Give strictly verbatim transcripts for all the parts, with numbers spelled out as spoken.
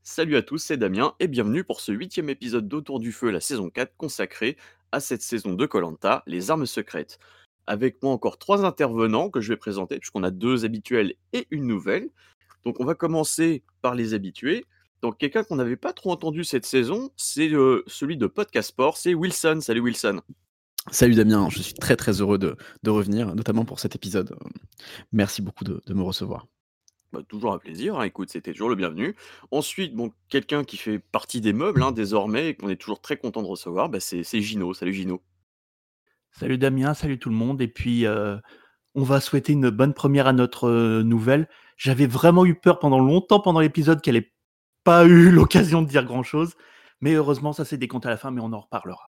Salut à tous, c'est Damien et bienvenue pour ce huitième épisode d'Autour du Feu, la saison quatre, consacrée à cette saison de koh les armes secrètes. Avec moi encore trois intervenants que je vais présenter, puisqu'on a deux habituels et une nouvelle. Donc on va commencer par les habitués. Donc quelqu'un qu'on n'avait pas trop entendu cette saison, c'est euh, celui de Podcast Sport, c'est Wilson. Salut Wilson. Salut Damien, je suis très très heureux de, de revenir, notamment pour cet épisode. Euh, Merci beaucoup de, de me recevoir. Bah, toujours un plaisir, hein, écoute, c'était toujours le bienvenu. Ensuite, bon, quelqu'un qui fait partie des meubles hein, désormais et qu'on est toujours très content de recevoir, bah, c'est c'est Gino. Salut Gino. Salut Damien, salut tout le monde. Et puis, euh, on va souhaiter une bonne première à notre euh, nouvelle. J'avais vraiment eu peur pendant longtemps pendant l'épisode qu'elle ait pas eu l'occasion de dire grand-chose. Mais heureusement, ça s'est décompté à la fin, mais on en reparlera.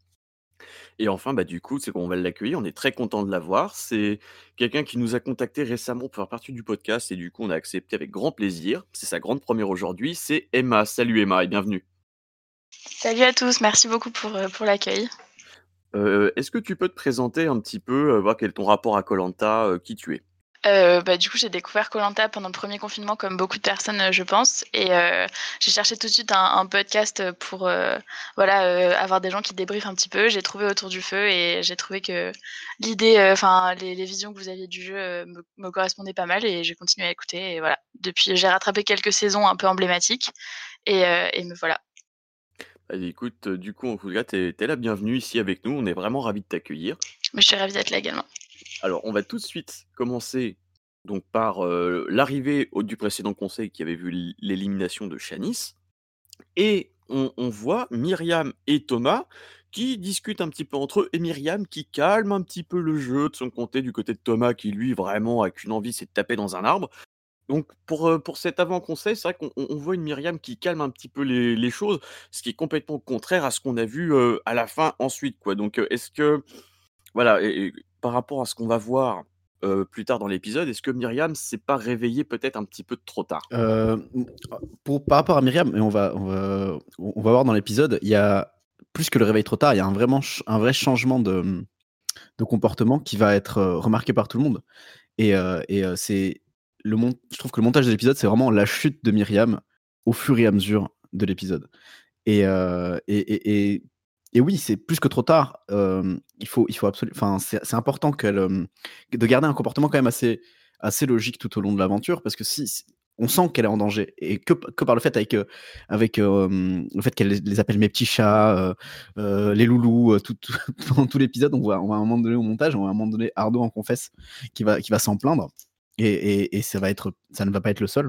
Et enfin, bah, du coup, c'est qu'on va l'accueillir, on est très content de l'avoir. C'est quelqu'un qui nous a contacté récemment pour faire partie du podcast et du coup, on a accepté avec grand plaisir. C'est sa grande première aujourd'hui, c'est Emma. Salut Emma et bienvenue. Salut à tous, merci beaucoup pour, euh, pour l'accueil. Euh, Est-ce que tu peux te présenter un petit peu, euh, voir quel est ton rapport à koh qui tu es? Euh, bah, du coup, j'ai découvert koh pendant le premier confinement, comme beaucoup de personnes, euh, je pense. Et euh, j'ai cherché tout de suite un, un podcast pour euh, voilà, euh, avoir des gens qui débriefent un petit peu. J'ai trouvé Autour du Feu et j'ai trouvé que l'idée, enfin les, les visions que vous aviez du jeu euh, me, me correspondaient pas mal et j'ai continué à écouter. Et voilà. Depuis, j'ai rattrapé quelques saisons un peu emblématiques et, euh, et me voilà. Allez, écoute, euh, du coup, en tout cas, t'es t'es la bienvenue ici avec nous. On est vraiment ravis de t'accueillir. Mais je suis ravie d'être là également. Alors, on va tout de suite commencer donc par euh, l'arrivée au- du précédent conseil qui avait vu l- l'élimination de Shanice. Et on, on voit Myriam et Thomas qui discutent un petit peu entre eux, et Myriam qui calme un petit peu le jeu de son côté, du côté de Thomas qui, lui, vraiment, a qu'une envie, c'est de taper dans un arbre. Donc, pour, euh, pour cet avant-conseil, c'est vrai qu'on on- on voit une Myriam qui calme un petit peu les, les choses, ce qui est complètement contraire à ce qu'on a vu euh, à la fin ensuite, quoi. Donc, euh, est-ce que voilà, et et par rapport à ce qu'on va voir, heu, plus tard dans l'épisode, est-ce que Myriam s'est pas réveillée peut-être un petit peu trop tard? Euh, pour, par rapport à Myriam, et on va, on, va, on va voir dans l'épisode, il y a plus que le réveil trop tard, il y a un, vraiment ch- un vrai changement de, de comportement qui va être euh, remarqué par tout le monde. Et, euh, et euh, c'est le mon- je trouve que le montage de l'épisode, c'est vraiment la chute de Myriam au fur et à mesure de l'épisode. Et, euh, et, et, et, et oui, c'est plus que trop tard. Euh, il faut, il faut absolument. Enfin, c'est, c'est important qu'elle, euh, de garder un comportement quand même assez, assez logique tout au long de l'aventure, parce que si, si- on sent qu'elle est en danger, et que, que par le fait avec, euh, avec euh, le fait qu'elle les les appelle mes petits chats, euh, euh, les loulous, euh, tout, tout- pendant tout l'épisode, on voit, on va à un moment donné au montage, on va à un moment donné Arnaud en confesse qui va, qui va s'en plaindre, et, et, et ça va être, ça ne va pas être le seul.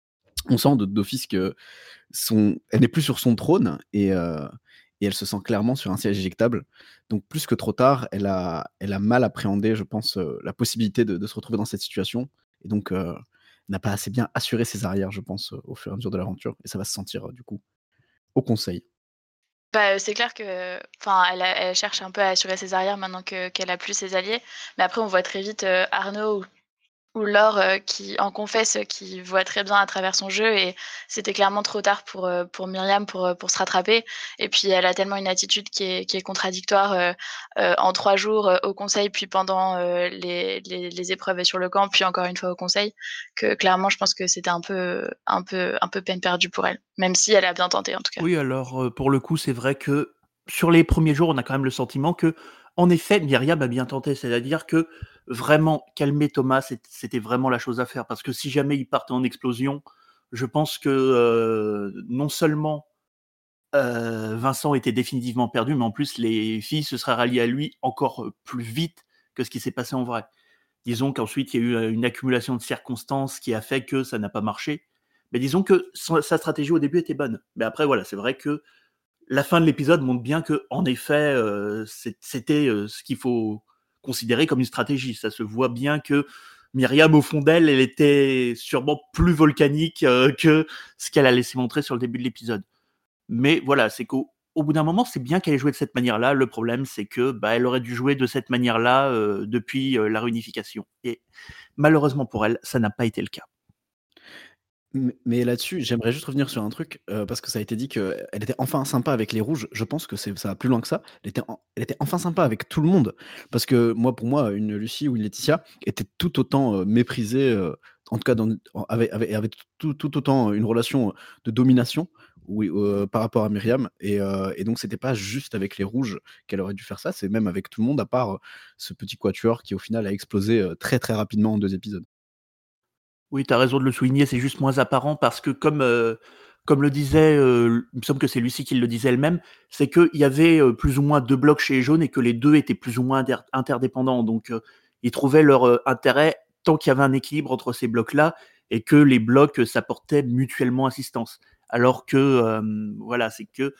On sent de- d'office que son, elle n'est plus sur son trône et, euh, et elle se sent clairement sur un siège éjectable. Donc plus que trop tard, elle a, elle a mal appréhendé, je pense, euh, la possibilité de, de se retrouver dans cette situation et donc euh, n'a pas assez bien assuré ses arrières, je pense, euh, au fur et à mesure de l'aventure. Et ça va se sentir euh, du coup au conseil. Bah, c'est clair que, enfin, elle, a- elle cherche un peu à assurer ses arrières maintenant que qu'elle a plus ses alliés. Mais après, on voit très vite euh, Arnaud ou, ou Laure euh, qui en confesse, euh, qui voit très bien à travers son jeu. Et c'était clairement trop tard pour euh, pour Myriam pour euh, pour se rattraper. Et puis, elle a tellement une attitude qui est qui est contradictoire euh, euh, en trois jours euh, au conseil, puis pendant euh, les, les les épreuves et sur le camp, puis encore une fois au conseil, que clairement, je pense que c'était un peu un peu un peu peine perdue pour elle, même si elle a bien tenté en tout cas. Oui, alors, euh, pour le coup, c'est vrai que sur les premiers jours, on a quand même le sentiment que, en effet, Myriam a bien tenté. C'est-à-dire que vraiment calmer Thomas, c'est- c'était vraiment la chose à faire. Parce que si jamais il partait en explosion, je pense que euh, non seulement euh, Vincent était définitivement perdu, mais en plus, les filles se seraient ralliées à lui encore plus vite que ce qui s'est passé en vrai. Disons qu'ensuite, il y a eu euh, une accumulation de circonstances qui a fait que ça n'a pas marché. Mais disons que son- sa stratégie au début était bonne. Mais après, voilà, c'est vrai que la fin de l'épisode montre bien que, en effet, euh, c'est- c'était euh, ce qu'il faut considérer comme une stratégie. Ça se voit bien que Myriam, au fond d'elle, elle était sûrement plus volcanique euh, que ce qu'elle a laissé montrer sur le début de l'épisode. Mais voilà, c'est qu'au au bout d'un moment, c'est bien qu'elle ait joué de cette manière-là. Le problème, c'est que bah, elle aurait dû jouer de cette manière-là euh, depuis euh, la réunification. Et malheureusement pour elle, ça n'a pas été le cas. Mais mais là-dessus, j'aimerais juste revenir sur un truc, heu, parce que ça a été dit qu'elle était enfin sympa avec les rouges. Je pense que c'est ça va plus loin que ça. Elle était en elle était enfin sympa avec tout le monde. Parce que moi, pour moi, une Lucie ou une Laetitia était tout autant, heu, méprisée, heu en tout cas, dans, avait, avait, avait tout, tout autant une relation de domination oui, euh, par rapport à Myriam. Et, euh, et donc, c'était pas juste avec les rouges qu'elle aurait dû faire ça, c'est même avec tout le monde, à part euh, ce petit quatuor qui, au final, a explosé euh, très très rapidement en deux épisodes. Oui, tu as raison de le souligner, c'est juste moins apparent parce que comme, heu, comme le disait, heu, il me semble que c'est Lucie qui le disait elle-même, c'est qu'il y avait, heu, plus ou moins deux blocs chez les jaunes et que les deux étaient plus ou moins inter interdépendants. Donc, heu, ils trouvaient leur, heu, intérêt tant qu'il y avait un équilibre entre ces blocs-là et que les blocs, heu, s'apportaient mutuellement assistance. Alors que, hem, voilà, c'est que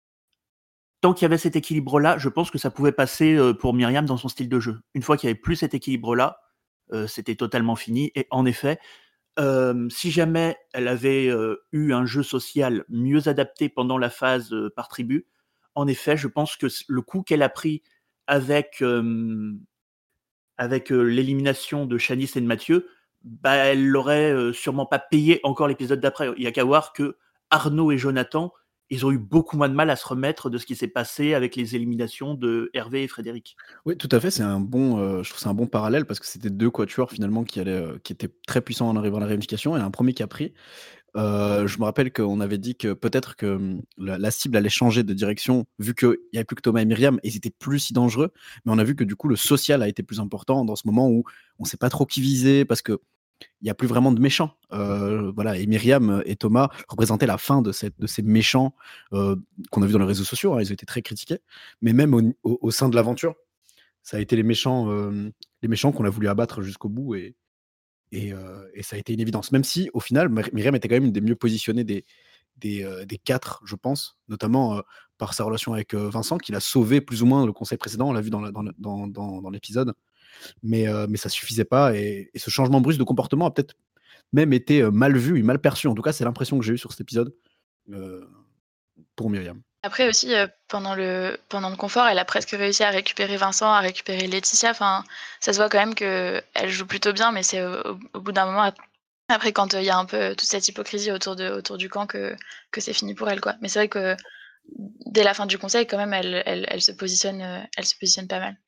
tant qu'il y avait cet équilibre-là, je pense que ça pouvait passer, heu, pour Myriam dans son style de jeu. Une fois qu'il y avait plus cet équilibre-là, heu, c'était totalement fini et en effet, Hem, si jamais elle avait, heu, eu un jeu social mieux adapté pendant la phase, heu, par tribu, en effet, je pense que c le coup qu'elle a pris avec, hem, avec, heu, l'élimination de Shanice et de Mathieu, bah, elle l'aurait, heu, sûrement pas payé encore l'épisode d'après. Il y a qu'à voir que Arnaud et Jonathan, ils ont eu beaucoup moins de mal à se remettre de ce qui s'est passé avec les éliminations de Hervé et Frédéric. Oui, tout à fait, c'est un bon, heu, je trouve que c'est un bon parallèle parce que c'était deux quatuors finalement qui allaient, heu, qui étaient très puissants en arrivant à la réunification et un premier qui a pris. Heu, je me rappelle qu'on avait dit que peut-être que, mmh, la la cible allait changer de direction vu qu'il y avait plus que Thomas et Myriam et ils étaient plus si dangereux. Mais on a vu que du coup le social a été plus important dans ce moment où on sait pas trop qui viser parce qu'il y a plus vraiment de méchants. Heu, voilà et Myriam et Thomas représentaient la fin de cette de ces méchants, heu, qu'on a vu dans les réseaux sociaux, hein, ils ont été très critiqués. Mais même au au au sein de l'aventure, ça a été les méchants, hem, les méchants qu'on a voulu abattre jusqu'au bout et et heu et ça a été une évidence. Même si au final, Myr Myriam était quand même une des mieux positionnées des des, heu, des quatre, je pense, notamment, heu, par sa relation avec, heu, Vincent qui l'a sauvé plus ou moins le conseil précédent, on l'a vu dans la dans le dans dans dans l'épisode. Mais heu, mais ça suffisait pas et et ce changement brusque de comportement a peut-être même été, heu, mal vu et mal perçu. En tout cas, c'est l'impression que j'ai eue sur cet épisode, heu, pour Myriam. Après aussi, heu, pendant le pendant le confort, elle a presque réussi à récupérer Vincent, à récupérer Laetitia. Enfin, ça se voit quand même qu'elle joue plutôt bien, mais c'est au au bout d'un moment ap après quand, heu, il y a un peu, heu, toute cette hypocrisie autour de autour du camp que que c'est fini pour elle, quoi. Mais c'est vrai que dès la fin du conseil, quand même, elle elle elle se positionne, heu, elle se positionne pas mal.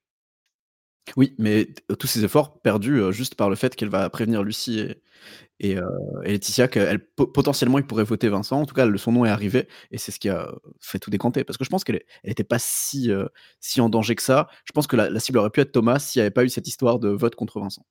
Oui, mais t tous ces efforts perdus, heu, juste par le fait qu'elle va prévenir Lucie et et heu et Laetitia qu'elle po potentiellement, ils pourraient voter Vincent. En tout cas, le son nom est arrivé et c'est ce qui a fait tout décanter. Parce que je pense qu'elle est elle était pas si, heu, si en danger que ça. Je pense que la la cible aurait pu être Thomas s'il y avait pas eu cette histoire de vote contre Vincent.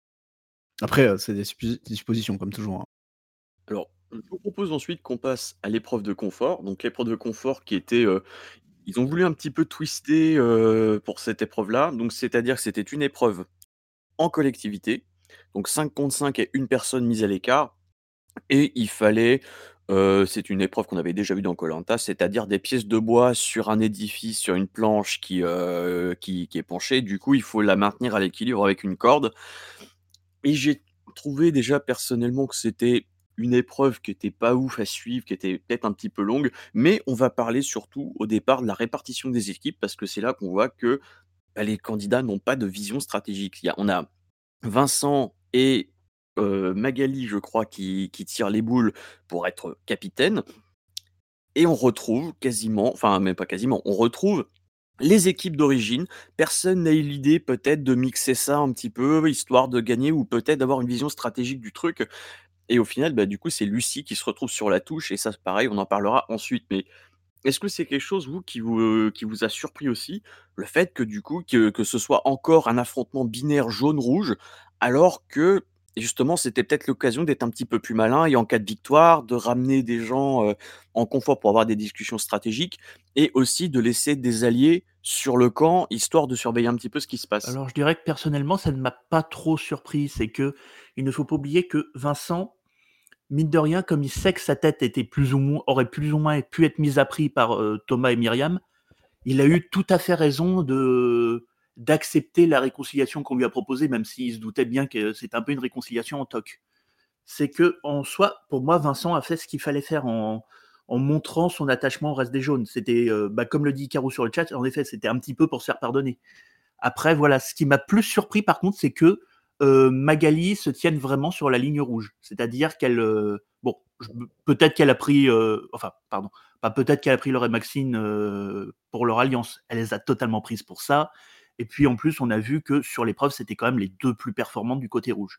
Après, heu, c'est des suppusi des suppositions comme toujours, hein. Alors, je vous propose ensuite qu'on passe à l'épreuve de confort. Donc l'épreuve de confort qui était, heu, ils ont voulu un petit peu twister, heu, pour cette épreuve-là. Donc c'est-à-dire que c'était une épreuve en collectivité, donc cinq contre cinq et une personne mise à l'écart et il fallait, heu, c'est une épreuve qu'on avait déjà vue dans koh c'est-à-dire des pièces de bois sur un édifice, sur une planche qui, heu, qui qui est penchée. Du coup, il faut la maintenir à l'équilibre avec une corde et j'ai trouvé déjà personnellement que c'était une épreuve qui était pas ouf à suivre, qui était peut-être un petit peu longue, mais on va parler surtout au départ de la répartition des équipes parce que c'est là qu'on voit que, bah, les candidats n'ont pas de vision stratégique. Il y a on a Vincent et heu, Magali, je crois, qui qui tirent les boules pour être capitaine et on retrouve quasiment, enfin même pas quasiment, on retrouve les équipes d'origine. Personne n'a eu l'idée peut-être de mixer ça un petit peu, histoire de gagner ou peut-être d'avoir une vision stratégique du truc et au final, bah, du coup, c'est Lucie qui se retrouve sur la touche et ça, c'est pareil, on en parlera ensuite. Mais est-ce que c'est quelque chose, vous, qui vous, heu, qui vous a surpris aussi? Le fait que du coup, que que ce soit encore un affrontement binaire jaune-rouge, alors que justement, c'était peut-être l'occasion d'être un petit peu plus malin et en cas de victoire, de ramener des gens, heu, en confort pour avoir des discussions stratégiques et aussi de laisser des alliés sur le camp, histoire de surveiller un petit peu ce qui se passe? Alors je dirais que personnellement, ça ne m'a pas trop surpris. C'est que il ne faut pas oublier que Vincent, mine de rien, comme il sait que sa tête était plus ou moins aurait plus ou moins pu être mise à prix par, heu, Thomas et Myriam, il a eu tout à fait raison de d'accepter la réconciliation qu'on lui a proposée, même s'il se doutait bien que c'était un peu une réconciliation en toc. C'est que en soi, pour moi, Vincent a fait ce qu'il fallait faire en en montrant son attachement au reste des jaunes. C'était, heu, bah, comme le dit Caro sur le chat, en effet, c'était un petit peu pour se faire pardonner. Après, voilà, ce qui m'a plus surpris par contre, c'est que, heu, Magali se tienne vraiment sur la ligne rouge. C'est-à-dire qu'elle, heu, bon, je peut-être qu'elle a pris, heu, enfin, pardon, pas peut-être qu'elle a pris Laure et Maxine, heu, pour leur alliance. Elle les a totalement prises pour ça et puis en plus, on a vu que sur l'épreuve, c'était quand même les deux plus performantes du côté rouge.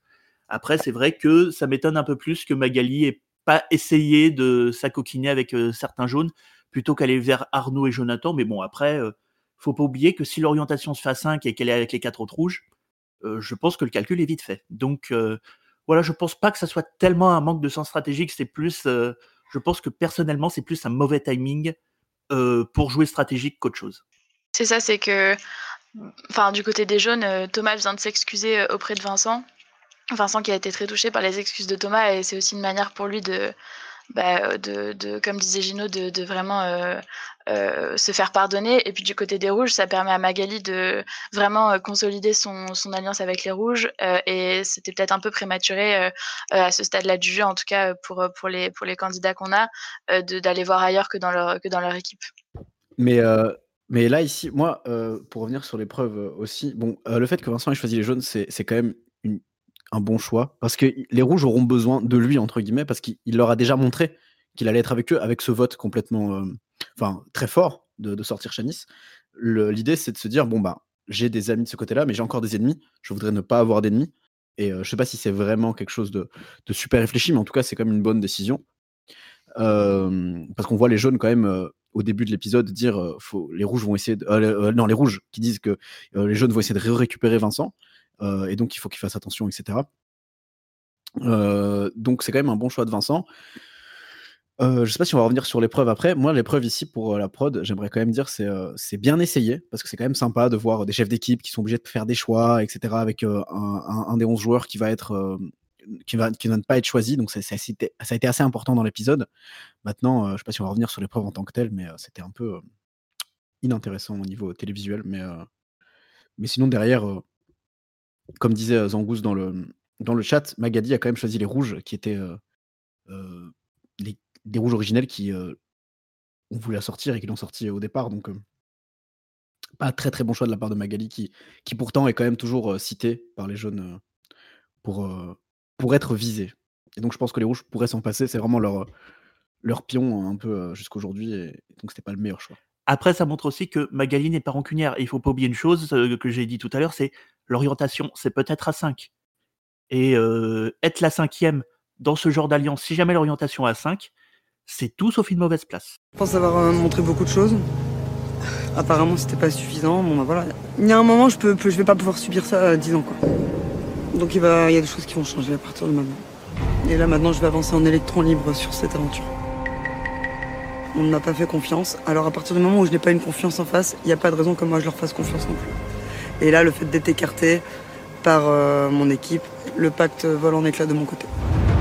Après, c'est vrai que ça m'étonne un peu plus que Magali ait pas essayé de s'acoquiner avec euh, certains jaunes plutôt qu'aller vers Arnaud et Jonathan. Mais bon, après, euh, faut pas oublier que si l'orientation se fait à cinq et qu'elle est avec les quatre autres rouges, euh, je pense que le calcul est vite fait. Donc euh, voilà, je pense pas que ça soit tellement un manque de sens stratégique, c'est plus, euh, je pense que personnellement, c'est plus un mauvais timing euh, pour jouer stratégique qu'autre chose. C'est ça, c'est que, enfin, du côté des jaunes, euh, Thomas vient de s'excuser euh, auprès de Vincent. Vincent qui a été très touché par les excuses de Thomas, et c'est aussi une manière pour lui de, bah, de, de comme disait Gino, de, de vraiment euh, euh, se faire pardonner. Et puis du côté des rouges, ça permet à Magali de vraiment euh, consolider son, son alliance avec les rouges. Euh, et c'était peut-être un peu prématuré euh, à ce stade-là du jeu, en tout cas pour, pour, les, pour les candidats qu'on a, euh, de, d'aller voir ailleurs que dans leur, que dans leur équipe. Mais, euh, mais là, ici, moi, euh, pour revenir sur l'épreuve euh, aussi, bon, euh, le fait que Vincent ait choisi les jaunes, c'est, c'est quand même une- un bon choix. Parce que les rouges auront besoin de lui, entre guillemets, parce qu'il il leur a déjà montré qu'il allait être avec eux, avec ce vote complètement, euh, enfin, très fort de, de sortir Shanice. Le- L'idée, c'est de se dire, bon, bah, j'ai des amis de ce côté-là, mais j'ai encore des ennemis. Je voudrais ne pas avoir d'ennemis. Et euh, je sais pas si c'est vraiment quelque chose de, de super réfléchi, mais en tout cas, c'est quand même une bonne décision. Euh, parce qu'on voit les jaunes quand même euh, au début de l'épisode dire euh, faut, les rouges vont essayer de, euh, euh, non les rouges qui disent que euh, les jaunes vont essayer de récupérer Vincent euh, et donc il faut qu'il fasse attention, etc. Euh, donc c'est quand même un bon choix de Vincent. Euh, je sais pas si on va revenir sur l'épreuve après. Moi, l'épreuve ici pour euh, la prod, j'aimerais quand même dire c'est euh, c'est bien essayé parce que c'est quand même sympa de voir des chefs d'équipe qui sont obligés de faire des choix, et cetera. Avec euh, un, un, un des onze joueurs qui va être euh, qui va qui va ne pas être choisi. Donc ça, ça, ça a été assez important dans l'épisode. Maintenant, euh, je sais pas si on va revenir sur l'épreuve en tant que telle, mais euh, c'était un peu euh, inintéressant au niveau télévisuel. Mais, euh, mais sinon, derrière, euh, comme disait euh, Zangouz dans le, dans le chat, Magali a quand même choisi les rouges qui étaient euh, euh, les, des rouges originels qui euh, ont voulu la sortir et qui l'ont sorti au départ. Donc, euh, pas très très bon choix de la part de Magali qui, qui pourtant est quand même toujours euh, cité par les jeunes euh, pour, euh, pour être visé. Et donc, je pense que les rouges pourraient s'en passer. C'est vraiment leur, leur pion un peu euh, jusqu'à aujourd'hui. Et, et donc, c'était pas le meilleur choix. Après, ça montre aussi que Magali n'est pas rancunière. Et il faut pas oublier une chose euh, que j'ai dit tout à l'heure, c'est l'orientation, c'est peut-être à cinq. Et euh, être la cinquième dans ce genre d'alliance, si jamais l'orientation est à cinq, c'est tout sauf une mauvaise place. Je pense avoir euh, montré beaucoup de choses. Apparemment, c'était pas suffisant. Bon, bah voilà. Il y a un moment, je peux, je vais pas pouvoir subir ça à dix ans, quoi. Donc il, va, il y a des choses qui vont changer à partir de maintenant. Et là, maintenant, je vais avancer en électron libre sur cette aventure. On ne m'a pas fait confiance. Alors à partir du moment où je n'ai pas une confiance en face, il n'y a pas de raison que moi je leur fasse confiance non plus. Et là, le fait d'être écarté par euh, mon équipe, le pacte vole en éclats de mon côté.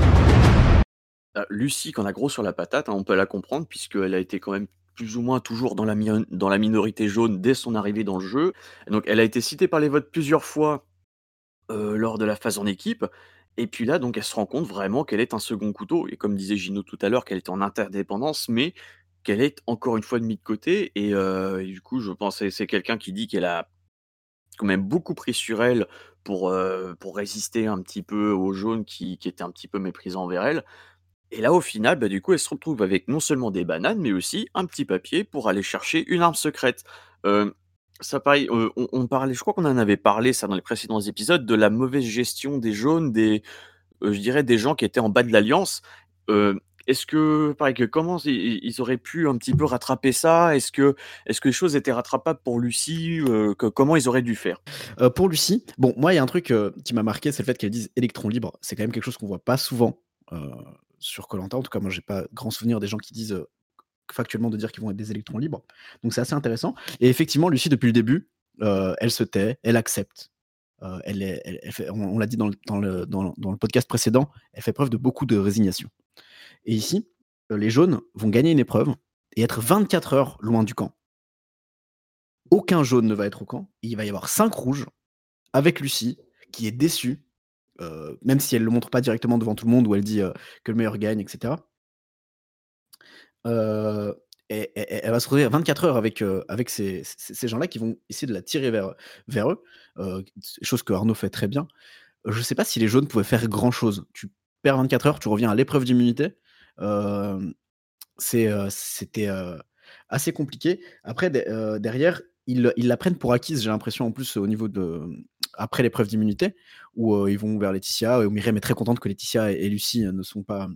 Euh, Lucie, qu'on a gros sur la patate, hein, on peut la comprendre, puisqu'elle a été quand même plus ou moins toujours dans la, mi- dans la minorité jaune dès son arrivée dans le jeu. Et donc, elle a été citée par les votes plusieurs fois euh, lors de la phase en équipe. Et puis là, donc, elle se rend compte vraiment qu'elle est un second couteau. Et comme disait Gino tout à l'heure, qu'elle est en interdépendance, mais qu'elle est encore une fois mise de côté. Et, euh, et du coup, je pense que c'est quelqu'un qui dit qu'elle a quand même beaucoup pris sur elle pour, euh, pour résister un petit peu aux jaunes qui, qui étaient un petit peu méprisants envers elle. Et là, au final, bah, du coup, elle se retrouve avec non seulement des bananes, mais aussi un petit papier pour aller chercher une arme secrète. Euh, ça pareil, euh, on, on parlait, je crois qu'on en avait parlé ça dans les précédents épisodes, de la mauvaise gestion des jaunes, des, euh, je dirais des gens qui étaient en bas de l'alliance. Euh, Est-ce que, pareil, que comment ils, ils auraient pu un petit peu rattraper ça? Est-ce que, est-ce que les choses étaient rattrapables pour Lucie? Euh, que- comment ils auraient dû faire? Euh, pour Lucie, bon, moi, il y a un truc euh, qui m'a marqué, c'est le fait qu'elle dise électron libre. C'est quand même quelque chose qu'on voit pas souvent euh, sur koh lanta. En tout cas, moi, j'ai pas grand souvenir des gens qui disent euh, factuellement de dire qu'ils vont être des électrons libres. Donc, c'est assez intéressant. Et effectivement, Lucie, depuis le début, euh, elle se tait, elle accepte. Euh, elle est, elle, elle fait, on, on l'a dit dans le, dans, le, dans, le, dans le podcast précédent, elle fait preuve de beaucoup de résignation. Et ici, euh, les jaunes vont gagner une épreuve et être vingt-quatre heures loin du camp. Aucun jaune ne va être au camp. Et il va y avoir cinq rouges avec Lucie qui est déçue, euh, même si elle ne le montre pas directement devant tout le monde où elle dit euh, que le meilleur gagne, et cetera. Euh, et, et- et elle va se retrouver vingt-quatre heures avec, euh, avec ces, ces- ces gens-là qui vont essayer de la tirer vers, vers eux, euh, chose que Arnaud fait très bien. Je ne sais pas si les jaunes pouvaient faire grand-chose. Tu perds vingt-quatre heures, tu reviens à l'épreuve d'immunité. Euh, c'est, euh, c'était euh, assez compliqué. Après, de- euh, derrière, ils, ils la prennent pour acquise, j'ai l'impression, en plus, au niveau de, après l'épreuve d'immunité, où euh, ils vont vers Laetitia, et où Myriam est très contente que Laetitia et, et Lucie euh, ne sont pas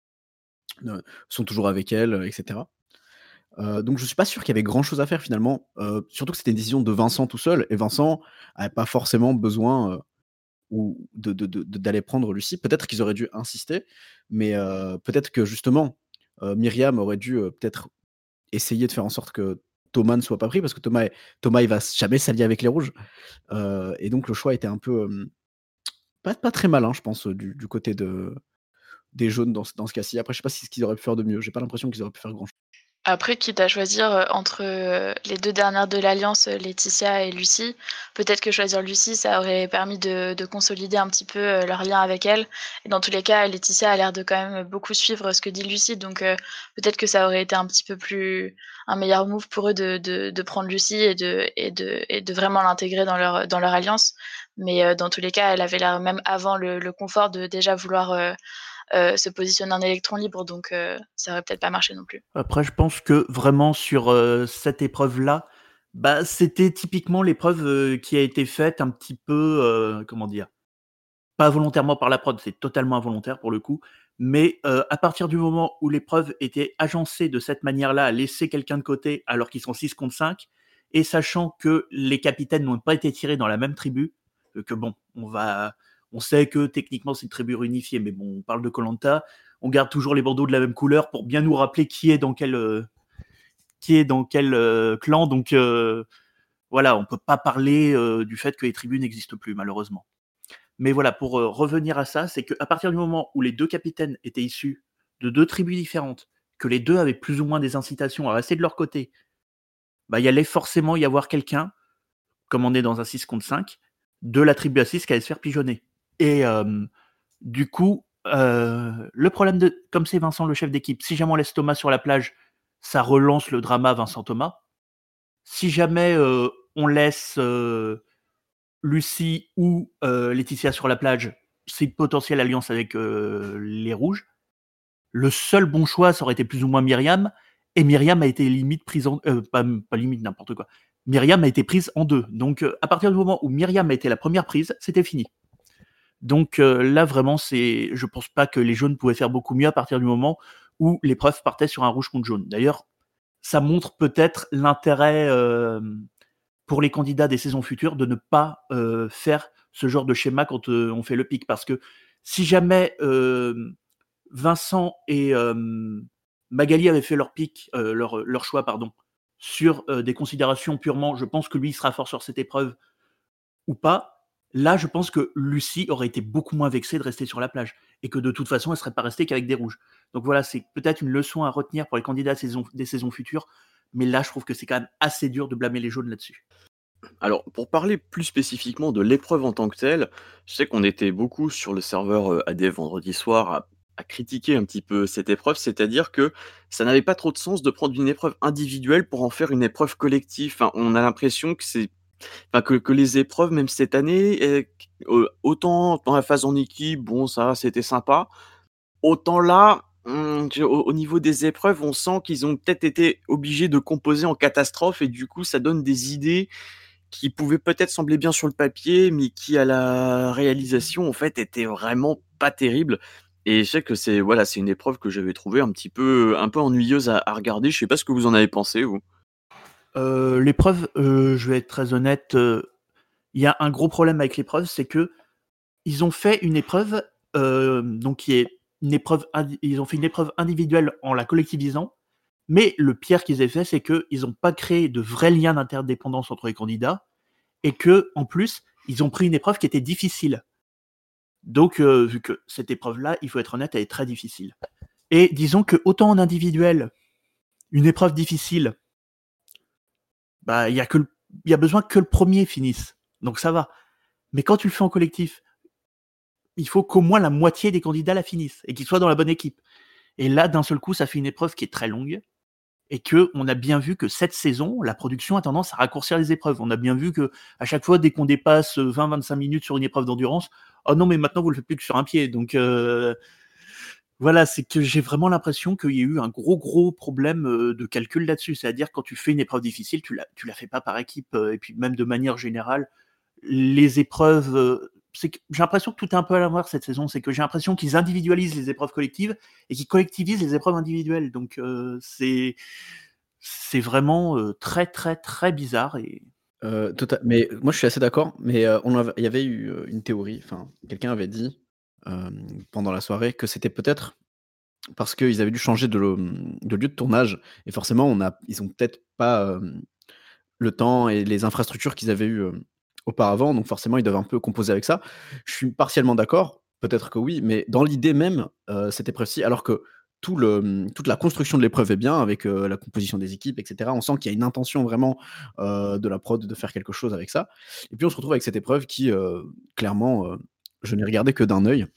ne- sont toujours avec elle, euh, et cetera. Euh, donc je suis pas sûr qu'il y avait grand chose à faire finalement, euh, surtout que c'était une décision de Vincent tout seul, et Vincent avait pas forcément besoin euh, ou de, de- de- de- d'aller prendre Lucie. Peut-être qu'ils auraient dû insister, mais euh, peut-être que justement euh, Myriam aurait dû euh, peut-être essayer de faire en sorte que Thomas ne soit pas pris, parce que Thomas, est- Thomas il va jamais s'allier avec les rouges. Euh, et donc le choix était un peu euh, pas, pas très malin, je pense, du, du côté de, des jaunes dans, ce- dans ce cas-ci. Après, je sais pas si ce qu'ils auraient pu faire de mieux. J'ai pas l'impression qu'ils auraient pu faire grand-chose. Après, quitte à choisir euh, entre euh, les deux dernières de l'Alliance, euh, Laetitia et Lucie, peut-être que choisir Lucie, ça aurait permis de, de consolider un petit peu euh, leur lien avec elle. Et dans tous les cas, Laetitia a l'air de quand même beaucoup suivre ce que dit Lucie, donc euh, peut-être que ça aurait été un petit peu plus un meilleur move pour eux de, de, de prendre Lucie et de, et de, et de vraiment l'intégrer dans leur, dans leur alliance. Mais euh, dans tous les cas, elle avait l'air même avant le, le confort de déjà vouloir euh, euh, se positionner en électron libre, donc euh, ça aurait peut-être pas marché non plus. Après, je pense que vraiment sur euh, cette épreuve-là, bah, c'était typiquement l'épreuve euh, qui a été faite un petit peu, euh, comment dire, pas volontairement par la prod, c'est totalement involontaire pour le coup, mais euh, à partir du moment où l'épreuve était agencée de cette manière-là, à laisser quelqu'un de côté alors qu'ils sont six contre cinq, et sachant que les capitaines n'ont pas été tirés dans la même tribu, euh, que bon, on va, on sait que techniquement c'est une tribu unifiée, mais bon, on parle de Koh-Lanta, on garde toujours les bandeaux de la même couleur pour bien nous rappeler qui est dans quel, euh, qui est dans quel euh, clan, donc euh, voilà, on peut pas parler euh, du fait que les tribus n'existent plus malheureusement. Mais voilà, pour euh, revenir à ça, c'est qu'à partir du moment où les deux capitaines étaient issus de deux tribus différentes, que les deux avaient plus ou moins des incitations à rester de leur côté, bah, il allait forcément y avoir quelqu'un, comme on est dans un six contre cinq, de la tribu à six qui allait se faire pigeonner. Et euh, du coup, euh, le problème de, comme c'est Vincent le chef d'équipe, si jamais on laisse Thomas sur la plage, ça relance le drama Vincent-Thomas. Si jamais euh, on laisse euh, Lucie ou euh, Laetitia sur la plage, c'est une potentielle alliance avec euh, les rouges. Le seul bon choix, ça aurait été plus ou moins Myriam, et Myriam a été limite prise en... Euh, pas, pas limite, n'importe quoi. Myriam a été prise en deux. Donc, euh, à partir du moment où Myriam a été la première prise, c'était fini. Donc euh, là, vraiment, c'est, je pense pas que les jaunes pouvaient faire beaucoup mieux à partir du moment où l'épreuve partait sur un rouge contre jaune. D'ailleurs, ça montre peut-être l'intérêt euh, pour les candidats des saisons futures de ne pas euh, faire ce genre de schéma quand euh, on fait le pic. Parce que si jamais euh, Vincent et euh, Magali avaient fait leur pic, euh, leur, leur choix, pardon, sur euh, des considérations purement, je pense que lui il sera fort sur cette épreuve ou pas, là je pense que Lucie aurait été beaucoup moins vexée de rester sur la plage et que de toute façon elle serait pas restée qu'avec des rouges. Donc voilà, c'est peut-être une leçon à retenir pour les candidats des saisons, des saisons futures, mais là je trouve que c'est quand même assez dur de blâmer les jaunes là-dessus. Alors, pour parler plus spécifiquement de l'épreuve en tant que telle, je sais qu'on était beaucoup sur le serveur euh, A D F vendredi soir à, à critiquer un petit peu cette épreuve, c'est-à-dire que ça n'avait pas trop de sens de prendre une épreuve individuelle pour en faire une épreuve collective. Enfin, on a l'impression que c'est, enfin, que, que les épreuves, même cette année, euh, euh, autant dans la phase en équipe, bon, ça, c'était sympa. Autant là, mmh, je au au niveau des épreuves, on sent qu'ils ont peut-être été obligés de composer en catastrophe et du coup, ça donne des idées qui pouvaient peut-être sembler bien sur le papier, mais qui à la réalisation, en fait, étaient vraiment pas terribles et je sais que c'est voilà, c'est une épreuve que j'avais trouvée un petit peu un peu ennuyeuse à à regarder. Je sais pas ce que vous en avez pensé, vous? Euh, l'épreuve, euh, je vais être très honnête, euh, il y a un gros problème avec l'épreuve, c'est que ils ont fait une épreuve, euh, donc qui est une épreuve, indi- ils ont fait une épreuve individuelle en la collectivisant, mais le pire qu'ils aient fait, c'est qu'ils n'ont pas créé de vrais liens d'interdépendance entre les candidats, et que en plus, ils ont pris une épreuve qui était difficile. Donc, euh, vu que cette épreuve-là, il faut être honnête, elle est très difficile. Et disons que autant en individuel, une épreuve difficile, bah, il y a que le- il y a besoin que le premier finisse, donc ça va. Mais quand tu le fais en collectif, il faut qu'au moins la moitié des candidats la finissent et qu'ils soient dans la bonne équipe. Et là, d'un seul coup, ça fait une épreuve qui est très longue et que on a bien vu que cette saison, la production a tendance à raccourcir les épreuves. On a bien vu que à chaque fois, dès qu'on dépasse vingt à vingt-cinq minutes sur une épreuve d'endurance, oh non, mais maintenant vous le faites plus que sur un pied. Donc euh, voilà, c'est que j'ai vraiment l'impression qu'il y a eu un gros gros problème euh, de calcul là-dessus. C'est-à-dire quand tu fais une épreuve difficile, tu la tu la fais pas par équipe euh, et puis même de manière générale, les épreuves, heu, c'est que j'ai l'impression que tout est un peu à l'envers cette saison. C'est que j'ai l'impression qu'ils individualisent les épreuves collectives et qu'ils collectivisent les épreuves individuelles. Donc heu, c'est c'est vraiment, heu, très, très, très bizarre et Heu, tota mais moi je suis assez d'accord, mais heu, on avait il y avait eu, heu, une théorie, enfin quelqu'un avait dit, hem, pendant la soirée que c'était peut-être parce qu'ils avaient dû changer de le, mmh, de lieu de tournage et forcément on a ils ont peut-être pas, hem, le temps et les infrastructures qu'ils avaient eues, hem, auparavant, donc forcément ils doivent un peu composer avec ça. Je suis partiellement d'accord, peut-être que oui, mais dans l'idée même, heu, cette épreuve-ci alors que tout le, mmh, toute la construction de l'épreuve est bien avec, heu, la composition des équipes et cetera. On sent qu'il y a une intention vraiment, heu, de la prod de faire quelque chose avec ça et puis on se retrouve avec cette épreuve qui, heu, clairement, heu, je n'ai regardé que d'un œil.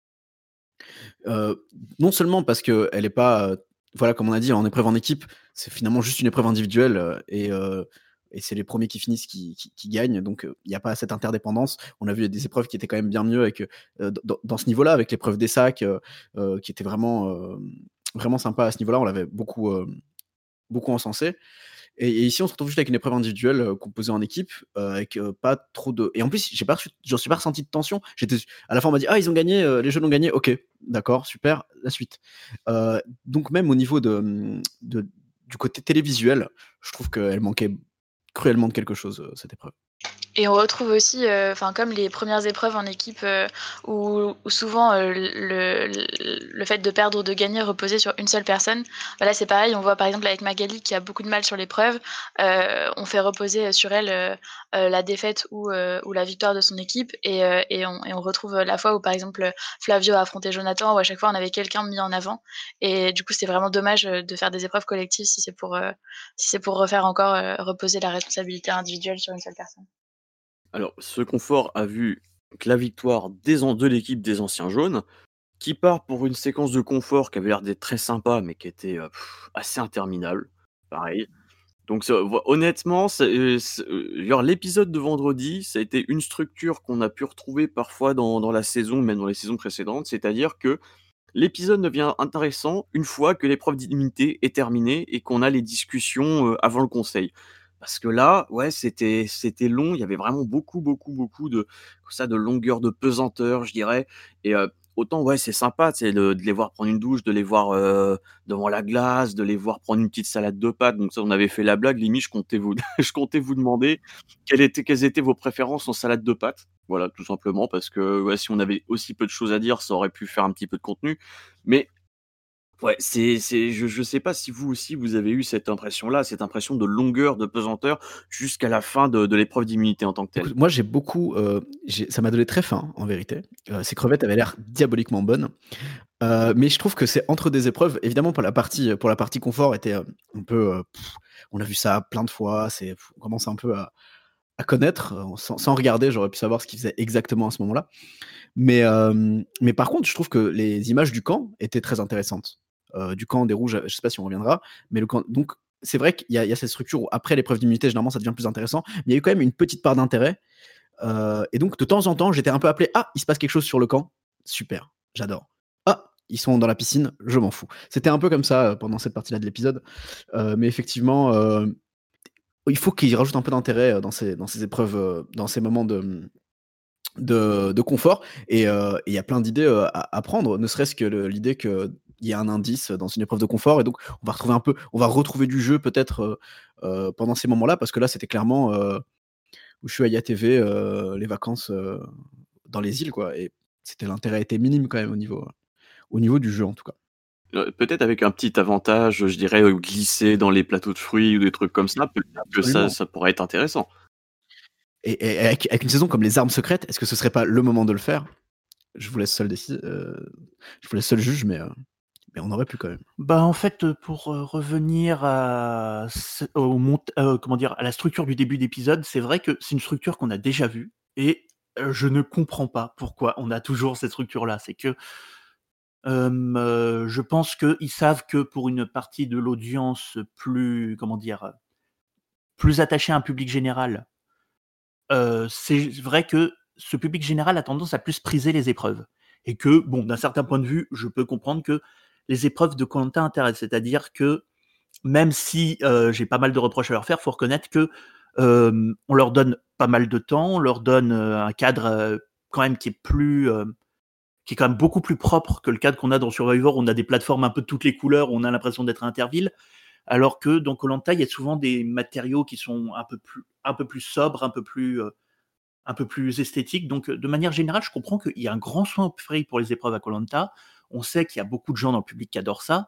Heu, non seulement parce qu'elle est pas, heu, voilà, comme on a dit, en épreuve en équipe, c'est finalement juste une épreuve individuelle, heu et heu et c'est les premiers qui finissent qui qui qui gagnent, donc heu, il y a pas cette interdépendance. On a vu des épreuves qui étaient quand même bien mieux avec, heu, dans dans ce niveau-là, avec l'épreuve des sacs, heu heu, qui était vraiment, hem, vraiment sympa à ce niveau-là. On l'avait beaucoup, hem, beaucoup encensé et et ici, on se retrouve juste avec une épreuve individuelle, heu, composée en équipe, heu, avec, heu, pas trop de et en plus, j'ai pas reçu j'en suis pas ressenti de tension. J'étais à la fin, on m'a dit: «Ah, ils ont gagné, heu, les jeunes ont gagné». OK, d'accord, super, la suite. Heu, donc même au niveau de, mmh, de du côté télévisuel, je trouve qu'elle manquait cruellement de quelque chose, heu, cette épreuve. Et on retrouve aussi, heu, enfin comme les premières épreuves en équipe, heu, où où souvent, heu, le le le fait de perdre ou de gagner reposait sur une seule personne. Bah, là, c'est pareil, on voit par exemple avec Magali qui a beaucoup de mal sur l'épreuve, heu, on fait reposer, heu, sur elle, heu heu, la défaite ou heu, ou la victoire de son équipe et heu et on et on retrouve, heu, la fois où par exemple, heu, Flavio a affronté Jonathan, où à chaque fois on avait quelqu'un mis en avant et du coup, c'est vraiment dommage, heu, de faire des épreuves collectives si c'est pour, heu, si c'est pour refaire encore, heu, reposer la responsabilité individuelle sur une seule personne. Alors, ce confort a vu que la victoire des an de l'équipe des anciens jaunes, qui part pour une séquence de confort qui avait l'air d'être très sympa, mais qui était, heu, assez interminable, pareil. Donc ça voi honnêtement, c'est, heu, c'est, heu, genre l'épisode de vendredi, ça a été une structure qu'on a pu retrouver parfois dans dans la saison, même dans les saisons précédentes. C'est-à-dire que l'épisode devient intéressant une fois que l'épreuve d'immunité est terminée et qu'on a les discussions, heu, avant le conseil. Parce que là, ouais, c'était c'était long, il y avait vraiment beaucoup, beaucoup, beaucoup de ça, de longueur, de pesanteur, je dirais et heu, autant, ouais, c'est sympa, tu sais, de de les voir prendre une douche, de les voir, heu, devant la glace, de les voir prendre une petite salade de pâtes, donc ça, on avait fait la blague, limite, je comptais vous je comptais vous demander quelles étaient quelles étaient vos préférences en salade de pâtes. Voilà, tout simplement parce que, ouais, si on avait aussi peu de choses à dire, ça aurait pu faire un petit peu de contenu. Mais ouais, c'est c'est je je sais pas si vous aussi vous avez eu cette impression-là, cette impression de longueur, de pesanteur jusqu'à la fin de de l'épreuve d'immunité en tant que telle? Écoute, moi j'ai beaucoup, heu, j'ai ça m'a donné très faim en vérité. Heu, ces crevettes avaient l'air diaboliquement bonnes. Heu, mais je trouve que c'est entre des épreuves. Évidemment, pour la partie, pour la partie confort était, heu, un peu, heu, on a vu ça plein de fois, c'est on commence un peu à à connaître, heu, sans sans regarder, j'aurais pu savoir ce qu'ils faisaient exactement à ce moment-là. Mais, hem, mais par contre, je trouve que les images du camp étaient très intéressantes. Heu, du camp des rouges, je sais pas si on reviendra, mais le camp donc c'est vrai qu'il y a il y a cette structure où après l'épreuve d'immunité, généralement, ça devient plus intéressant. Mais il y a eu quand même une petite part d'intérêt, heu et donc de temps en temps, j'étais un peu appelé: «Ah, il se passe quelque chose sur le camp, super, j'adore. Ah, ils sont dans la piscine, je m'en fous». C'était un peu comme ça, heu, pendant cette partie-là de l'épisode, heu, mais effectivement, heu, il faut qu'ils rajoutent un peu d'intérêt, heu, dans ces dans ces épreuves, heu, dans ces moments de, mmh, de de confort et heu, et il y a plein d'idées, heu, à à prendre, ne serait-ce que le l'idée qu'il y a un indice dans une épreuve de confort et donc on va retrouver un peu on va retrouver du jeu peut-être, heu heu, pendant ces moments-là parce que là, c'était clairement, heu, Ushuaïa T V, heu, les vacances, heu, dans les îles quoi et c'était l'intérêt était minime quand même au niveau, au niveau du jeu en tout cas. Heu, peut-être avec un petit avantage, je dirais, heu, glisser dans les plateaux de fruits ou des trucs comme ça, peut-être que ça Absolument ça pourrait être intéressant. et et avec avec une saison comme les armes secrètes, est-ce que ce serait pas le moment de le faire? Je vous laisse seul déci heu, je vous laisse seul juge mais heu, mais on aurait pu quand même. Bah, en fait, heu, pour, heu, revenir à ce au mont heu, comment dire? À la structure du début d'épisode, c'est vrai que c'est une structure qu'on a déjà vue et heu, je ne comprends pas pourquoi on a toujours cette structure-là. C'est que, hem, heu, je pense qu'ils savent que pour une partie de l'audience plus, comment dire? Plus attachée à un public général, heu, c'est vrai que ce public général a tendance à plus priser les épreuves et que, bon, d'un certain point de vue, je peux comprendre que les épreuves de koh intéressent. C'est-à-dire que même si, heu, j'ai pas mal de reproches à leur faire, faut reconnaître que, hem, on leur donne pas mal de temps, on leur donne euh, un cadre euh, quand même qui est plus, euh, qui est quand même beaucoup plus propre que le cadre qu'on a dans Survivor. On a des plateformes un peu de toutes les couleurs, on a l'impression d'être à Interville, alors que dans Koh-Lanta, il y a souvent des matériaux qui sont un peu plus, un peu plus sobres, un peu plus, euh, un peu plus esthétiques. Donc, de manière générale, je comprends qu'il y a un grand soin pris pour les épreuves à Koh-Lanta. On sait qu'il y a beaucoup de gens dans le public qui adorent ça.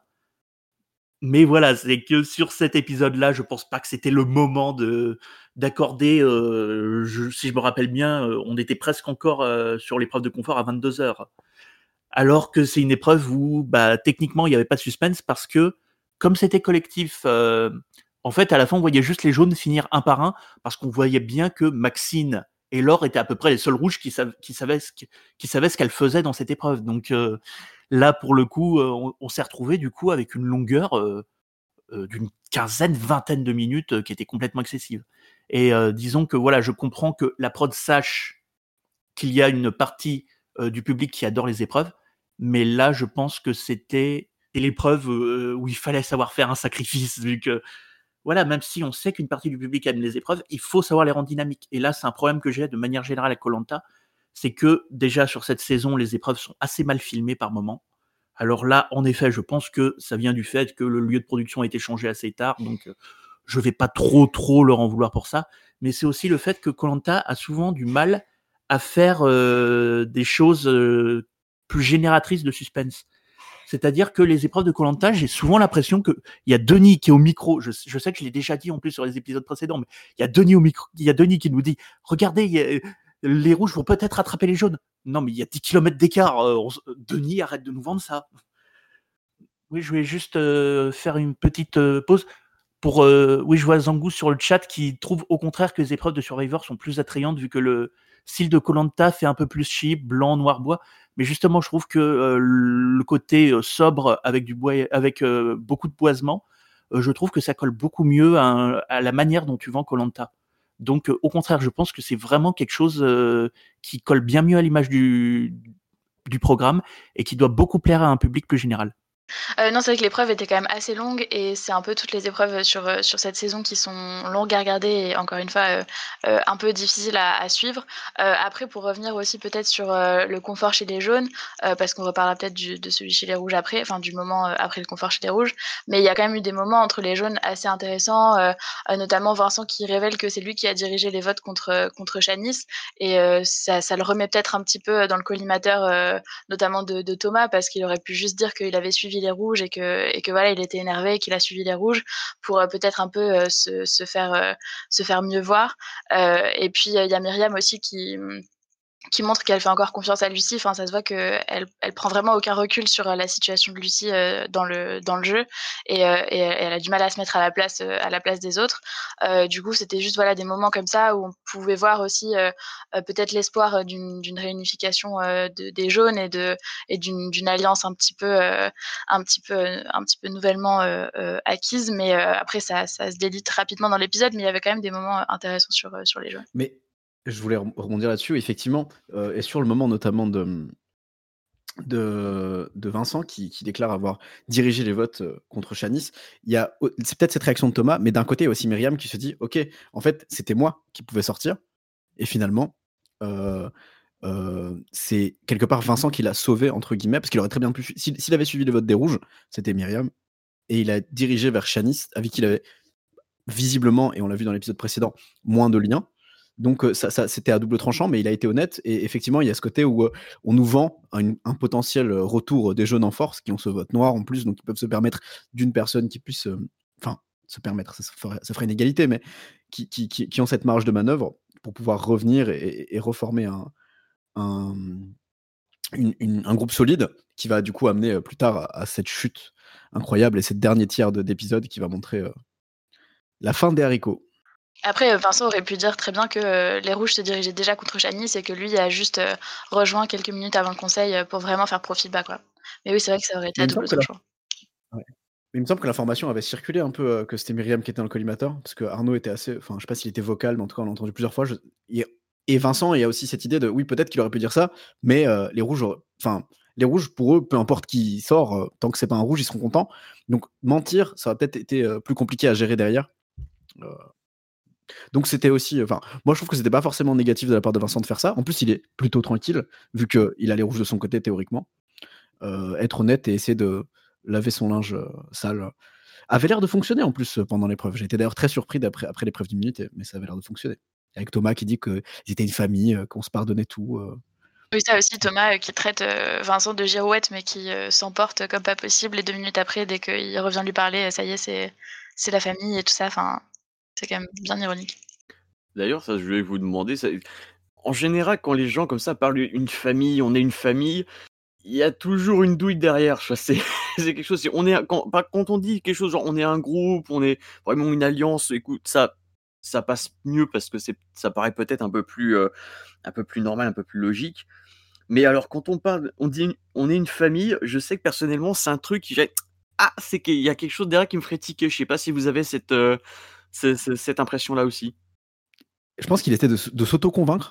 Mais voilà, c'est que sur cet épisode-là, je pense pas que c'était le moment de d'accorder. Euh, je, si je me rappelle bien, euh, on était presque encore euh, sur l'épreuve de confort à vingt-deux heures. Alors que c'est une épreuve où, bah, techniquement, il n'y avait pas de suspense parce que, comme c'était collectif, euh, en fait, à la fin, on voyait juste les jaunes finir un par un parce qu'on voyait bien que Maxine et Laure étaient à peu près les seuls rouges qui, sav- qui savaient ce que- qui savaient ce qu'elles faisaient dans cette épreuve. Donc euh, là, pour le coup, euh, on, on s'est retrouvé du coup avec une longueur euh, euh, d'une quinzaine, vingtaine de minutes euh, qui était complètement excessive. Et euh, disons que voilà, je comprends que la prod sache qu'il y a une partie euh, du public qui adore les épreuves, mais là, je pense que c'était l'épreuve euh, où il fallait savoir faire un sacrifice, vu que, voilà, même si on sait qu'une partie du public aime les épreuves, il faut savoir les rendre dynamiques. Et là, c'est un problème que j'ai de manière générale à Koh-Lanta, c'est que déjà sur cette saison, les épreuves sont assez mal filmées par moments. Alors là, en effet, je pense que ça vient du fait que le lieu de production a été changé assez tard, donc euh, je vais pas trop trop leur en vouloir pour ça, mais c'est aussi le fait que Koh-Lanta a souvent du mal à faire euh, des choses euh, plus génératrices de suspense. C'est-à-dire que les épreuves de Koh-Lanta, j'ai souvent l'impression que il y a Denis qui est au micro. Je, je sais que je l'ai déjà dit en plus sur les épisodes précédents, mais il y a Denis au micro. Il y a Denis qui nous dit regardez, il y a- les rouges vont peut-être attraper les jaunes. Non, mais il y a dix kilomètres d'écart. euh, on s- Denis, arrête de nous vendre ça. Oui, je voulais juste euh, faire une petite euh, pause pour. euh, oui, je vois Zangou sur le chat qui trouve au contraire que les épreuves de Survivor sont plus attrayantes vu que le style de Koh-Lanta fait un peu plus cheap, blanc, noir, bois. Mais justement, je trouve que euh, le côté euh, sobre avec du bois, avec euh, beaucoup de boisement, euh, je trouve que ça colle beaucoup mieux à, à la manière dont tu vends Koh-Lanta. Donc, euh, au contraire, je pense que c'est vraiment quelque chose euh, qui colle bien mieux à l'image du, du programme et qui doit beaucoup plaire à un public plus général. Euh, non, c'est vrai que l'épreuve était quand même assez longue et c'est un peu toutes les épreuves sur, euh, sur cette saison qui sont longues à regarder et encore une fois euh, euh, un peu difficiles à, à suivre. Euh, après, pour revenir aussi peut-être sur euh, le confort chez les jaunes, euh, parce qu'on reparlera peut-être du- de celui chez les rouges après, enfin du moment euh, après le confort chez les rouges, mais il y a quand même eu des moments entre les jaunes assez intéressants, euh, euh, notamment Vincent qui révèle que c'est lui qui a dirigé les votes contre, contre Shanice et euh, ça, ça le remet peut-être un petit peu dans le collimateur, euh, notamment de, de Thomas, parce qu'il aurait pu juste dire qu'il avait suivi les rouges et que, et que voilà, il était énervé et qu'il a suivi les rouges pour euh, peut-être un peu euh, se, se, faire, euh, se faire mieux voir. Euh, et puis, il y a Myriam aussi qui qui montre qu'elle fait encore confiance à Lucie. Enfin, ça se voit qu'elle elle prend vraiment aucun recul sur la situation de Lucie euh, dans, le, dans le jeu et, euh, et elle a du mal à se mettre à la place, euh, à la place des autres. Euh, du coup, c'était juste voilà, des moments comme ça où on pouvait voir aussi euh, euh, peut-être l'espoir d'une, d'une réunification euh, de, des jaunes et, de, et d'une, d'une alliance un petit peu, euh, un petit peu, un petit peu nouvellement euh, euh, acquise. Mais euh, après, ça, ça se délite rapidement dans l'épisode, mais il y avait quand même des moments intéressants sur, euh, sur les jaunes. Mais je voulais rem- rebondir là-dessus, effectivement, euh, et sur le moment notamment de, de, de Vincent qui, qui déclare avoir dirigé les votes euh, contre Shanice, il y a au- c'est peut-être cette réaction de Thomas, mais d'un côté, il y a aussi Myriam qui se dit ok, en fait, c'était moi qui pouvais sortir, et finalement, euh, euh, c'est quelque part Vincent qui l'a sauvé, entre guillemets, parce qu'il aurait très bien pu. su- S'il s'il avait suivi les votes des rouges, c'était Myriam, et il a dirigé vers Shanice, avec qui il avait visiblement, et on l'a vu dans l'épisode précédent, moins de liens. Donc euh, ça, ça, c'était à double tranchant, mais il a été honnête. Et effectivement, il y a ce côté où euh, on nous vend un, un potentiel euh, retour des jeunes en force, qui ont ce vote noir en plus, donc ils peuvent se permettre d'une personne qui puisse, euh, enfin, se permettre, ça, ferait, ça ferait une égalité, mais qui, qui, qui, qui ont cette marge de manœuvre pour pouvoir revenir et, et reformer un, un, une, une, un groupe solide qui va du coup amener euh, plus tard à, à cette chute incroyable et cette dernier tiers de, d'épisode qui va montrer euh, la fin des haricots. Après, Vincent aurait pu dire très bien que euh, les rouges se dirigeaient déjà contre Shanice et que lui a juste euh, rejoint quelques minutes avant le conseil euh, pour vraiment faire profil bas, quoi. Mais oui, c'est vrai que ça aurait été Mais à il me double semble que la, tranchant. ouais. Mais il me semble que l'information avait circulé un peu, euh, que c'était Myriam qui était dans le collimateur, parce que Arnaud était assez, enfin, je sais pas s'il était vocal, mais en tout cas, on l'a entendu plusieurs fois. je- Et, et Vincent, il y a aussi cette idée de, oui, peut-être qu'il aurait pu dire ça, mais euh, les rouges, auraient- enfin, les rouges, pour eux, peu importe qui sort, euh, tant que c'est pas un rouge, ils seront contents. Donc, mentir, ça aurait peut-être été euh, plus compliqué à gérer derrière. Euh, Donc c'était aussi, enfin, moi je trouve que c'était pas forcément négatif de la part de Vincent de faire ça. En plus, il est plutôt tranquille, vu qu'il a les rouges de son côté théoriquement. Euh, être honnête et essayer de laver son linge euh, sale euh, avait l'air de fonctionner en plus euh, pendant l'épreuve. J'ai été d'ailleurs très surpris d'après, après l'épreuve d'immunité, mais ça avait l'air de fonctionner. Avec Thomas qui dit qu'ils étaient une famille, euh, qu'on se pardonnait tout. euh. Oui, ça aussi, Thomas euh, qui traite euh, Vincent de girouette, mais qui euh, s'emporte comme pas possible. Et deux minutes après, dès qu'il revient lui parler, euh, ça y est, c'est, c'est la famille et tout ça. Enfin, c'est quand même bien ironique. D'ailleurs, ça, je voulais vous demander, ça- en général, quand les gens comme ça parlent d'une famille, on est une famille, il y a toujours une douille derrière. Je vois, c'est c'est quelque chose. c'est- On est quand, pas- quand on dit quelque chose, genre on est un groupe, on est vraiment une alliance. Écoute, ça, ça passe mieux parce que c'est, ça paraît peut-être un peu plus, euh, un peu plus normal, un peu plus logique. Mais alors, quand on parle, on dit, on est une famille. Je sais que personnellement, c'est un truc qui, j'ai- ah, c'est qu'il y a quelque chose derrière qui me ferait tiquer. Je sais pas si vous avez cette, euh, ce- ce- cette impression-là aussi. Je pense qu'il était de, s- de s'auto-convaincre.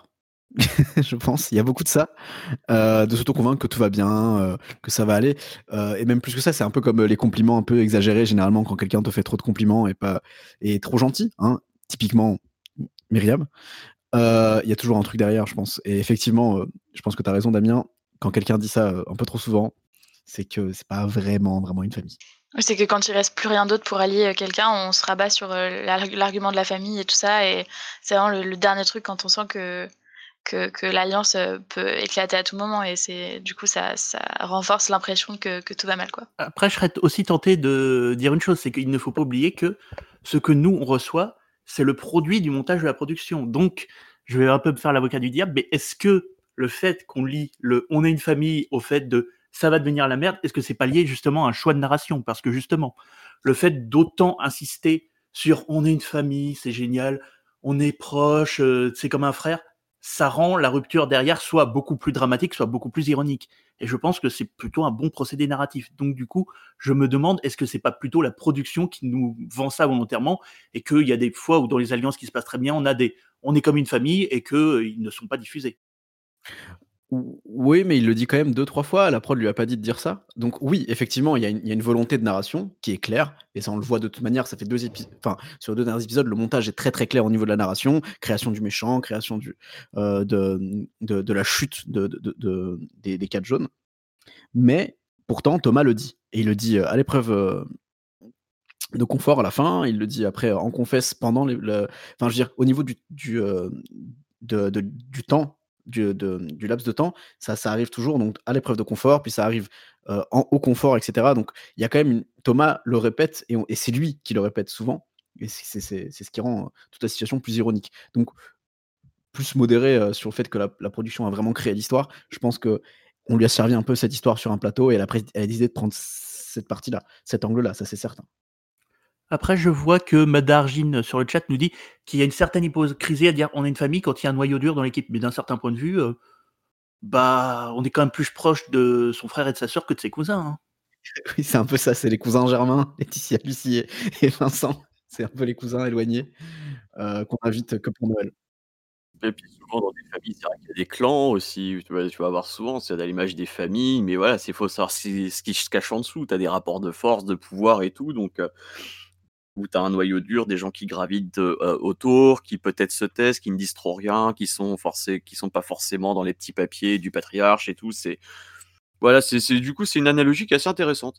Je pense, il y a beaucoup de ça, euh, de s'auto-convaincre que tout va bien, euh, que ça va aller. Euh, et même plus que ça, c'est un peu comme euh, les compliments un peu exagérés, généralement, quand quelqu'un te fait trop de compliments et, pas, et trop gentil. Hein. Typiquement, Myriam. Euh, Il y a toujours un truc derrière, je pense. Et effectivement, euh, je pense que tu as raison, Damien. Quand quelqu'un dit ça euh, un peu trop souvent, c'est que c'est pas vraiment, vraiment une famille. Oui, c'est que quand il reste plus rien d'autre pour allier euh, quelqu'un, on se rabat sur euh, l'ar- l'argument de la famille et tout ça. Et c'est vraiment le, le dernier truc quand on sent que, que, que l'alliance euh, peut éclater à tout moment. Et c'est du coup, ça, ça renforce l'impression que, que tout va mal, quoi. Après, je serais aussi tenté de dire une chose, c'est qu'il ne faut pas oublier que ce que nous, on reçoit, c'est le produit du montage de la production. Donc, je vais un peu me faire l'avocat du diable, mais est-ce que le fait qu'on lit le « on est une famille » au fait de « ça va devenir la merde », est-ce que c'est pas lié justement à un choix de narration? Parce que justement, le fait d'autant insister sur « on est une famille, c'est génial, on est proche, euh, c'est comme un frère », ça rend la rupture derrière soit beaucoup plus dramatique, soit beaucoup plus ironique. Et je pense que c'est plutôt un bon procédé narratif. Donc du coup, je me demande, est-ce que c'est pas plutôt la production qui nous vend ça volontairement, et qu'il y a des fois où dans les alliances qui se passent très bien, on a des, on est comme une famille, et qu'ils ne sont pas diffusés. Ou- Oui, mais il le dit quand même deux, trois fois. La prod lui a pas dit de dire ça. Donc oui, effectivement, il y, a une- il y a une volonté de narration qui est claire. Et ça, on le voit de toute manière. Ça fait deux épisodes. Enfin, sur les deux derniers épisodes, le montage est très très clair au niveau de la narration. Création du méchant, création du, euh, de, de, de la chute de, de- de- de- des, des quatre jaunes. Mais pourtant, Thomas le dit. Et il le dit euh, à l'épreuve euh, de confort à la fin. Il le dit après euh, en confesse pendant les, le- enfin, je veux dire, au niveau du, du, euh, de- de- du temps, du, de- du laps de temps, ça, ça arrive toujours donc à l'épreuve de confort, puis ça arrive euh, en, au confort, et cetera. Donc il y a quand même une... Thomas le répète et, on- et c'est lui qui le répète souvent. Et c'est c'est- c'est- c'est ce qui rend euh, toute la situation plus ironique. Donc plus modéré euh, sur le fait que la, la production a vraiment créé l'histoire. Je pense que on lui a servi un peu cette histoire sur un plateau et elle a, pris- elle a décidé de prendre cette partie-là, cet angle-là, ça c'est certain. Après, je vois que Madargine sur le chat nous dit qu'il y a une certaine hypocrisie à dire on est une famille quand il y a un noyau dur dans l'équipe. Mais d'un certain point de vue, euh, bah, on est quand même plus proche de son frère et de sa sœur que de ses cousins. Hein. Oui, c'est un peu ça, c'est les cousins germains, Laetitia, Lucie et, et Vincent. C'est un peu les cousins éloignés euh, qu'on invite que pour Noël. Et puis souvent dans des familles, c'est vrai qu'il y a des clans aussi, tu vas tu vas voir souvent, c'est à l'image des familles, mais voilà, c'est faut savoir ce ce qui se cache en dessous. Tu as des rapports de force, de pouvoir et tout, donc heu, où tu as un noyau dur, des gens qui gravitent, heu, autour, qui peut-être se taisent, qui ne disent trop rien, qui sont forcés qui sont pas forcément dans les petits papiers du patriarche et tout, c'est voilà, c'est c'est du coup, c'est une analogie qui est assez intéressante.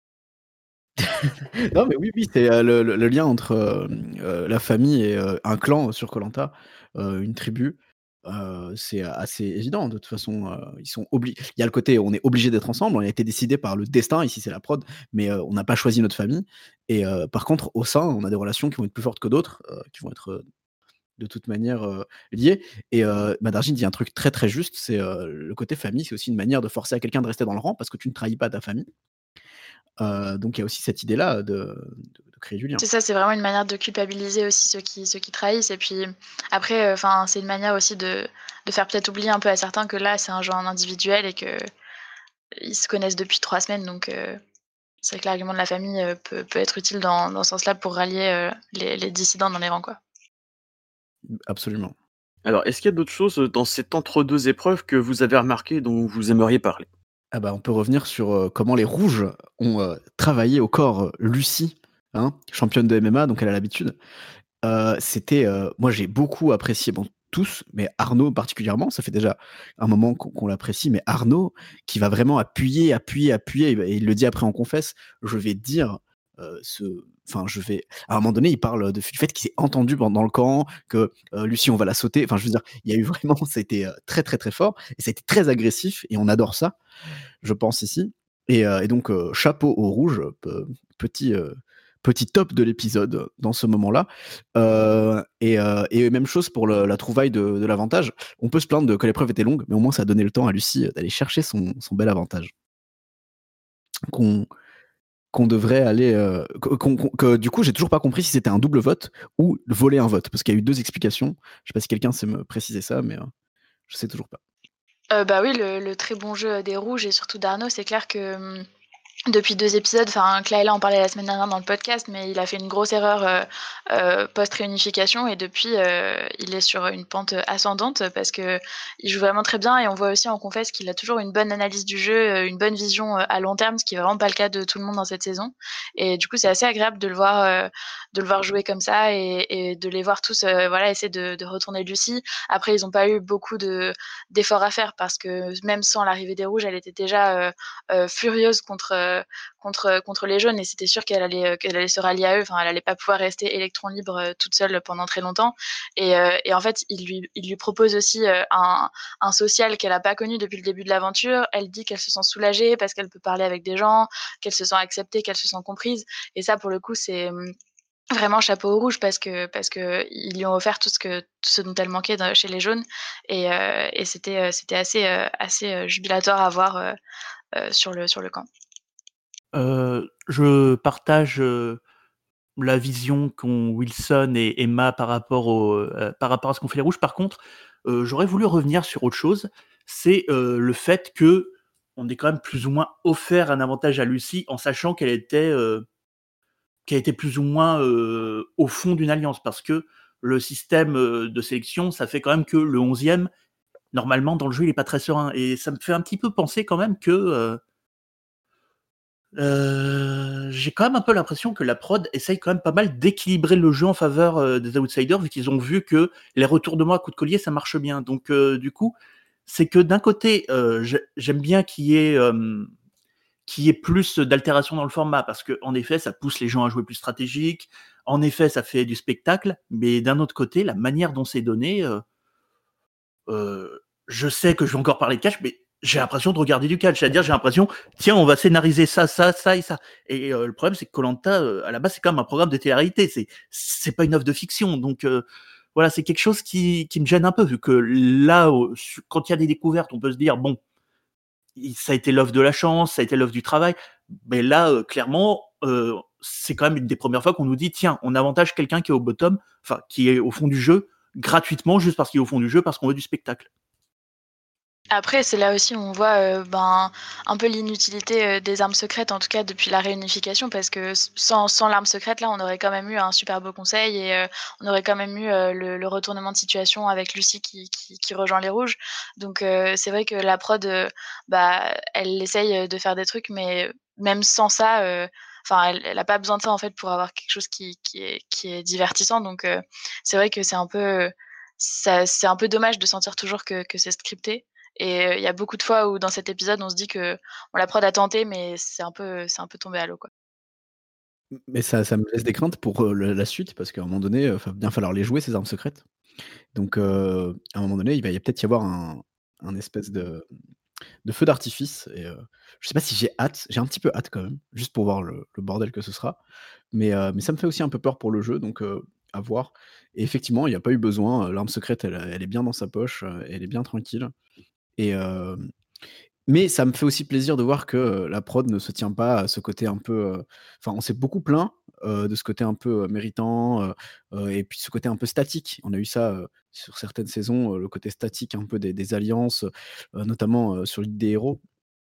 Non, mais oui, oui, c'est euh, le, le- le lien entre euh, euh, la famille et euh, un clan sur koh une tribu. Euh, c'est assez évident. De toute façon, euh, ils sont obligés. Il y a le côté, on est obligé d'être ensemble. On a été décidé par le destin. Ici, c'est la prod, mais euh, on n'a pas choisi notre famille. Et euh, par contre, au sein, on a des relations qui vont être plus fortes que d'autres, euh, qui vont être euh, de toute manière euh, liées. Et euh, Madargine dit un truc très très juste. C'est euh, le côté famille. C'est aussi une manière de forcer à quelqu'un de rester dans le rang parce que tu ne trahis pas ta famille. Euh, donc il y a aussi cette idée-là de, de- de créer du lien. C'est ça, c'est vraiment une manière de culpabiliser aussi ceux qui, ceux qui trahissent. Et puis après, enfin, c'est une manière aussi de, de faire peut-être oublier un peu à certains que là, c'est un jeu en individuel et que ils se connaissent depuis trois semaines. Donc euh, c'est vrai que l'argument de la famille euh, peut, peut être utile dans, dans ce sens-là pour rallier euh, les, les dissidents dans les rangs, quoi. Absolument. Alors, est-ce qu'il y a d'autres choses, dans cette entre-deux épreuves que vous avez remarquées, dont vous aimeriez parler? Ah bah, on peut revenir sur euh, comment les rouges ont euh, travaillé au corps euh, Lucie, hein, championne de M M A, donc elle a l'habitude. euh, c'était, euh, moi j'ai beaucoup apprécié, bon tous, mais Arnaud particulièrement, ça fait déjà un moment qu'on, qu'on l'apprécie, mais Arnaud qui va vraiment appuyer, appuyer, appuyer, et il le dit après en confesse, je vais dire euh, ce, enfin je vais, à un moment donné il parle de, du fait qu'il s'est entendu pendant le camp, que euh, Lucie on va la sauter, enfin je veux dire, il y a eu vraiment, ça a été euh, très très très fort, et ça a été très agressif, et on adore ça, je pense ici, et, euh, et donc euh, chapeau au rouge, pe- petit... euh, petit top de l'épisode dans ce moment-là. Euh, et, euh, et même chose pour le, la trouvaille de, de l'avantage. On peut se plaindre de, que l'épreuve était longue, mais au moins ça a donné le temps à Lucie d'aller chercher son, son bel avantage. Qu'on, qu'on devrait aller... Euh, qu'on, qu'on, que, du coup, j'ai toujours pas compris si c'était un double vote ou voler un vote, parce qu'il y a eu deux explications. Je sais pas si quelqu'un sait me préciser ça, mais euh, je sais toujours pas. Euh, bah oui, le, le très bon jeu des rouges et surtout d'Arnaud, c'est clair que... hum, depuis deux épisodes, enfin Claëla en parlait la semaine dernière dans le podcast, mais il a fait une grosse erreur euh, euh, post-réunification et depuis euh, il est sur une pente ascendante parce que il joue vraiment très bien et on voit aussi en confesse qu'il a toujours une bonne analyse du jeu, une bonne vision euh, à long terme, ce qui est vraiment pas le cas de tout le monde dans cette saison. Et du coup c'est assez agréable de le voir, euh, de le voir jouer comme ça et, et de les voir tous euh, voilà essayer de, de retourner Lucie. Après ils n'ont pas eu beaucoup de d'efforts à faire parce que même sans l'arrivée des rouges, elle était déjà euh, euh, furieuse contre euh, contre contre les jaunes et c'était sûr qu'elle allait euh, qu'elle allait se rallier à eux. Enfin, elle allait pas pouvoir rester électron libre euh, toute seule pendant très longtemps. Et, euh, et en fait, il lui il lui propose aussi euh, un un social qu'elle a pas connu depuis le début de l'aventure. Elle dit qu'elle se sent soulagée parce qu'elle peut parler avec des gens, qu'elle se sent acceptée, qu'elle se sent comprise. Et ça, pour le coup, c'est vraiment chapeau au rouge parce que parce que ils lui ont offert tout ce que tout ce dont elle manquait dans, chez les jaunes et, euh, et c'était c'était assez euh, assez jubilatoire à voir euh, euh, sur le sur le camp. Euh, je partage euh, la vision qu'ont Wilson et Emma par rapport, au, euh, par rapport à ce qu'ont fait les rouges. Par contre, euh, j'aurais voulu revenir sur autre chose. C'est euh, le fait que on ait quand même plus ou moins offert un avantage à Lucie en sachant qu'elle était, euh, qu'elle était plus ou moins euh, au fond d'une alliance. Parce que le système euh, de sélection, ça fait quand même que le onzième, normalement, dans le jeu, il n'est pas très serein. Et ça me fait un petit peu penser quand même que... Euh, Euh, j'ai quand même un peu l'impression que la prod essaye quand même pas mal d'équilibrer le jeu en faveur euh, des outsiders, vu qu'ils ont vu que les retournements à coups de collier, ça marche bien. Donc, euh, du coup, c'est que d'un côté, euh, j'ai- j'aime bien qu'il y ait, euh, qu'il y ait plus d'altération dans le format, parce que en effet, ça pousse les gens à jouer plus stratégique. En effet, ça fait du spectacle. Mais d'un autre côté, la manière dont c'est donné, euh, euh, je sais que je vais encore parler de catch, mais j'ai l'impression de regarder du catch. C'est-à-dire, j'ai l'impression, tiens, on va scénariser ça, ça, ça et ça. Et euh, le problème, c'est que Koh-Lanta, euh, à la base, c'est quand même un programme de télé-réalité. C'est, c'est pas une œuvre de fiction. Donc, euh, voilà, c'est quelque chose qui, qui me gêne un peu, vu que là, euh, quand il y a des découvertes, on peut se dire, bon, ça a été l'œuvre de la chance, ça a été l'œuvre du travail. Mais là, euh, clairement, euh, c'est quand même une des premières fois qu'on nous dit, tiens, on avantage quelqu'un qui est au bottom, enfin, qui est au fond du jeu, gratuitement, juste parce qu'il est au fond du jeu, parce qu'on veut du spectacle. Après, c'est là aussi où on voit euh, ben, un peu l'inutilité euh, des armes secrètes, en tout cas depuis la réunification, parce que sans, sans l'arme secrète, là, on aurait quand même eu un super beau conseil et euh, on aurait quand même eu euh, le, le retournement de situation avec Lucie qui, qui, qui rejoint les rouges. Donc, euh, c'est vrai que la prod, euh, bah, elle essaye de faire des trucs, mais même sans ça, euh, enfin, elle, elle a pas besoin de ça en fait pour avoir quelque chose qui, qui, est, qui est divertissant. Donc, euh, c'est vrai que c'est un peu, ça, c'est un peu dommage de sentir toujours que, que c'est scripté. Et il y a beaucoup de fois où dans cet épisode, on se dit que on la prod a tenté, mais c'est un peu, c'est un peu tombé à l'eau, quoi. Mais ça, ça me laisse des craintes pour euh, le- la suite, parce qu'à un moment donné, il va bien falloir les jouer, ces armes secrètes. Donc, euh, à un moment donné, il va y a peut-être y avoir un, un espèce de, de feu d'artifice. Et euh, je sais pas si j'ai hâte, j'ai un petit peu hâte quand même, juste pour voir le, le bordel que ce sera. Mais, euh, mais ça me fait aussi un peu peur pour le jeu, donc euh, à voir. Et effectivement, il n'y a pas eu besoin. euh, L'arme secrète, elle, elle est bien dans sa poche, euh, elle est bien tranquille. Et, euh, mais ça me fait aussi plaisir de voir que euh, la prod ne se tient pas à ce côté un peu. euh, Enfin, on s'est beaucoup plaint euh, de ce côté un peu euh, méritant euh, euh, et puis ce côté un peu statique. On a eu ça euh, sur certaines saisons, euh, le côté statique un peu des, des alliances, euh, notamment euh, sur l'île des héros.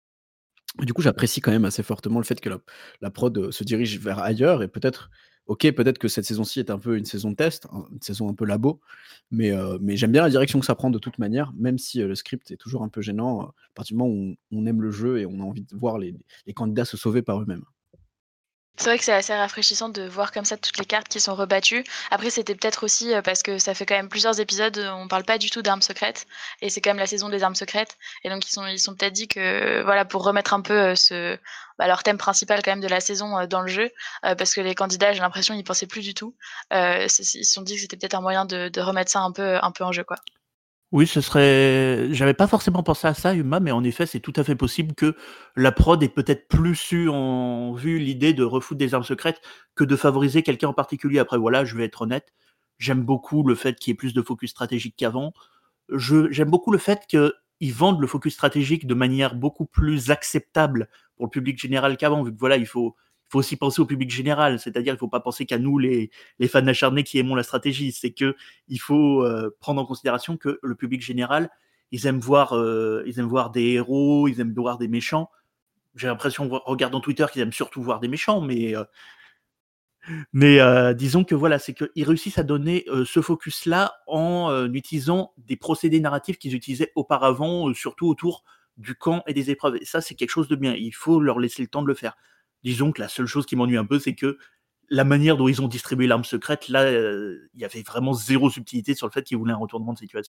Du coup, j'apprécie quand même assez fortement le fait que la, la prod euh, se dirige vers ailleurs et peut-être, ok, peut-être que cette saison-ci est un peu une saison de test, hein, une saison un peu labo, mais, euh, mais j'aime bien la direction que ça prend de toute manière, même si euh, le script est toujours un peu gênant, euh, à partir du moment où on, on aime le jeu et on a envie de voir les, les candidats se sauver par eux-mêmes. C'est vrai que c'est assez rafraîchissant de voir comme ça toutes les cartes qui sont rebattues. Après, c'était peut-être aussi, heu, parce que ça fait quand même plusieurs épisodes, heu, on parle pas du tout d'armes secrètes et c'est quand même la saison des armes secrètes et donc ils sont ils sont peut-être dit que, voilà, pour remettre un peu, heu, ce bah, leur thème principal quand même de la saison, heu, dans le jeu, heu, parce que les candidats, j'ai l'impression, ils pensaient plus du tout. Heu, c'est ils se sont dit que c'était peut-être un moyen de de remettre ça un peu un peu en jeu, quoi. Oui, ce serait j'avais pas forcément pensé à ça, Huma, mais en effet, c'est tout à fait possible que la prod ait peut-être plus eu en vue l'idée de refoutre des armes secrètes que de favoriser quelqu'un en particulier. Après voilà, je vais être honnête, j'aime beaucoup le fait qu'il y ait plus de focus stratégique qu'avant. Je j'aime beaucoup le fait qu'ils vendent le focus stratégique de manière beaucoup plus acceptable pour le public général qu'avant, vu que voilà, il faut il faut aussi penser au public général, c'est-à-dire il faut pas penser qu'à nous les les fans acharnés qui aimons la stratégie. C'est que il faut, heu, prendre en considération que le public général, ils aiment voir, heu, ils aiment voir des héros, ils aiment voir des méchants. J'ai l'impression, en regardant Twitter, qu'ils aiment surtout voir des méchants, mais heu mais heu, disons que voilà, c'est qu'ils réussissent à donner, heu, ce focus-là en, heu, utilisant des procédés narratifs qu'ils utilisaient auparavant, heu, surtout autour du camp et des épreuves et ça, c'est quelque chose de bien. Il faut leur laisser le temps de le faire. Disons que la seule chose qui m'ennuie un peu, c'est que la manière dont ils ont distribué l'arme secrète, là, heu, il y avait vraiment zéro subtilité sur le fait qu'ils voulaient un retournement de situation.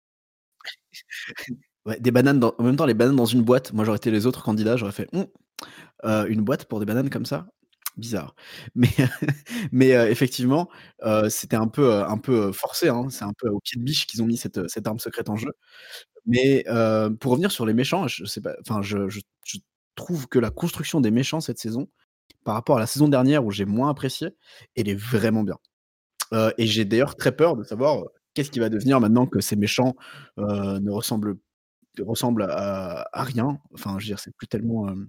Ouais, des bananes dans en même temps, les bananes dans une boîte, moi j'aurais été les autres candidats, j'aurais fait: «Mmh, heu, une boîte pour des bananes comme ça? Bizarre». Mais mais heu, effectivement, heu, c'était un peu, heu, un peu, heu, forcé, hein. C'est un peu au pied de biche qu'ils ont mis cette, heu, cette arme secrète en jeu. Mais heu, pour revenir sur les méchants, je sais pas, enfin je je je trouve que la construction des méchants cette saison, par rapport à la saison dernière où j'ai moins apprécié, elle est vraiment bien. Heu et j'ai d'ailleurs très peur de savoir, heu, qu'est-ce qui va devenir maintenant que ces méchants, heu, ne ressemblent ressemblent à à rien. Enfin, je veux dire, c'est plus tellement, hem,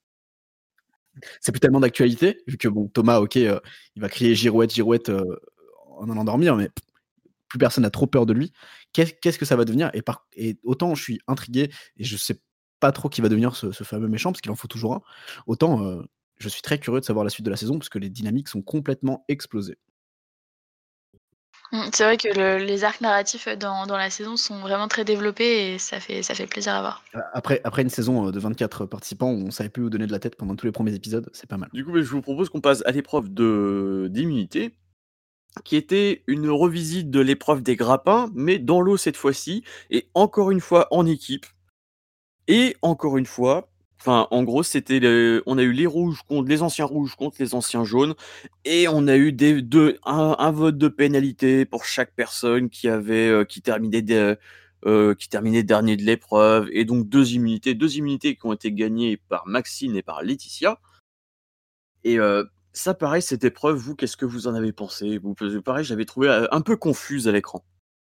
c'est plus tellement d'actualité, vu que bon, Thomas, OK, heu, il va crier girouette, girouette, heu, en allant dormir, mais plus personne n'a trop peur de lui. Qu'est qu'est-ce que ça va devenir? Et par et autant je suis intrigué et je sais pas trop qui va devenir ce ce fameux méchant, parce qu'il en faut toujours un, autant, heu, je suis très curieux de savoir la suite de la saison, parce que les dynamiques sont complètement explosées. Mmh, c'est vrai que le les arcs narratifs, dans dans la saison sont vraiment très développés et ça fait ça fait plaisir à voir. A après après une saison, heu, de vingt-quatre participants où on savait plus où donner de la tête pendant tous les premiers épisodes, c'est pas mal. Du coup, beh, je vous propose qu'on passe à l'épreuve de d'immunité, qui était une revisite de l'épreuve des grappins, mais dans l'eau cette fois-ci et encore une fois en équipe et encore une fois, enfin, en gros, c'était le on a eu les rouges contre les anciens rouges contre les anciens jaunes et on a eu des deux un un vote de pénalité pour chaque personne qui avait, heu, qui terminait de heu, qui terminait dernier de l'épreuve et donc deux immunités deux immunités qui ont été gagnées par Maxine et par Laetitia. Et heu, ça pareil, cette épreuve, vous, qu'est-ce que vous en avez pensé? Vous, parce que pareil, j'avais trouvé, heu, un peu confuse à l'écran.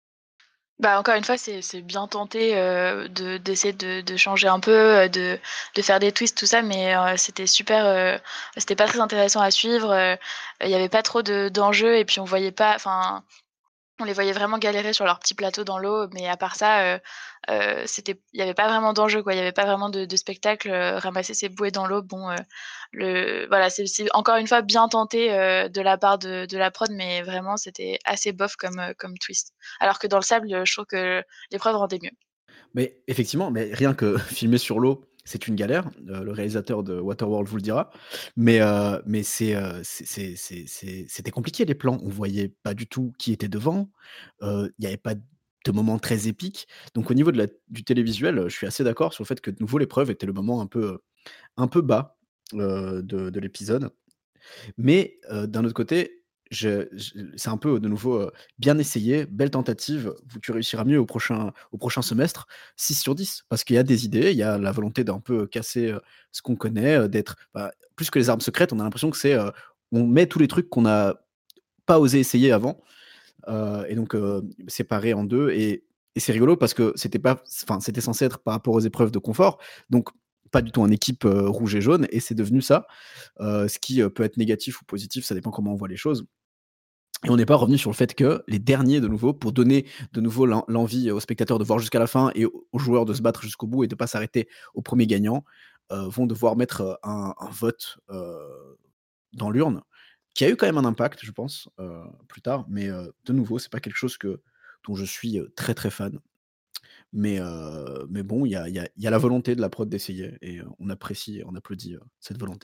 Bah, encore une fois, c'est c'est bien tenté, heu, de d'essayer de de changer un peu, heu, de de faire des twists, tout ça, mais heu, c'était super, heu, c'était pas très intéressant à suivre, heu, il y avait pas trop de d'enjeux et puis on voyait pas enfin, on les voyait vraiment galérer sur leur petit plateau dans l'eau, mais à part ça, heu heu, c'était il y avait pas vraiment d'enjeu, quoi. Il y avait pas vraiment de de spectacle, heu, ramasser ses bouées dans l'eau, bon, heu, le voilà, c'est c'est encore une fois bien tenté, heu, de la part de de la prod, mais vraiment c'était assez bof comme, heu, comme twist. Alors que dans le sable, heu, je trouve que l'épreuve rendait mieux. Mais effectivement, mais rien que filmer sur l'eau, c'est une galère. Heu, le réalisateur de Waterworld vous le dira. Mais heu, mais c'est, heu, c'est c'est c'est c'est c'était compliqué les plans. On voyait pas du tout qui était devant. Heu, il y avait pas de moment très épique. Donc au niveau de la du télévisuel, heu, je suis assez d'accord sur le fait que de nouveau l'épreuve était le moment un peu, heu, un peu bas, heu, de de l'épisode. Mais heu, d'un autre côté, je je c'est un peu de nouveau, heu, bien essayé, belle tentative, vous tu réussiras mieux au prochain au prochain semestre, six sur dix. Parce qu'il y a des idées, il y a la volonté d'un peu casser, heu, ce qu'on connaît, heu, d'être bah, plus que les armes secrètes, on a l'impression que c'est, heu, on met tous les trucs qu'on n'a pas osé essayer avant, heu et donc heu, séparés en deux et et c'est rigolo parce que c'était pas enfin, c'était censé être par rapport aux épreuves de confort, donc pas du tout en équipe, heu, rouge et jaune et c'est devenu ça, heu, ce qui, heu, peut être négatif ou positif, ça dépend comment on voit les choses et on n'est pas revenu sur le fait que les derniers, de nouveau, pour donner de nouveau l'en l'envie aux spectateurs de voir jusqu'à la fin et aux aux joueurs de se battre jusqu'au bout et de pas s'arrêter au premier gagnant, heu, vont devoir mettre, heu, un un vote, heu, dans l'urne, qui a eu quand même un impact, je pense, heu, plus tard, mais heu, de nouveau, c'est pas quelque chose que dont je suis, heu, très, très fan. Mais heu, mais bon, il y a il y a il y a la volonté de la prod d'essayer et heu, on apprécie et on applaudit, heu, cette volonté.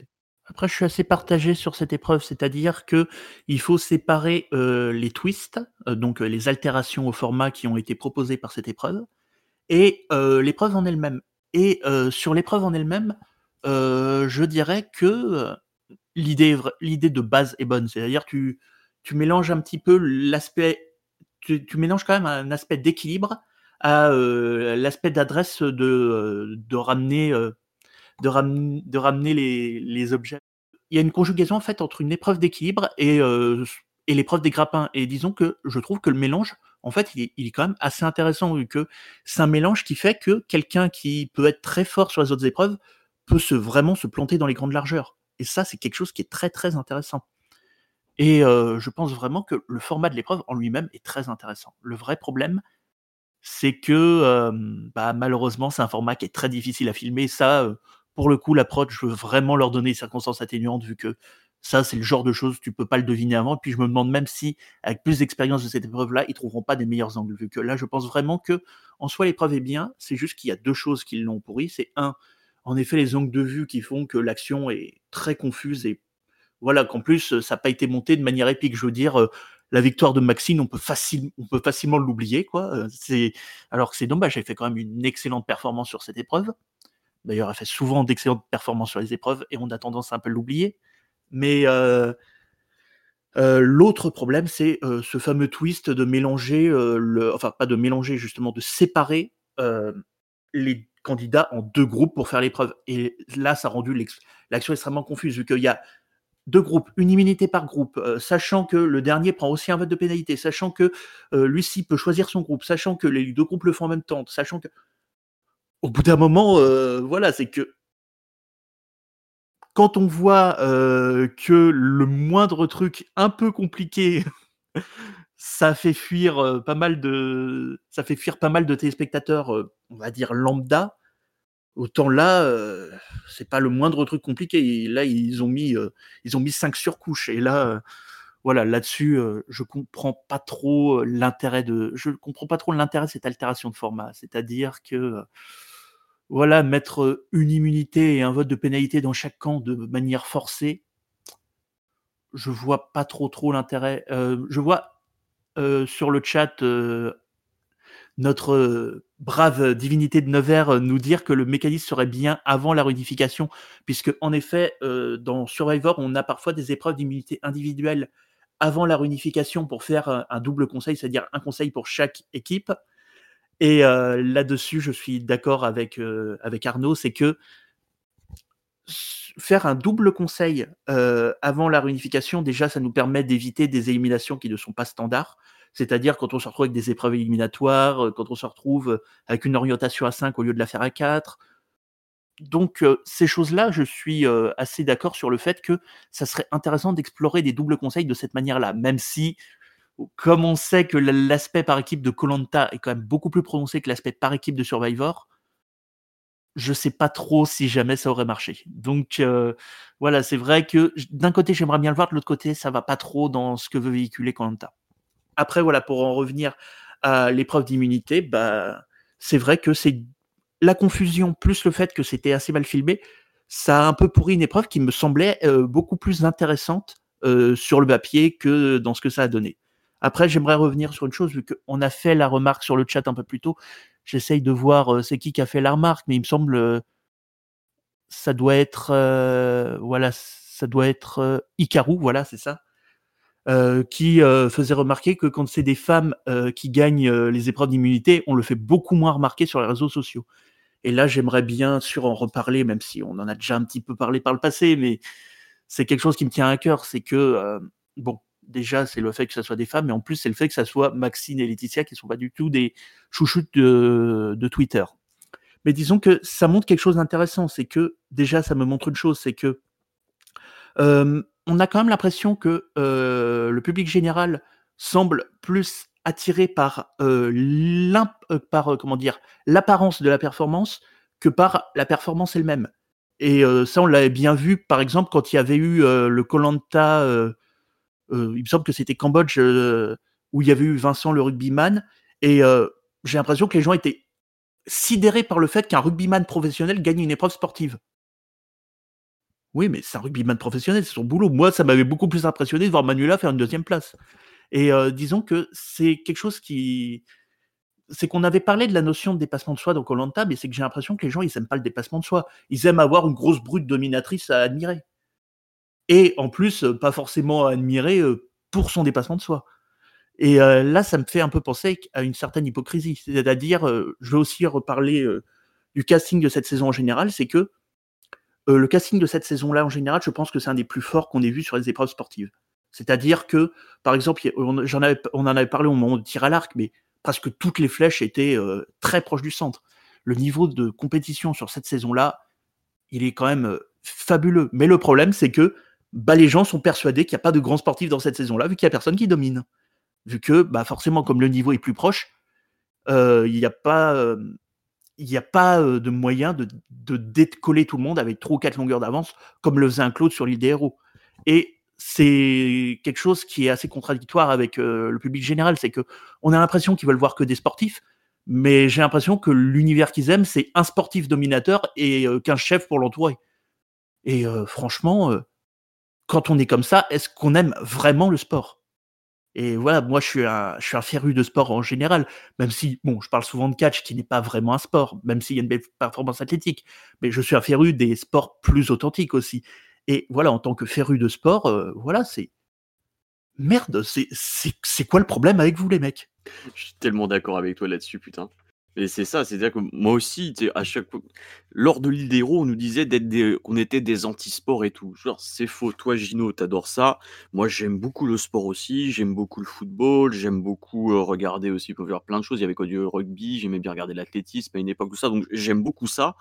Après, je suis assez partagé sur cette épreuve, c'est-à-dire que il faut séparer, heu, les twists, heu, donc heu, les altérations au format qui ont été proposées par cette épreuve et heu, l'épreuve en elle-même et heu, sur l'épreuve en elle-même, heu, je dirais que, heu, l'idée est vr l'idée de base est bonne. C'est-à-dire tu tu mélanges un petit peu l'aspect tu tu mélanges quand même un aspect d'équilibre à, heu, l'aspect d'adresse de, heu, de ramener, heu, de ram de ramener les les objets. Il y a une conjugaison en fait entre une épreuve d'équilibre et heu, et l'épreuve des grappins et disons que je trouve que le mélange, en fait, il est il est quand même assez intéressant vu que c'est un mélange qui fait que quelqu'un qui peut être très fort sur les autres épreuves peut se vraiment se planter dans les grandes largeurs et ça, c'est quelque chose qui est très, très intéressant et heu, je pense vraiment que le format de l'épreuve en lui-même est très intéressant. Le vrai problème, c'est que, hem, bah, malheureusement, c'est un format qui est très difficile à filmer. Ça, heu, pour le coup, la prod, je veux vraiment leur donner des circonstances atténuantes vu que ça, c'est le genre de choses, tu peux pas le deviner avant. Et puis je me demande même si, avec plus d'expérience de cette épreuve-là, ils trouveront pas des meilleurs angles. Vu que là, je pense vraiment que, en soi, l'épreuve est bien. C'est juste qu'il y a deux choses qui l'ont pourri. C'est un, en effet, les angles de vue qui font que l'action est très confuse et voilà, qu'en plus, ça n'a pas été monté de manière épique. Je veux dire, heu, la victoire de Maxine, on peut facile on peut facilement l'oublier, quoi, heu, c'est alors que c'est dommage, elle fait quand même une excellente performance sur cette épreuve. D'ailleurs, elle fait souvent d'excellentes performances sur les épreuves et on a tendance à un peu l'oublier. Mais, heu heu, l'autre problème, c'est, heu, ce fameux twist de mélanger, heu, le enfin, pas de mélanger, justement, de séparer, hem, les candidats en deux groupes pour faire l'épreuve et là, ça a rendu l'ex l'action extrêmement confuse vu qu'il y a deux groupes, une immunité par groupe, heu, sachant que le dernier prend aussi un vote de pénalité, sachant que, heu, lui-ci peut choisir son groupe, sachant que les deux groupes le font en même temps, sachant que au bout d'un moment, heu, voilà, c'est que quand on voit, heu, que le moindre truc un peu compliqué, ça fait fuir, heu, pas mal de ça fait fuir pas mal de téléspectateurs, heu, on va dire lambda, autant là, heu, c'est pas le moindre truc compliqué et là, ils ont mis, heu, ils ont mis cinq surcouches et là, heu voilà, là-dessus, heu, je comprends pas trop, heu, l'intérêt de je comprends pas trop l'intérêt de cette altération de format. C'est-à-dire que, heu, voilà, mettre, heu, une immunité et un vote de pénalité dans chaque camp de manière forcée, je vois pas trop, trop l'intérêt. Heu, je vois, heu, sur le chat, heu, notre, heu, brave divinité de Nevers, heu, nous dire que le mécanisme serait bien avant la réunification puisque en effet, heu, dans Survivor, on a parfois des épreuves d'immunité individuelle avant la réunification pour faire un un double conseil, c'est-à-dire un conseil pour chaque équipe et heu, là-dessus, je suis d'accord avec, heu, avec Arnaud, c'est que s faire un double conseil, heu, avant la réunification, déjà, ça nous permet d'éviter des éliminations qui ne sont pas standards. C'est-à-dire quand on se retrouve avec des épreuves éliminatoires, heu, quand on se retrouve, heu, avec une orientation à cinq au lieu de la faire à quatre. Donc heu, ces choses-là, je suis, heu, assez d'accord sur le fait que ça serait intéressant d'explorer des doubles conseils de cette manière-là, même si comme on sait que l l'aspect par équipe de koh lanta est quand même beaucoup plus prononcé que l'aspect par équipe de Survivor, je sais pas trop si jamais ça aurait marché. Donc heu, voilà, c'est vrai que j d'un côté, j'aimerais bien le voir, de l'autre côté, ça va pas trop dans ce que veut véhiculer koh lanta. Après voilà, pour en revenir à l'épreuve d'immunité, bah, c'est vrai que c'est la confusion plus le fait que c'était assez mal filmé, ça a un peu pourri une épreuve qui me semblait, heu, beaucoup plus intéressante, heu, sur le papier que dans ce que ça a donné. Après, j'aimerais revenir sur une chose, vu qu'on a fait la remarque sur le chat un peu plus tôt. J'essaye de voir, heu, c'est qui qui a fait la remarque, mais il me semble, heu, ça doit être, heu, voilà, ça doit être, heu, Hikaru, voilà, c'est ça. Heu, qui, heu, faisait remarquer que quand c'est des femmes, heu, qui gagnent, heu, les épreuves d'immunité, on le fait beaucoup moins remarquer sur les réseaux sociaux. Et là, j'aimerais bien sûr en reparler, même si on en a déjà un petit peu parlé par le passé, mais c'est quelque chose qui me tient à cœur. C'est que, heu, bon, déjà, c'est le fait que ça soit des femmes, mais en plus, c'est le fait que ça soit Maxine et Laetitia qui sont pas du tout des chouchoutes de de Twitter. Mais disons que ça montre quelque chose d'intéressant, c'est que déjà, ça me montre une chose, c'est que Hem, on a quand même l'impression que, heu, le public général semble plus attiré par, heu, l'imp heu, par, heu, comment dire? L'apparence de la performance que par la performance elle-même et heu, ça on l'avait bien vu par exemple quand il y avait eu, heu, le koh lanta, heu heu, il me semble que c'était Cambodge, heu, où il y avait eu Vincent le rugbyman et heu, j'ai l'impression que les gens étaient sidérés par le fait qu'un rugbyman professionnel gagne une épreuve sportive. Oui, mais c'est un rugbyman professionnel, c'est son boulot. Moi, ça m'avait beaucoup plus impressionné de voir Manuela faire une deuxième place. Et euh, disons que c'est quelque chose qui... C'est qu'on avait parlé de la notion de dépassement de soi dans Koh-Lanta, mais c'est que j'ai l'impression que les gens, ils aiment pas le dépassement de soi. Ils aiment avoir une grosse brute dominatrice à admirer. Et en plus, euh, pas forcément à admirer euh, pour son dépassement de soi. Et euh, là, ça me fait un peu penser à une certaine hypocrisie. C'est-à-dire, euh, je vais aussi reparler euh, du casting de cette saison en général, c'est que euh, le casting de cette saison-là en général, je pense que c'est un des plus forts qu'on ait vu sur les épreuves sportives. C'est-à-dire que, par exemple, on, j'en avais, on en avait parlé au moment de tir à l'arc, mais presque toutes les flèches étaient euh, très proches du centre. Le niveau de compétition sur cette saison-là, il est quand même euh, fabuleux. Mais le problème, c'est que bah, les gens sont persuadés qu'il n'y a pas de grands sportifs dans cette saison-là, vu qu'il n'y a personne qui domine. Vu que, bah, forcément, comme le niveau est plus proche, euh, il n'y a pas, euh, il n'y a pas euh, de moyen de, de décoller tout le monde avec trois ou quatre longueurs d'avance, comme le faisait un Claude sur l'île des héros. Et c'est quelque chose qui est assez contradictoire avec euh, le public général, c'est que on a l'impression qu'ils veulent voir que des sportifs, mais j'ai l'impression que l'univers qu'ils aiment, c'est un sportif dominateur et euh, qu'un chef pour l'entourer. Et euh, franchement, euh, quand on est comme ça, est-ce qu'on aime vraiment le sport ? Et voilà, moi je suis un, je suis un féru de sport en général, même si, bon, je parle souvent de catch qui n'est pas vraiment un sport, même s'il y a une belle performance athlétique, mais je suis un féru des sports plus authentiques aussi. Et voilà, en tant que féru de sport, euh, voilà, c'est... Merde, c'est, c'est, c'est quoi le problème avec vous les mecs ? Je suis tellement d'accord avec toi là-dessus, putain. Et c'est ça, c'est-à-dire que moi aussi, tu sais, à chaque fois, lors de l'île des héros, on nous disait d'être des, qu'on était des anti-sports et tout. Genre, c'est faux. Toi, Gino, t'adores ça. Moi, j'aime beaucoup le sport aussi. J'aime beaucoup le football. J'aime beaucoup euh, regarder aussi, pour faire plein de choses. Il y avait quoi du rugby. J'aimais bien regarder l'athlétisme à une époque, tout ça. Donc, j'aime beaucoup ça.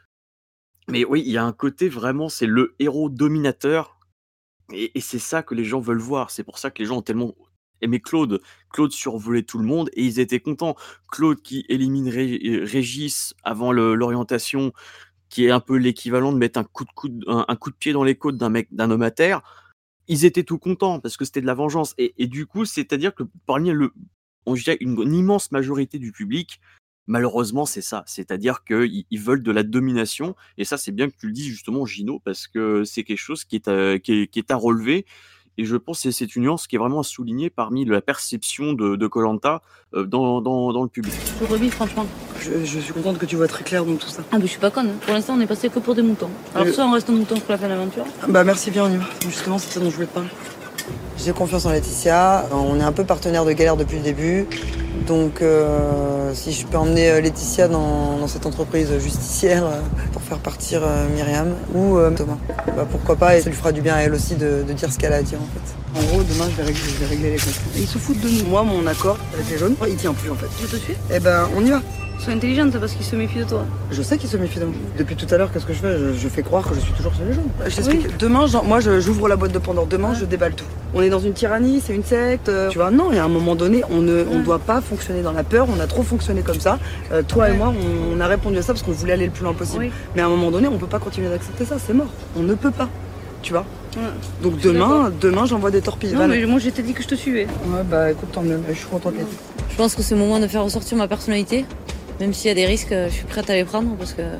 Mais oui, il y a un côté vraiment, c'est le héros dominateur. Et, et c'est ça que les gens veulent voir. C'est pour ça que les gens ont tellement aimé Claude. Claude survolait tout le monde et ils étaient contents. Claude qui élimine Ré- euh, Régis avant le- l'orientation, qui est un peu l'équivalent de mettre un coup de, coude- un, un coup de pied dans les côtes d'un mec, d'un homme à terre. Ils étaient tout contents parce que c'était de la vengeance. Et, et du coup, c'est-à-dire que parmi le, on dirait une, une immense majorité du public, malheureusement, c'est ça. C'est-à-dire qu'ils ils veulent de la domination. Et ça, c'est bien que tu le dises justement, Gino, parce que c'est quelque chose qui est à, qui est, qui est à relever. Et je pense que c'est une nuance qui est vraiment à souligner parmi la perception de koh Lanta dans, dans, dans le public. Le rugby, franchement. Je, je suis contente que tu vois très clair dans tout ça. Ah, mais je suis pas conne. Hein. Pour l'instant, on est passé que pour des moutons. Alors, Euh. soit on reste en mouton jusqu'à la fin de l'aventure. Bah merci, viens, on y va. Justement, c'est ça dont je voulais te parler. J'ai confiance en Laetitia. On est un peu partenaire de galère depuis le début. Donc, euh, si je peux emmener euh, Laetitia dans, dans cette entreprise justicière euh, pour faire partir euh, Myriam ou euh, Thomas, bah pourquoi pas, et ça lui fera du bien à elle aussi de, de dire ce qu'elle a à dire en fait. En gros, demain, je vais régler, je vais régler les comptes. Et ils se foutent de nous. Moi, mon accord avec les jaunes, il tient plus en fait. Je te suis. Eh ben, on y va. Sois intelligente parce qu'ils se méfient de toi. Je sais qu'ils se méfient de moi. Depuis tout à l'heure, qu'est-ce que je fais je, je fais croire que je suis toujours sur les jaunes. Je t'explique. Oui. Demain, genre, moi, je, j'ouvre la boîte de Pandore. Demain, ouais. Je déballe tout. On est dans une tyrannie, c'est une secte. Euh, tu vois, non, et à un moment donné, on ne on ouais. doit pas fonctionner dans la peur. On a trop fonctionné comme ça. Euh, toi ouais. et moi, on, on a répondu à ça parce qu'on voulait aller le plus loin possible. Oui. Mais à un moment donné, on peut pas continuer d'accepter ça. C'est mort. On ne peut pas. Tu vois. Ouais. Donc demain, demain, j'envoie des torpilles. Non, mais moi, je t'ai dit que je te suivais. Ouais, bah écoute, tant mieux. Je suis contente. Ouais. Je pense que c'est le moment de faire ressortir ma personnalité. Même s'il y a des risques, je suis prête à les prendre parce que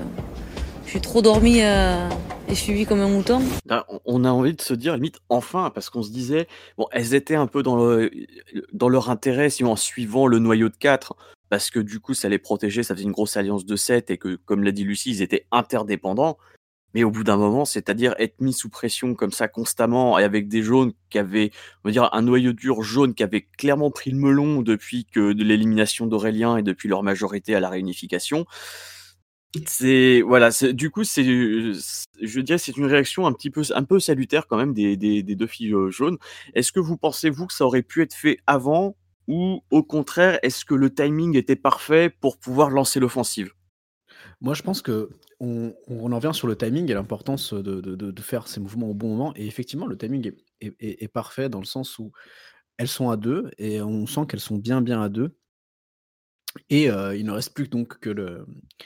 je suis trop dormie euh, et suivie comme un mouton. Là, on a envie de se dire, limite, enfin, parce qu'on se disait, bon, elles étaient un peu dans, le, dans leur intérêt, si en suivant le noyau de quatre, parce que du coup, ça les protégeait, ça faisait une grosse alliance de sept, et que, comme l'a dit Lucie, ils étaient interdépendants. Mais au bout d'un moment, c'est-à-dire être mis sous pression comme ça constamment et avec des jaunes qui avaient, on va dire, un noyau dur jaune qui avait clairement pris le melon depuis que de l'élimination d'Aurélien et depuis leur majorité à la réunification. C'est voilà, c'est, du coup, c'est, je dirais, c'est une réaction un petit peu, un peu salutaire quand même des, des, des deux filles jaunes. Est-ce que vous pensez vous que ça aurait pu être fait avant ou au contraire, est-ce que le timing était parfait pour pouvoir lancer l'offensive ? Moi, je pense que on, on en vient sur le timing et l'importance de, de, de, de faire ces mouvements au bon moment. Et effectivement, le timing est, est, est, est parfait dans le sens où elles sont à deux et on sent qu'elles sont bien, bien à deux. Et euh, il ne reste plus donc que le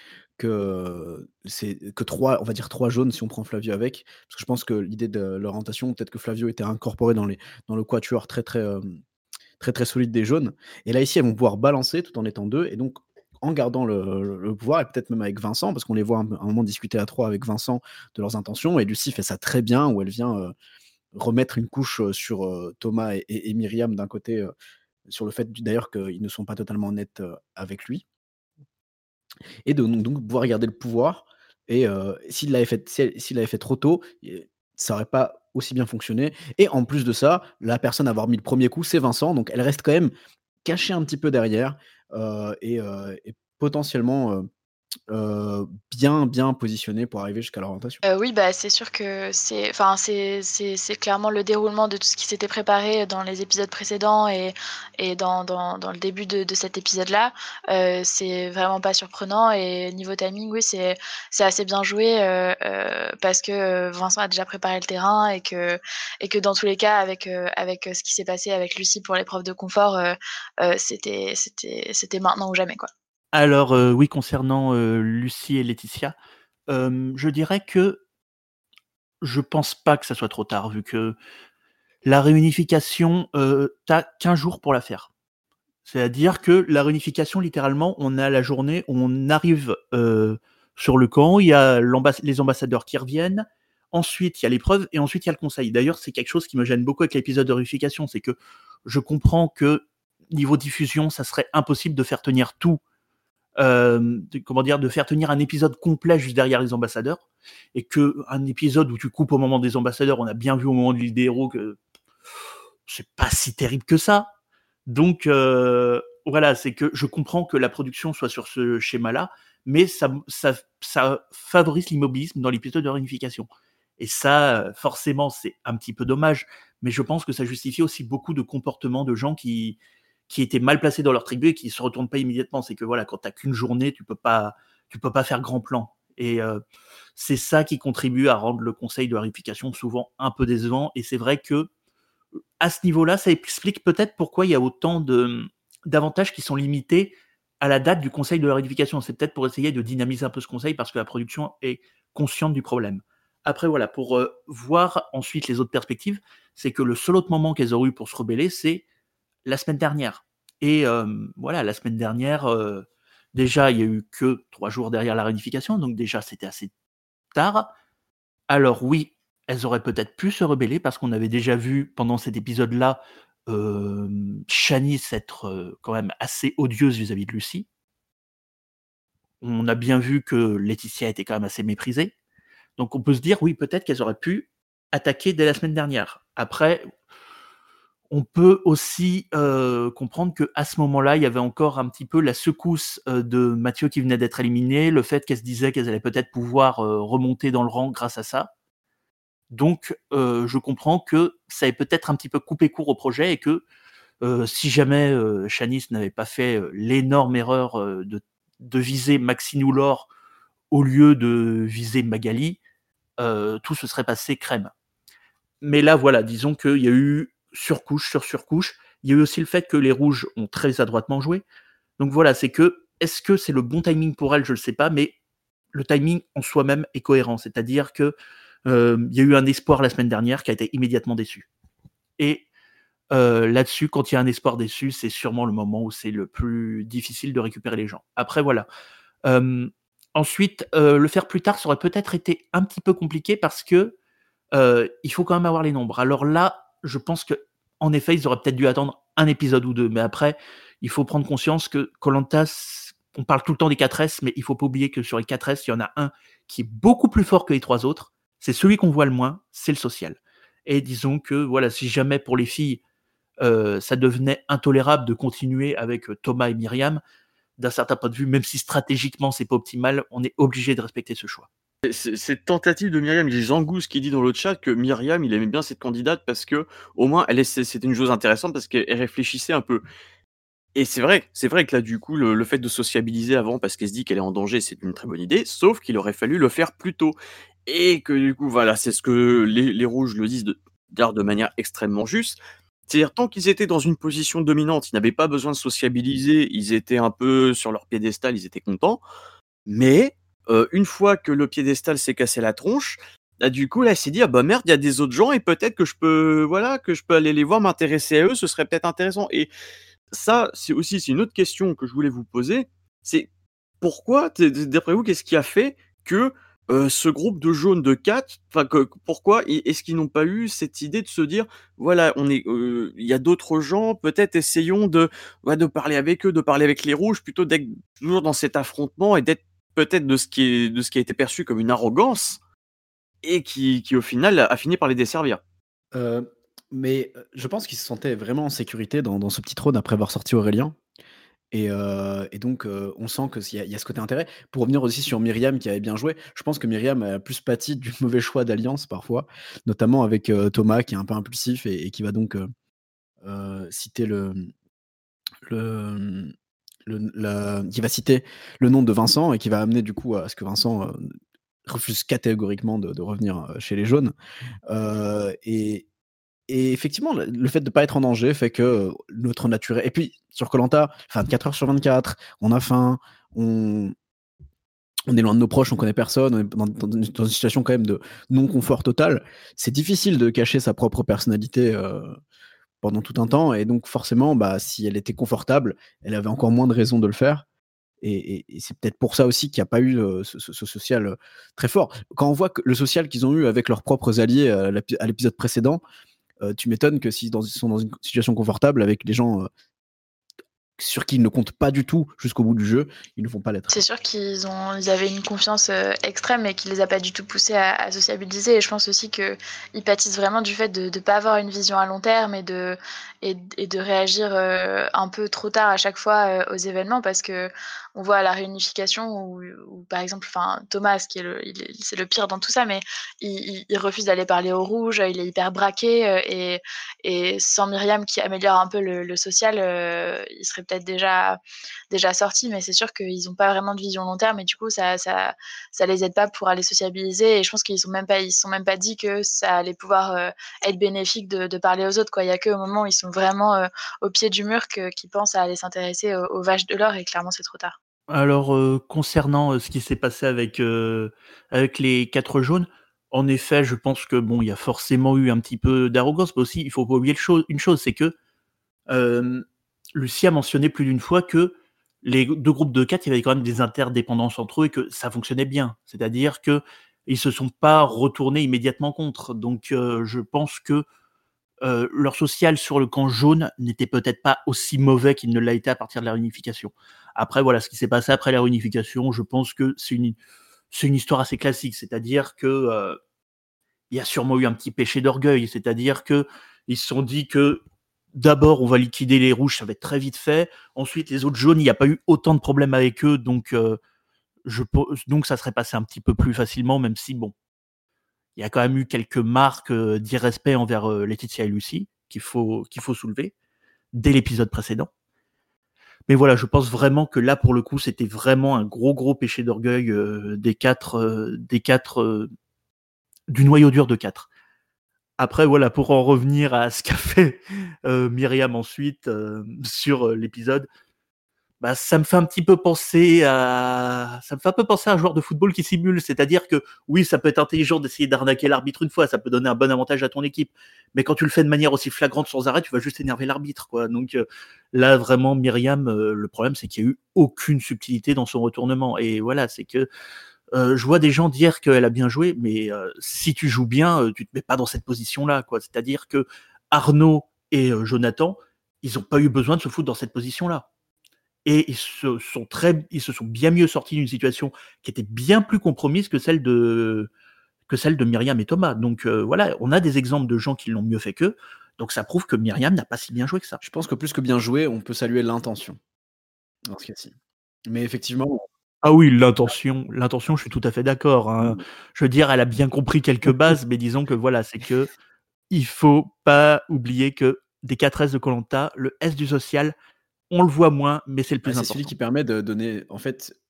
que c'est que trois, on va dire trois jaunes si on prend Flavio avec, parce que je pense que l'idée de l'orientation, peut-être que Flavio était incorporé dans les dans le quatuor très très euh, très très solide des jaunes. Et là ici, elles vont pouvoir balancer tout en étant deux. Et donc en gardant le, le- le pouvoir, et peut-être même avec Vincent, parce qu'on les voit un, un moment discuter à trois avec Vincent de leurs intentions, et Lucie fait ça très bien, où elle vient euh, remettre une couche euh, sur euh, Thomas et, et- et Myriam d'un côté, euh, sur le fait du- d'ailleurs qu'ils ne sont pas totalement nets euh, avec lui, et de donc, donc pouvoir garder le pouvoir. Et euh, s'il l'avait fait, si elle- s'il l'avait fait trop tôt, il- ça aurait pas aussi bien fonctionné. Et en plus de ça, la personne à avoir mis le premier coup, c'est Vincent, donc elle reste quand même cachée un petit peu derrière, euh, et, euh, et potentiellement euh, euh, bien, bien positionnée pour arriver jusqu'à l'orientation. Heu, oui, bah, c'est sûr que c'est enfin, c'est c'est c'est clairement le déroulement de tout ce qui s'était préparé dans les épisodes précédents et et dans dans dans le début de de cet épisode-là. Heu, c'est vraiment pas surprenant et niveau timing, oui, c'est c'est assez bien joué, heu heu, parce que, heu, Vincent a déjà préparé le terrain et que et que dans tous les cas avec, heu, avec, heu, ce qui s'est passé avec Lucie pour l'épreuve de confort, heu heu, c'était c'était c'était maintenant ou jamais, quoi. Alors, heu, oui, concernant, heu, Lucie et Laetitia, hem, je dirais que je pense pas que ça soit trop tard, vu que la réunification, heu, tu as quinze jours pour la faire. C'est-à-dire que la réunification, littéralement, on a la journée où on arrive, heu, sur le camp, il y a l'ambass les ambassadeurs qui reviennent, ensuite il y a l'épreuve et ensuite il y a le conseil. D'ailleurs, c'est quelque chose qui me gêne beaucoup avec l'épisode de réunification, c'est que je comprends que niveau diffusion, ça serait impossible de faire tenir tout, hem, de comment dire? De faire tenir un épisode complet juste derrière les ambassadeurs et qu'un épisode où tu coupes au moment des ambassadeurs, on a bien vu au moment de l'île des héros que c'est pas si terrible que ça. Donc heu, voilà, c'est que je comprends que la production soit sur ce schéma-là, mais ça m ça ça favorise l'immobilisme dans l'épisode de réunification et ça, heu, forcément, c'est un petit peu dommage, mais je pense que ça justifie aussi beaucoup de comportements de gens qui qui étaient mal placés dans leur tribu et qui se retournent pas immédiatement. C'est que voilà, quand tu as qu'une journée, tu peux pas tu peux pas faire grand plan et heu, c'est ça qui contribue à rendre le conseil de réunification souvent un peu décevant et c'est vrai que à ce niveau-là, ça explique peut-être pourquoi il y a autant de d'avantages qui sont limités à la date du conseil de la réunification. C'est peut-être pour essayer de dynamiser un peu ce conseil parce que la production est consciente du problème. Après voilà, pour, heu, voir ensuite les autres perspectives, c'est que le seul autre moment qu'elles auraient eu pour se rebeller, c'est la semaine dernière et hem, voilà, la semaine dernière, heu, déjà, il y a eu que trois jours derrière la réunification, donc déjà, c'était assez tard. Alors oui, elles auraient peut-être pu se rebeller parce qu'on avait déjà vu pendant cet épisode-là, hem, Shanice être, heu, quand même assez odieuse vis-à-vis de Lucie. On a bien vu que Laetitia était quand même assez méprisée. Donc on peut se dire, oui, peut-être qu'elles auraient pu attaquer dès la semaine dernière. Après, on peut aussi, heu, comprendre qu'à ce moment-là, il y avait encore un petit peu la secousse, heu, de Mathieu qui venait d'être éliminé, le fait qu'elles se disaient qu'elles allaient peut-être pouvoir, heu, remonter dans le rang grâce à ça. Donc, heu, je comprends que ça ait peut-être un petit peu coupé court au projet et que, heu, si jamais, heu, Shanice n'avait pas fait, heu, l'énorme erreur, heu, de de viser Maxine ou Laure au lieu de viser Magali, heu, tout se serait passé crème. Mais là, voilà, disons qu'il y a eu surcouche sur surcouche. Il y a eu aussi le fait que les rouges ont très adroitement joué. Donc voilà, c'est que est-ce que c'est le bon timing pour elles? Je ne le sais pas, mais le timing en soi-même est cohérent. C'est-à-dire que, hem, il y a eu un espoir la semaine dernière qui a été immédiatement déçu et heu, là-dessus, quand il y a un espoir déçu, c'est sûrement le moment où c'est le plus difficile de récupérer les gens. Après voilà, hem, ensuite, heu, le faire plus tard, ça aurait peut-être été un petit peu compliqué parce que, heu, il faut quand même avoir les nombres. Alors là, je pense qu'en effet, ils auraient peut-être dû attendre un épisode ou deux. Mais après, il faut prendre conscience que koh-lanta, c on parle tout le temps des quatre S, mais il faut pas oublier que sur les quatre S, il y en a un qui est beaucoup plus fort que les trois autres. C'est celui qu'on voit le moins, c'est le social. Et disons que voilà, si jamais pour les filles, heu, ça devenait intolérable de continuer avec, heu, Thomas et Myriam, d'un certain point de vue, même si stratégiquement c'est pas optimal, on est obligé de respecter ce choix. C'est cette tentative de Myriam, il y a Zangouz qui dit dans le chat que Myriam, il aimait bien cette candidate parce que au moins elle est c'était une chose intéressante parce qu'elle elle réfléchissait un peu. Et c'est vrai, c'est vrai que là, du coup, le le fait de sociabiliser avant parce qu'elle se dit qu'elle est en danger, c'est une très bonne idée, sauf qu'il aurait fallu le faire plus tôt et que du coup, voilà, c'est ce que les les rouges le disent de d'ailleurs de manière extrêmement juste. C'est-à-dire tant qu'ils étaient dans une position dominante, ils n'avaient pas besoin de sociabiliser, ils étaient un peu sur leur piédestal, ils étaient contents. Mais, heu, une fois que le piédestal s'est cassé la tronche, bah, du coup, là, elle s'est dit: «Ah bah merde, il y a des autres gens et peut-être que je peux voilà, que je peux aller les voir, m'intéresser à eux, ce serait peut-être intéressant» et ça, c'est aussi c'est une autre question que je voulais vous poser. C'est pourquoi, t d d'après vous, qu'est-ce qui a fait que, heu, ce groupe de jaunes de quatre, enfin que pourquoi est est-ce qu'ils n'ont pas eu cette idée de se dire: «Voilà, on est, heu, il y a d'autres gens, peut-être essayons de, ouais, de parler avec eux, de parler avec les rouges», plutôt d'être toujours dans cet affrontement et d'être peut-être de ce qui est de ce qui a été perçu comme une arrogance et qui qui au final a fini par les desservir? Heu, mais, heu, je pense qu'ils se sentaient vraiment en sécurité dans dans ce petit trône après avoir sorti Aurélien et heu et donc heu, on sent que s'il y a il y a ce côté intérêt. Pour revenir aussi sur Myriam qui avait bien joué, je pense que Myriam a plus pâti du mauvais choix d'alliance parfois, notamment avec, heu, Thomas qui est un peu impulsif et et qui va donc, heu heu, citer le, mmh, le, mmh, le la qui va citer le nom de Vincent et qui va amener du coup à ce que Vincent, heu, refuse catégoriquement de de revenir, heu, chez les jaunes. Heu et et effectivement, le le fait de pas être en danger fait que, heu, notre naturel et puis sur koh lanta, vingt-quatre heures sur vingt-quatre, on a faim, on on est loin de nos proches, on connaît personne, on est dans dans une dans une situation quand même de non-confort total. C'est difficile de cacher sa propre personnalité, heu, pendant tout un temps et donc forcément, bah, si elle était confortable, elle avait encore moins de raisons de le faire et et et c'est peut-être pour ça aussi qu'il y a pas eu, heu, ce ce ce social, heu, très fort. Quand on voit que le social qu'ils ont eu avec leurs propres alliés, heu, à l'épi à l'épisode précédent, Heu, tu m'étonnes que s'ils dans ils sont dans une situation confortable avec des gens, heu, sur qui ils ne comptent pas du tout jusqu'au bout du jeu, ils ne vont pas l'être. C'est sûr qu'ils ont ils avaient une confiance, heu, extrême et qui les a pas du tout poussés à à sociabiliser et je pense aussi qu'ils pâtissent vraiment du fait de de pas avoir une vision à long terme et de et d et de réagir, heu, un peu trop tard à chaque fois, heu, aux événements parce qu'on voit à la réunification où où par exemple, enfin Thomas qui est le il est c'est le pire dans tout ça, mais il il il refuse d'aller parler aux rouges, il est hyper braqué, heu et et sans Myriam qui améliore un peu le le social, heu, il serait peut-être déjà déjà sortis, mais c'est sûr qu'ils ont pas vraiment de vision long terme et du coup ça ça ça les aide pas pour aller sociabiliser et je pense qu'ils sont même pas ils se sont même pas dit que ça allait pouvoir, heu, être bénéfique de de parler aux autres, quoi. Il y a qu'au moment où ils sont vraiment, heu, au pied du mur que qu'ils pensent à aller s'intéresser aux aux vaches de l'or et clairement c'est trop tard. Alors, heu, concernant, heu, ce qui s'est passé avec, heu, avec les quatre jaunes, en effet, je pense que bon, il y a forcément eu un petit peu d'arrogance, mais aussi il faut pas oublier le chose une chose, c'est que, hem, Lucie a mentionné plus d'une fois que les deux groupes de quatre, il y avait quand même des interdépendances entre eux et que ça fonctionnait bien. C'est-à-dire qu'ils se sont pas retournés immédiatement contre. Donc, heu, je pense que, heu, leur social sur le camp jaune n'était peut-être pas aussi mauvais qu'il ne l'a été à partir de la réunification. Après voilà, ce qui s'est passé après la réunification, je pense que c'est une c'est une histoire assez classique. C'est-à-dire que, heu, il y a sûrement eu un petit péché d'orgueil. C'est-à-dire qu'ils se sont dit que d'abord, on va liquider les rouges, ça va être très vite fait. Ensuite, les autres jaunes, il n'y a pas eu autant de problèmes avec eux, donc heu, je po donc ça serait passé un petit peu plus facilement, même si bon, il y a quand même eu quelques marques, heu, d'irrespect envers, heu, Laetitia et Lucie qu'il faut qu'il faut soulever, dès l'épisode précédent. Mais voilà, je pense vraiment que là, pour le coup, c'était vraiment un gros, gros péché d'orgueil, heu, des quatre, heu, des quatre, heu, du noyau dur de quatre. Après voilà, pour en revenir à ce qu'a fait, heu, Myriam ensuite, hem, sur, heu, l'épisode, bah, ça me fait un petit peu penser à ça me fait un peu penser à un joueur de football qui simule. C'est-à-dire que, oui, ça peut être intelligent d'essayer d'arnaquer l'arbitre une fois, ça peut donner un bon avantage à ton équipe. Mais quand tu le fais de manière aussi flagrante sans arrêt, tu vas juste énerver l'arbitre, quoi. Donc, heu, là vraiment Myriam, heu, le problème c'est qu'il y a eu aucune subtilité dans son retournement et voilà, c'est que, heu, je vois des gens dire qu'elle a bien joué, mais, heu, si tu joues bien, heu, tu te mets pas dans cette position-là, quoi. C'est-à-dire que Arnaud et heu, Jonathan, ils ont pas eu besoin de se foutre dans cette position-là. Et ils se sont très ils se sont bien mieux sortis d'une situation qui était bien plus compromise que celle de que celle de Myriam et Thomas. Donc heu, voilà, on a des exemples de gens qui l'ont mieux fait qu'eux, donc ça prouve que Myriam n'a pas si bien joué que ça. Je pense que plus que bien joué, on peut saluer l'intention, dans ce cas-ci. Mais effectivement, Ah oui, l'intention l'intention, je suis tout à fait d'accord, hein. mmh, Je veux dire, elle a bien compris quelques bases, mais disons que voilà, c'est qu'il faut pas oublier que des quatre S de koh lanta, le S du social, on le voit moins, mais c'est le bah, plus c'est celui important. qui permet de donner en fait,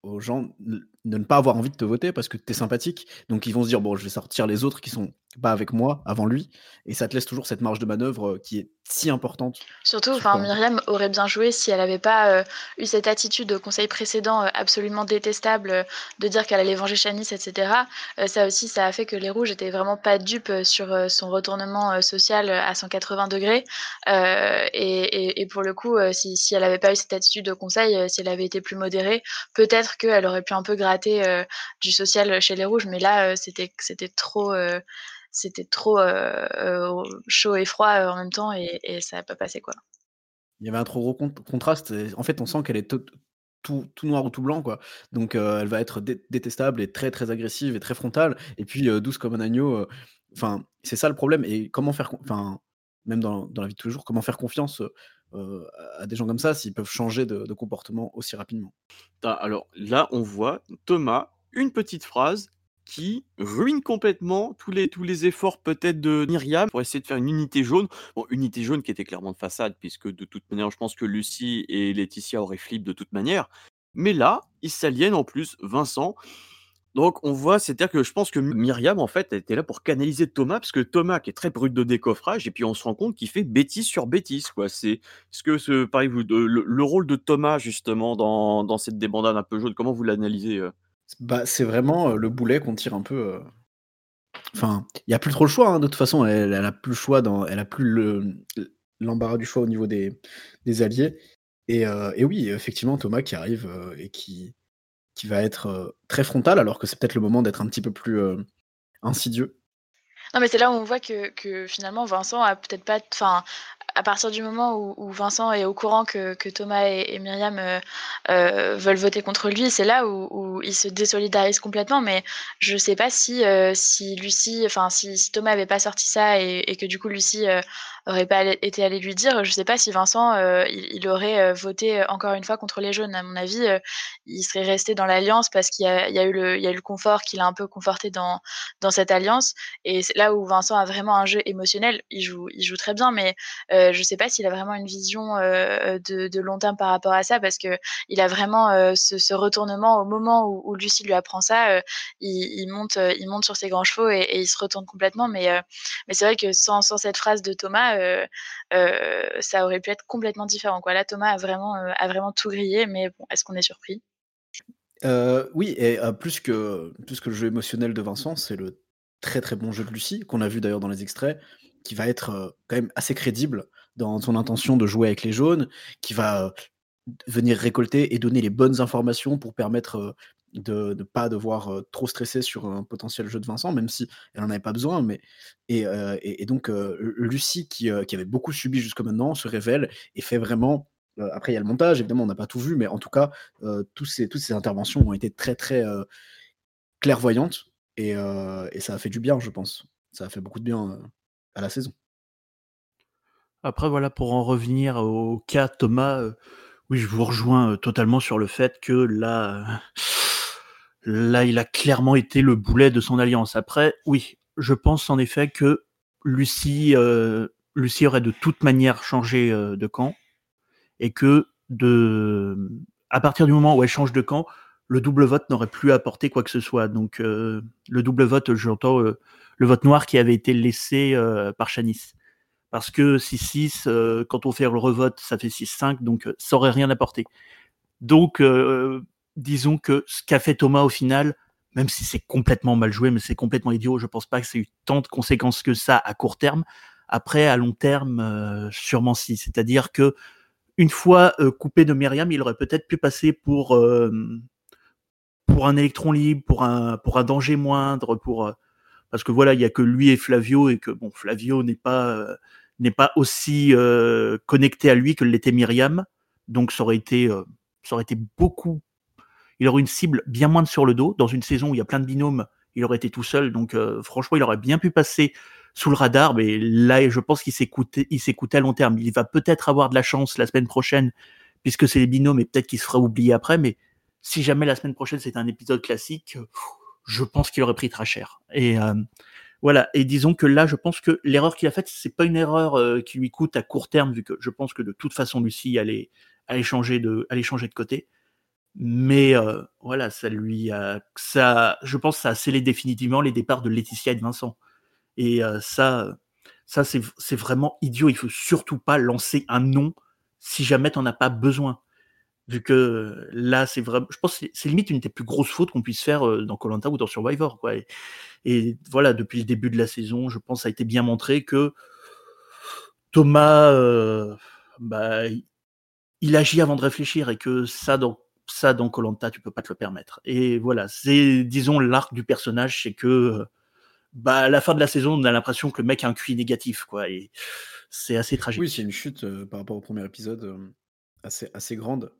aux gens de ne pas avoir envie de te voter parce que tu es sympathique. Donc ils vont se dire: «Bon, je vais sortir les autres qui sont pas avec moi avant lui» et ça te laisse toujours cette marge de manœuvre, heu, qui est si importante Surtout, sur enfin, Koh-Lanta. Myriam aurait bien joué si elle avait pas, heu, eu cette attitude au conseil précédent, heu, absolument détestable, heu, de dire qu'elle allait venger Shanice et cetera. Heu, ça aussi, ça a fait que les rouges étaient vraiment pas dupes, heu, sur, heu, son retournement, heu, social, heu, à cent quatre-vingts degrés. Heu et et et pour le coup, heu, si si elle avait pas eu cette attitude au conseil, heu, si elle avait été plus modérée, peut-être qu'elle aurait pu un peu gratter, heu, du social, chez les rouges. Mais là, heu, c'était c'était trop, heu, c'était trop, heu heu, chaud et froid, heu, en même temps et et ça a pas passé, quoi. Il y avait un trop gros cont contraste et en fait, on sent qu'elle est tot tout tout noir ou tout blanc, quoi. Donc, heu, elle va être dé détestable et très, très agressive et très frontale et puis, heu, douce comme un agneau, heu, enfin, c'est ça le problème et comment faire con enfin, même dans dans la vie de tous les jours, comment faire confiance, heu heu, à à des gens comme ça s'ils peuvent changer de de comportement aussi rapidement? Tu alors là, on voit Thomas, une petite phrase qui ruine complètement tous les tous les efforts peut-être de Myriam pour essayer de faire une unité jaune. Bon, unité jaune qui était clairement de façade puisque de toute manière, je pense que Lucie et Laetitia auraient flip de toute manière. Mais là, ils s'aliènent en plus, Vincent. Donc on voit, c'est-à-dire que je pense que Myriam, en fait, elle était là pour canaliser Thomas, parce que Thomas qui est très brut de décoffrage et puis on se rend compte qu'il fait bêtise sur bêtise, quoi. C'est ce que ce pareil vous de le le rôle de Thomas justement dans dans cette débandade un peu jaune, comment vous l'analysez, heu? Bah, c'est vraiment, heu, le boulet qu'on tire un peu, heu enfin, il y a plus trop le choix, hein, de toute façon, elle elle a plus le choix dans elle a plus le l'embarras du choix au niveau des des alliés et heu et oui, effectivement, Thomas qui arrive, heu et qui qui va être, heu, très frontal alors que c'est peut-être le moment d'être un petit peu plus, heu, insidieux. Non, mais c'est là où on voit que que finalement Vincent a peut-être pas enfin, à partir du moment où où Vincent est au courant que que Thomas et et Myriam, heu heu, veulent voter contre lui, c'est là où où il se désolidarise complètement. Mais je sais pas si, heu, si Lucie enfin, si si Thomas avait pas sorti ça et et que du coup Lucie, heu, aurait pas allé été allée lui dire, je sais pas si Vincent, heu, il il aurait, heu, voté, heu, encore une fois contre les jaunes. À mon avis, heu, il serait resté dans l'alliance parce qu'il y a il y a eu le il y a eu le confort qui l'a un peu conforté dans dans cette alliance et c'est là où Vincent a vraiment un jeu émotionnel. Il joue il joue très bien, mais heu, je sais pas s'il a vraiment une vision, heu de de long terme par rapport à ça parce qu'il a vraiment, heu, ce ce retournement au moment où où Lucie lui apprend ça, heu, il il monte, heu, il monte sur ses grands chevaux et et il se retourne complètement. Mais heu, mais c'est vrai que sans sans cette phrase de Thomas, heu heu, ça aurait pu être complètement différent, quoi. Là, Thomas a vraiment, heu, a vraiment tout grillé, mais bon, est-ce qu'on est surpris? Heu, oui et heu, plus que plus que le jeu émotionnel de Vincent, c'est le très, très bon jeu de Lucie, qu'on a vu d'ailleurs dans les extraits, qui va être, heu, quand même assez crédible dans son intention de jouer avec les jaunes, qui va, heu, venir récolter et donner les bonnes informations pour permettre, heu, de ne pas devoir, heu, trop stresser sur un potentiel jeu de Vincent, même si elle en avait pas besoin. Mais et heu et et donc heu, Lu Lucie qui, heu, qui avait beaucoup subi jusque maintenant se révèle et fait vraiment, heu, après il y a le montage, évidemment on n'a pas tout vu, mais en tout cas, heu, tous ces toutes ces interventions ont été très, très, heu, clairvoyantes et heu et ça a fait du bien, je pense. Ça a fait beaucoup de bien, heu, à la saison. Après voilà, pour en revenir au cas Thomas, heu, oui, je vous rejoins, heu, totalement sur le fait que là, heu, là, il a clairement été le boulet de son alliance. Après, oui, je pense en effet que Lucie, heu, Lucie aurait de toute manière changé, heu, de camp et que de mmh, à partir du moment où elle change de camp, le double vote n'aurait plus apporté quoi que ce soit. Donc, heu, le double vote, j'entends, heu, le vote noir qui avait été laissé, heu, par Shanice. Parce que six six, heu, quand on fait le revote, ça fait six cinq, donc heu, ça aurait rien apporté. Donc heu, disons que ce qu'a fait Thomas au final, même si c'est complètement mal joué, mais c'est complètement idiot, je pense pas que ça ait eu tant de conséquences que ça à court terme. Après, à long terme, heu, sûrement si. C'est-à-dire qu'une fois, heu, coupé de Myriam, il aurait peut-être pu passer pour, hem, pour un électron libre, pour un pour un danger moindre, pour, heu parce que voilà, il y a que lui et Flavio et que bon, Flavio n'est pas, heu, n'est pas aussi, heu, connecté à lui que l'était Myriam. Donc ça aurait été, heu, ça aurait été beaucoup il aurait une cible bien moindre sur le dos. Dans une saison où il y a plein de binômes, il aurait été tout seul. Donc heu, franchement, il aurait bien pu passer sous le radar. Mais là, je pense qu'il s'est coûté il s'est coûté à long terme. Il va peut-être avoir de la chance la semaine prochaine, puisque c'est les binômes et peut-être qu'il se fera oublier après. Mais si jamais la semaine prochaine, c'est un épisode classique, je pense qu'il aurait pris très cher. Et euh, voilà. Et disons que là, je pense que l'erreur qu'il a faite, c'est pas une erreur euh, qui lui coûte à court terme, vu que je pense que de toute façon, Lucie allait, allait changer de, allait changer de côté. Mais euh, voilà, ça lui a, ça, je pense, que ça a scellé définitivement les départs de Laetitia et de Vincent. Et euh, ça, ça c'est, c'est vraiment idiot. Il faut surtout pas lancer un nom si jamais t'en as pas besoin. Vu que là, c'est vraiment, je pense, que c'est, c'est limite une des plus grosses fautes qu'on puisse faire euh, dans Koh-Lanta ou dans Survivor, quoi. Et, et voilà, depuis le début de la saison, je pense, ça a été bien montré que Thomas, euh, bah, il agit avant de réfléchir et que ça, dans ça dans Koh-Lanta, tu peux pas te le permettre. Et voilà, c'est, disons, l'arc du personnage, c'est que bah, à la fin de la saison, on a l'impression que le mec a un Q I négatif, quoi. Et c'est assez tragique. Oui, c'est une chute euh, par rapport au premier épisode euh, assez, assez grande.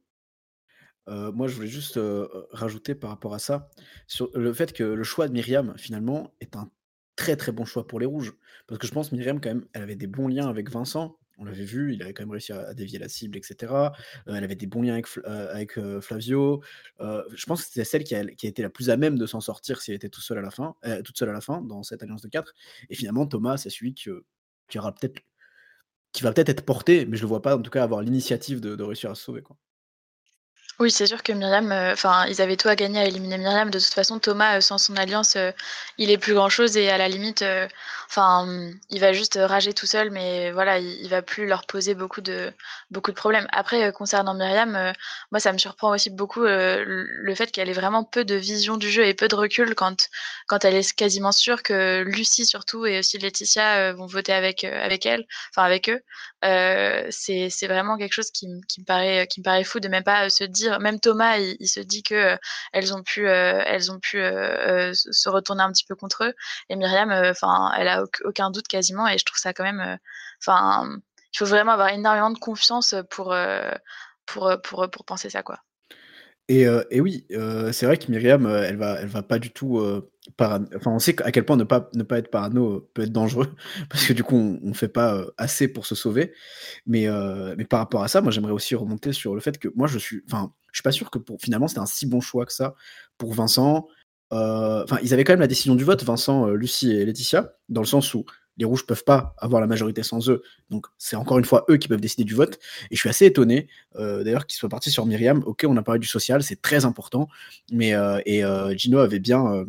Euh, moi, je voulais juste euh, rajouter par rapport à ça, sur le fait que le choix de Myriam, finalement, est un très très bon choix pour les Rouges. Parce que je pense Myriam, quand même, elle avait des bons liens avec Vincent. On l'avait vu, il avait quand même réussi à, à dévier la cible, et cetera. Euh, elle avait des bons liens avec, Fl- euh, avec euh, Flavio. Euh, je pense que c'était celle qui a, qui a été la plus à même de s'en sortir si elle était tout seule à la fin, euh, toute seule à la fin dans cette alliance de quatre. Et finalement, Thomas, c'est celui qui, euh, qui aura peut-être, qui va peut-être être porté, mais je le vois pas en tout cas avoir l'initiative de, de réussir à se sauver, quoi. Oui, c'est sûr que Myriam, euh, enfin, ils avaient tout à gagner à éliminer Myriam. De toute façon, Thomas, euh, sans son alliance, euh, il est plus grand-chose et à la limite, euh, enfin, hum, il va juste euh, rager tout seul, mais voilà, il, il va plus leur poser beaucoup de beaucoup de problèmes. Après, euh, concernant Myriam, euh, moi, ça me surprend aussi beaucoup euh, le le fait qu'elle ait vraiment peu de vision du jeu et peu de recul quand quand elle est quasiment sûre que Lucie surtout et aussi Laetitia euh, vont voter avec euh, avec elle, enfin avec eux. Euh, c'est c'est vraiment quelque chose qui, m- qui me paraît qui me paraît fou de même pas euh, se dire, même Thomas il, il se dit que euh, elles ont pu euh, elles ont pu euh, euh, se se retourner un petit peu contre eux et Myriam enfin elle a auc- aucun doute quasiment et je trouve ça quand même enfin il faut vraiment avoir énormément de confiance pour euh, pour euh, pour pour penser ça quoi. Et, heu et oui, heu, c'est vrai que Myriam, heu, elle va elle va pas du tout, heu, paran enfin, on sait à quel point ne pas ne pas être parano, heu, peut être dangereux parce que du coup, on on fait pas, heu, assez pour se sauver. Mais, heu, mais par rapport à ça, moi, j'aimerais aussi remonter sur le fait que moi, je suis enfin, je suis pas sûr que pour finalement, c'était un si bon choix que ça pour Vincent. Heu, enfin, ils avaient quand même la décision du vote, Vincent, heu, Lucie et Laetitia, dans le sens où les rouges peuvent pas avoir la majorité sans eux. Donc c'est encore une fois eux qui peuvent décider du vote et je suis assez étonné, heu, d'ailleurs qu'ils soient partis sur Myriam. OK, on a parlé du social, c'est très important, mais, heu et heu, Gino avait bien, heu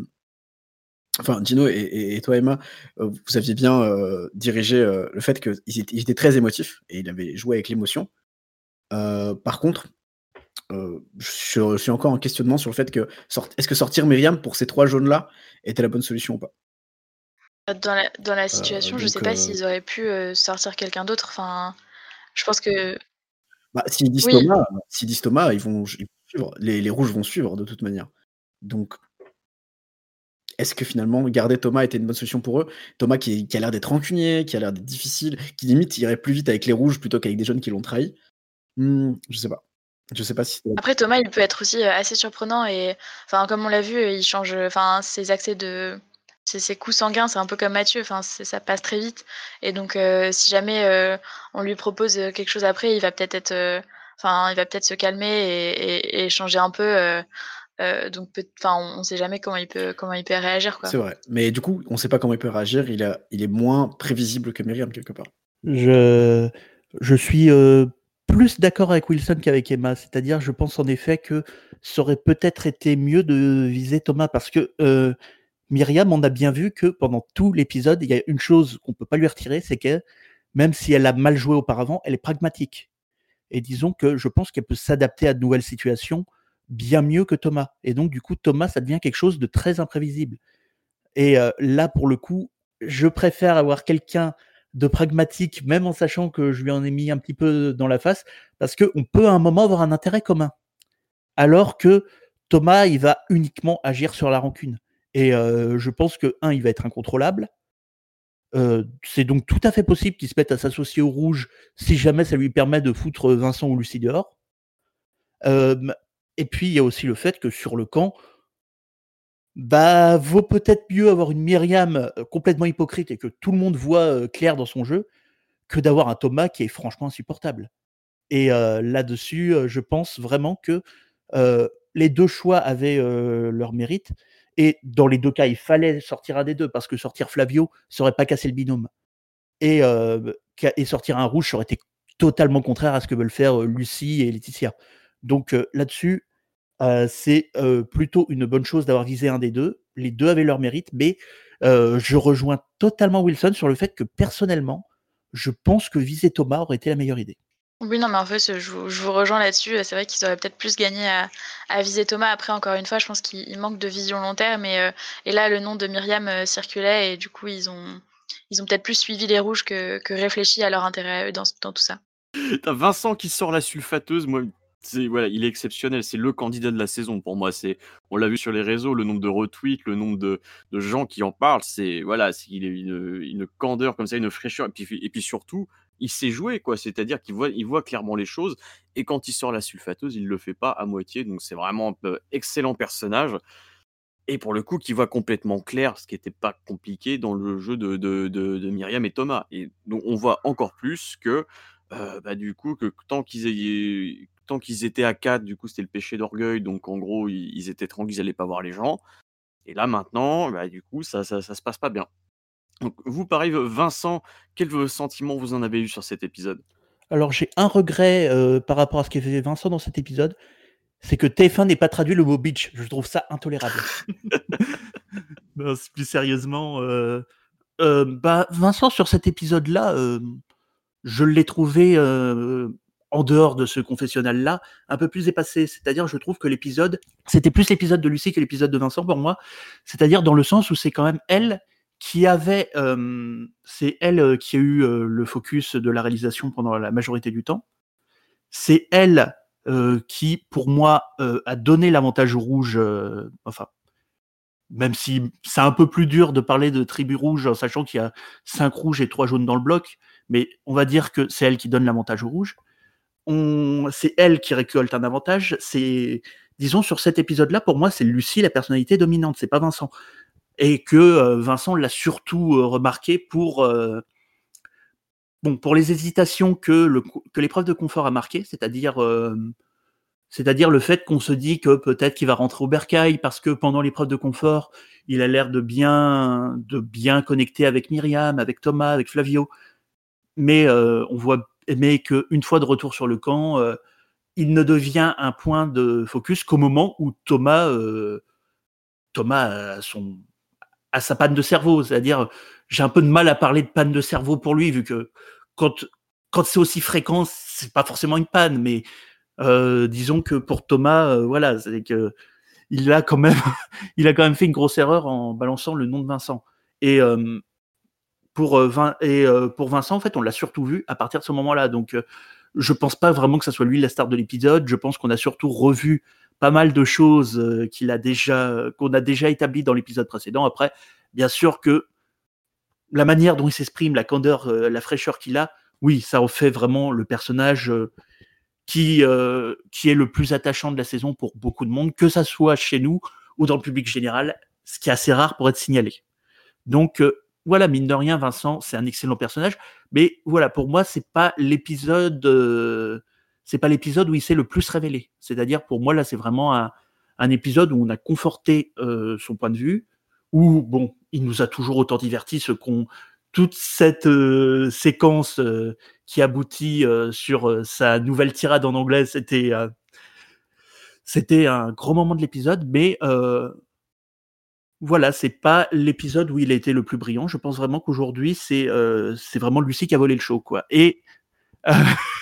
enfin Gino et et et toi Emma, heu, vous aviez bien, heu, dirigé, heu, le fait qu'ils étaient ils étaient très émotifs et il avait joué avec l'émotion. Heu, par contre, heu, je je suis encore en questionnement sur le fait que sort est-ce que sortir Myriam pour ces trois jaunes-là était la bonne solution ou pas? Dans la dans la Heu, situation je sais donc pas heu, s'ils auraient pu euh, sortir quelqu'un d'autre enfin je pense que bah, s'ils disent oui. Thomas s'ils disent Thomas, ils vont ils vont suivre. Les les rouges vont suivre de toute manière. Donc est-ce que finalement garder Thomas était une bonne solution pour eux? Thomas qui qui a l'air d'être rancunier, qui a l'air d'être difficile, qui limite irait plus vite avec les rouges plutôt qu'avec des jeunes qui l'ont trahi. Mmh, je sais pas. Je sais pas si c'est Après Thomas, il peut être aussi, heu, assez surprenant et enfin, comme on l'a vu, heu, il change, heu, enfin, ses accès de ses ses coups sanguins, c'est un peu comme Mathieu, enfin, c'est ça passe très vite et donc heu, si jamais, heu, on lui propose, heu, quelque chose après, il va peut-être être, heu, enfin, il va peut-être se calmer et et et changer un peu, heu heu, donc peut enfin, on on sait jamais comment il peut comment il peut réagir, quoi. c'est vrai. Mais du coup, on sait pas comment il peut réagir, il a il est moins prévisible que Myriam quelque part. Je, je suis euh, plus d'accord avec Wilson qu'avec Emma. C'est-à-dire, je pense en effet que ça aurait peut-être été mieux de viser Thomas parce que euh, Myriam, on a bien vu que pendant tout l'épisode, il y a une chose qu'on peut pas lui retirer, c'est que même si elle a mal joué auparavant, elle est pragmatique. Et disons que je pense qu'elle peut s'adapter à de nouvelles situations bien mieux que Thomas. Et donc, du coup, Thomas, ça devient quelque chose de très imprévisible. Et euh, là, pour le coup, je préfère avoir quelqu'un de pragmatique, même en sachant que je lui en ai mis un petit peu dans la face, parce qu'on peut à un moment avoir un intérêt commun. Alors que Thomas, il va uniquement agir sur la rancune. Et euh, je pense que, un, il va être incontrôlable. Euh, c'est donc tout à fait possible qu'il se mette à s'associer au rouge si jamais ça lui permet de foutre Vincent ou Lucie dehors. Euh, et puis, il y a aussi le fait que sur le camp, bah, vaut peut-être mieux avoir une Myriam euh, complètement hypocrite et que tout le monde voit euh, clair dans son jeu que d'avoir un Thomas qui est franchement insupportable. Et euh, là-dessus, euh, je pense vraiment que euh, les deux choix avaient euh, leur mérite. Et dans les deux cas, il fallait sortir un des deux parce que sortir Flavio, ça aurait pas cassé le binôme. Et, euh, et sortir un rouge, ça aurait été totalement contraire à ce que veulent faire euh, Lucie et Laetitia. Donc euh, là-dessus, Euh, c'est euh, plutôt une bonne chose d'avoir visé un des deux. Les deux avaient leur mérite, mais euh, je rejoins totalement Wilson sur le fait que personnellement, je pense que viser Thomas aurait été la meilleure idée. Oui, non, mais en fait, je vous, je vous rejoins là-dessus. C'est vrai qu'ils auraient peut-être plus gagné à, à viser Thomas. Après, encore une fois, je pense qu'il il manque de vision long terme. Et, euh, et là, le nom de Myriam euh, circulait et du coup, ils ont, ils ont peut-être plus suivi les rouges que, que réfléchi à leur intérêt à eux dans, dans tout ça. T'as Vincent qui sort la sulfateuse, moi, c'est, voilà, il est exceptionnel, c'est le candidat de la saison pour moi. C'est, on l'a vu sur les réseaux, le nombre de retweets, le nombre de, de gens qui en parlent, c'est voilà, c'est, il est une, une candeur comme ça, une fraîcheur, et puis, et puis surtout, il sait jouer, quoi. C'est-à-dire qu'il voit, il voit clairement les choses, et quand il sort la sulfateuse, il le fait pas à moitié, donc c'est vraiment un peu excellent personnage. Et pour le coup, qui voit complètement clair, ce qui n'était pas compliqué dans le jeu de, de, de, de Myriam et Thomas. Et donc, on voit encore plus que, euh, bah, du coup, que tant qu'ils aient- tant qu'ils étaient à quatre, du coup, c'était le péché d'orgueil. Donc, en gros, ils, ils étaient tranquilles, ils n'allaient pas voir les gens. Et là, maintenant, bah, du coup, ça, ça, ça se passe pas bien. Donc, vous, pareil, Vincent, quel sentiment vous en avez eu sur cet épisode? Alors j'ai un regret euh, par rapport à ce qu'a fait Vincent dans cet épisode, c'est que T F un n'ait pas traduit le mot bitch. Je trouve ça intolérable. Non, c'est plus sérieusement, euh, euh, bah, Vincent, sur cet épisode-là, euh, je l'ai trouvé, euh, en dehors de ce confessionnal-là, un peu plus dépassé. C'est-à-dire, je trouve que l'épisode, c'était plus l'épisode de Lucie que l'épisode de Vincent pour moi. C'est-à-dire dans le sens où c'est quand même elle qui avait, euh, c'est elle euh, qui a eu euh, le focus de la réalisation pendant la majorité du temps. C'est elle euh, qui, pour moi, euh, a donné l'avantage rouge, euh, enfin, même si c'est un peu plus dur de parler de tribu rouge en sachant qu'il y a cinq rouges et trois jaunes dans le bloc, mais on va dire que c'est elle qui donne l'avantage au rouge. On... C'est elle qui récolte un avantage. C'est, disons, sur cet épisode-là, pour moi, c'est Lucie la personnalité dominante, c'est pas Vincent. Et que euh, Vincent l'a surtout euh, remarqué pour, euh... bon, pour les hésitations que, le... que l'épreuve de confort a marquées, c'est-à-dire... Euh... C'est-à-dire le fait qu'on se dit que peut-être qu'il va rentrer au bercail parce que pendant l'épreuve de confort, il a l'air de bien, de bien connecter avec Myriam, avec Thomas, avec Flavio. Mais euh, on voit, mais qu'une fois de retour sur le camp, euh, il ne devient un point de focus qu'au moment où Thomas, euh, Thomas a, son, a sa panne de cerveau. C'est-à-dire, j'ai un peu de mal à parler de panne de cerveau pour lui, vu que quand, quand c'est aussi fréquent, c'est pas forcément une panne, mais Euh, disons que pour Thomas, euh, voilà, c'est que il a quand même, il a quand même fait une grosse erreur en balançant le nom de Vincent. Et euh, pour euh, Vin- et euh, pour Vincent, en fait, on l'a surtout vu à partir de ce moment-là. Donc, euh, je pense pas vraiment que ça soit lui la star de l'épisode. Je pense qu'on a surtout revu pas mal de choses euh, qu'il a déjà, qu'on a déjà établies dans l'épisode précédent. Après, bien sûr que la manière dont il s'exprime, la candeur, euh, la fraîcheur qu'il a, oui, ça en fait vraiment le personnage. Euh, qui, euh, qui est le plus attachant de la saison pour beaucoup de monde, que ça soit chez nous ou dans le public général, ce qui est assez rare pour être signalé. Donc euh, voilà, mine de rien, Vincent, c'est un excellent personnage, mais voilà, pour moi, c'est pas l'épisode, euh, c'est pas l'épisode où il s'est le plus révélé. C'est-à-dire, pour moi, là, c'est vraiment un, un épisode où on a conforté euh, son point de vue, où bon, il nous a toujours autant diverti, ce qu'on toute cette euh, séquence euh, qui aboutit euh, sur euh, sa nouvelle tirade en anglais, c'était euh, c'était un gros moment de l'épisode, mais euh, voilà, c'est pas l'épisode où il a été le plus brillant. Je pense vraiment qu'aujourd'hui, c'est euh, c'est vraiment Lucie qui a volé le show, quoi. Et euh,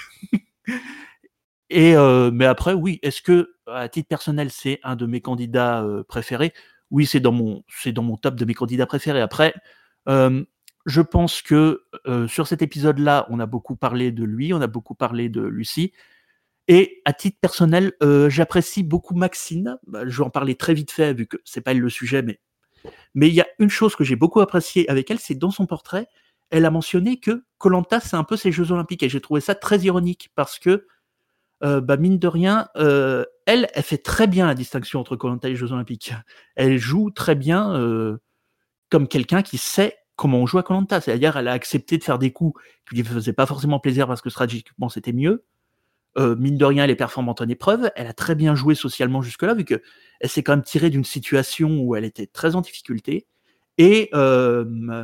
et euh, mais après, oui, est-ce que à titre personnel, c'est un de mes candidats euh, préférés? Oui, c'est dans mon c'est dans mon top de mes candidats préférés. Après. Euh, Je pense que euh, sur cet épisode-là, on a beaucoup parlé de lui, on a beaucoup parlé de Lucie. Et à titre personnel, euh, j'apprécie beaucoup Maxine. Bah, je vais en parler très vite fait, vu que c'est pas elle le sujet, mais mais il y a une chose que j'ai beaucoup appréciée avec elle, c'est dans son portrait, elle a mentionné que Koh-Lanta, c'est un peu ses Jeux Olympiques. Et j'ai trouvé ça très ironique parce que, euh, bah, mine de rien, euh, elle, elle fait très bien la distinction entre Koh-Lanta et les Jeux Olympiques. Elle joue très bien euh, comme quelqu'un qui sait comment on joue à Koh-Lanta. C'est-à-dire, elle a accepté de faire des coups qui lui faisaient pas forcément plaisir parce que stratégiquement c'était mieux. Euh, mine de rien, elle est performante en épreuve. Elle a très bien joué socialement jusque-là, vu que elle s'est quand même tirée d'une situation où elle était très en difficulté. Et, euh,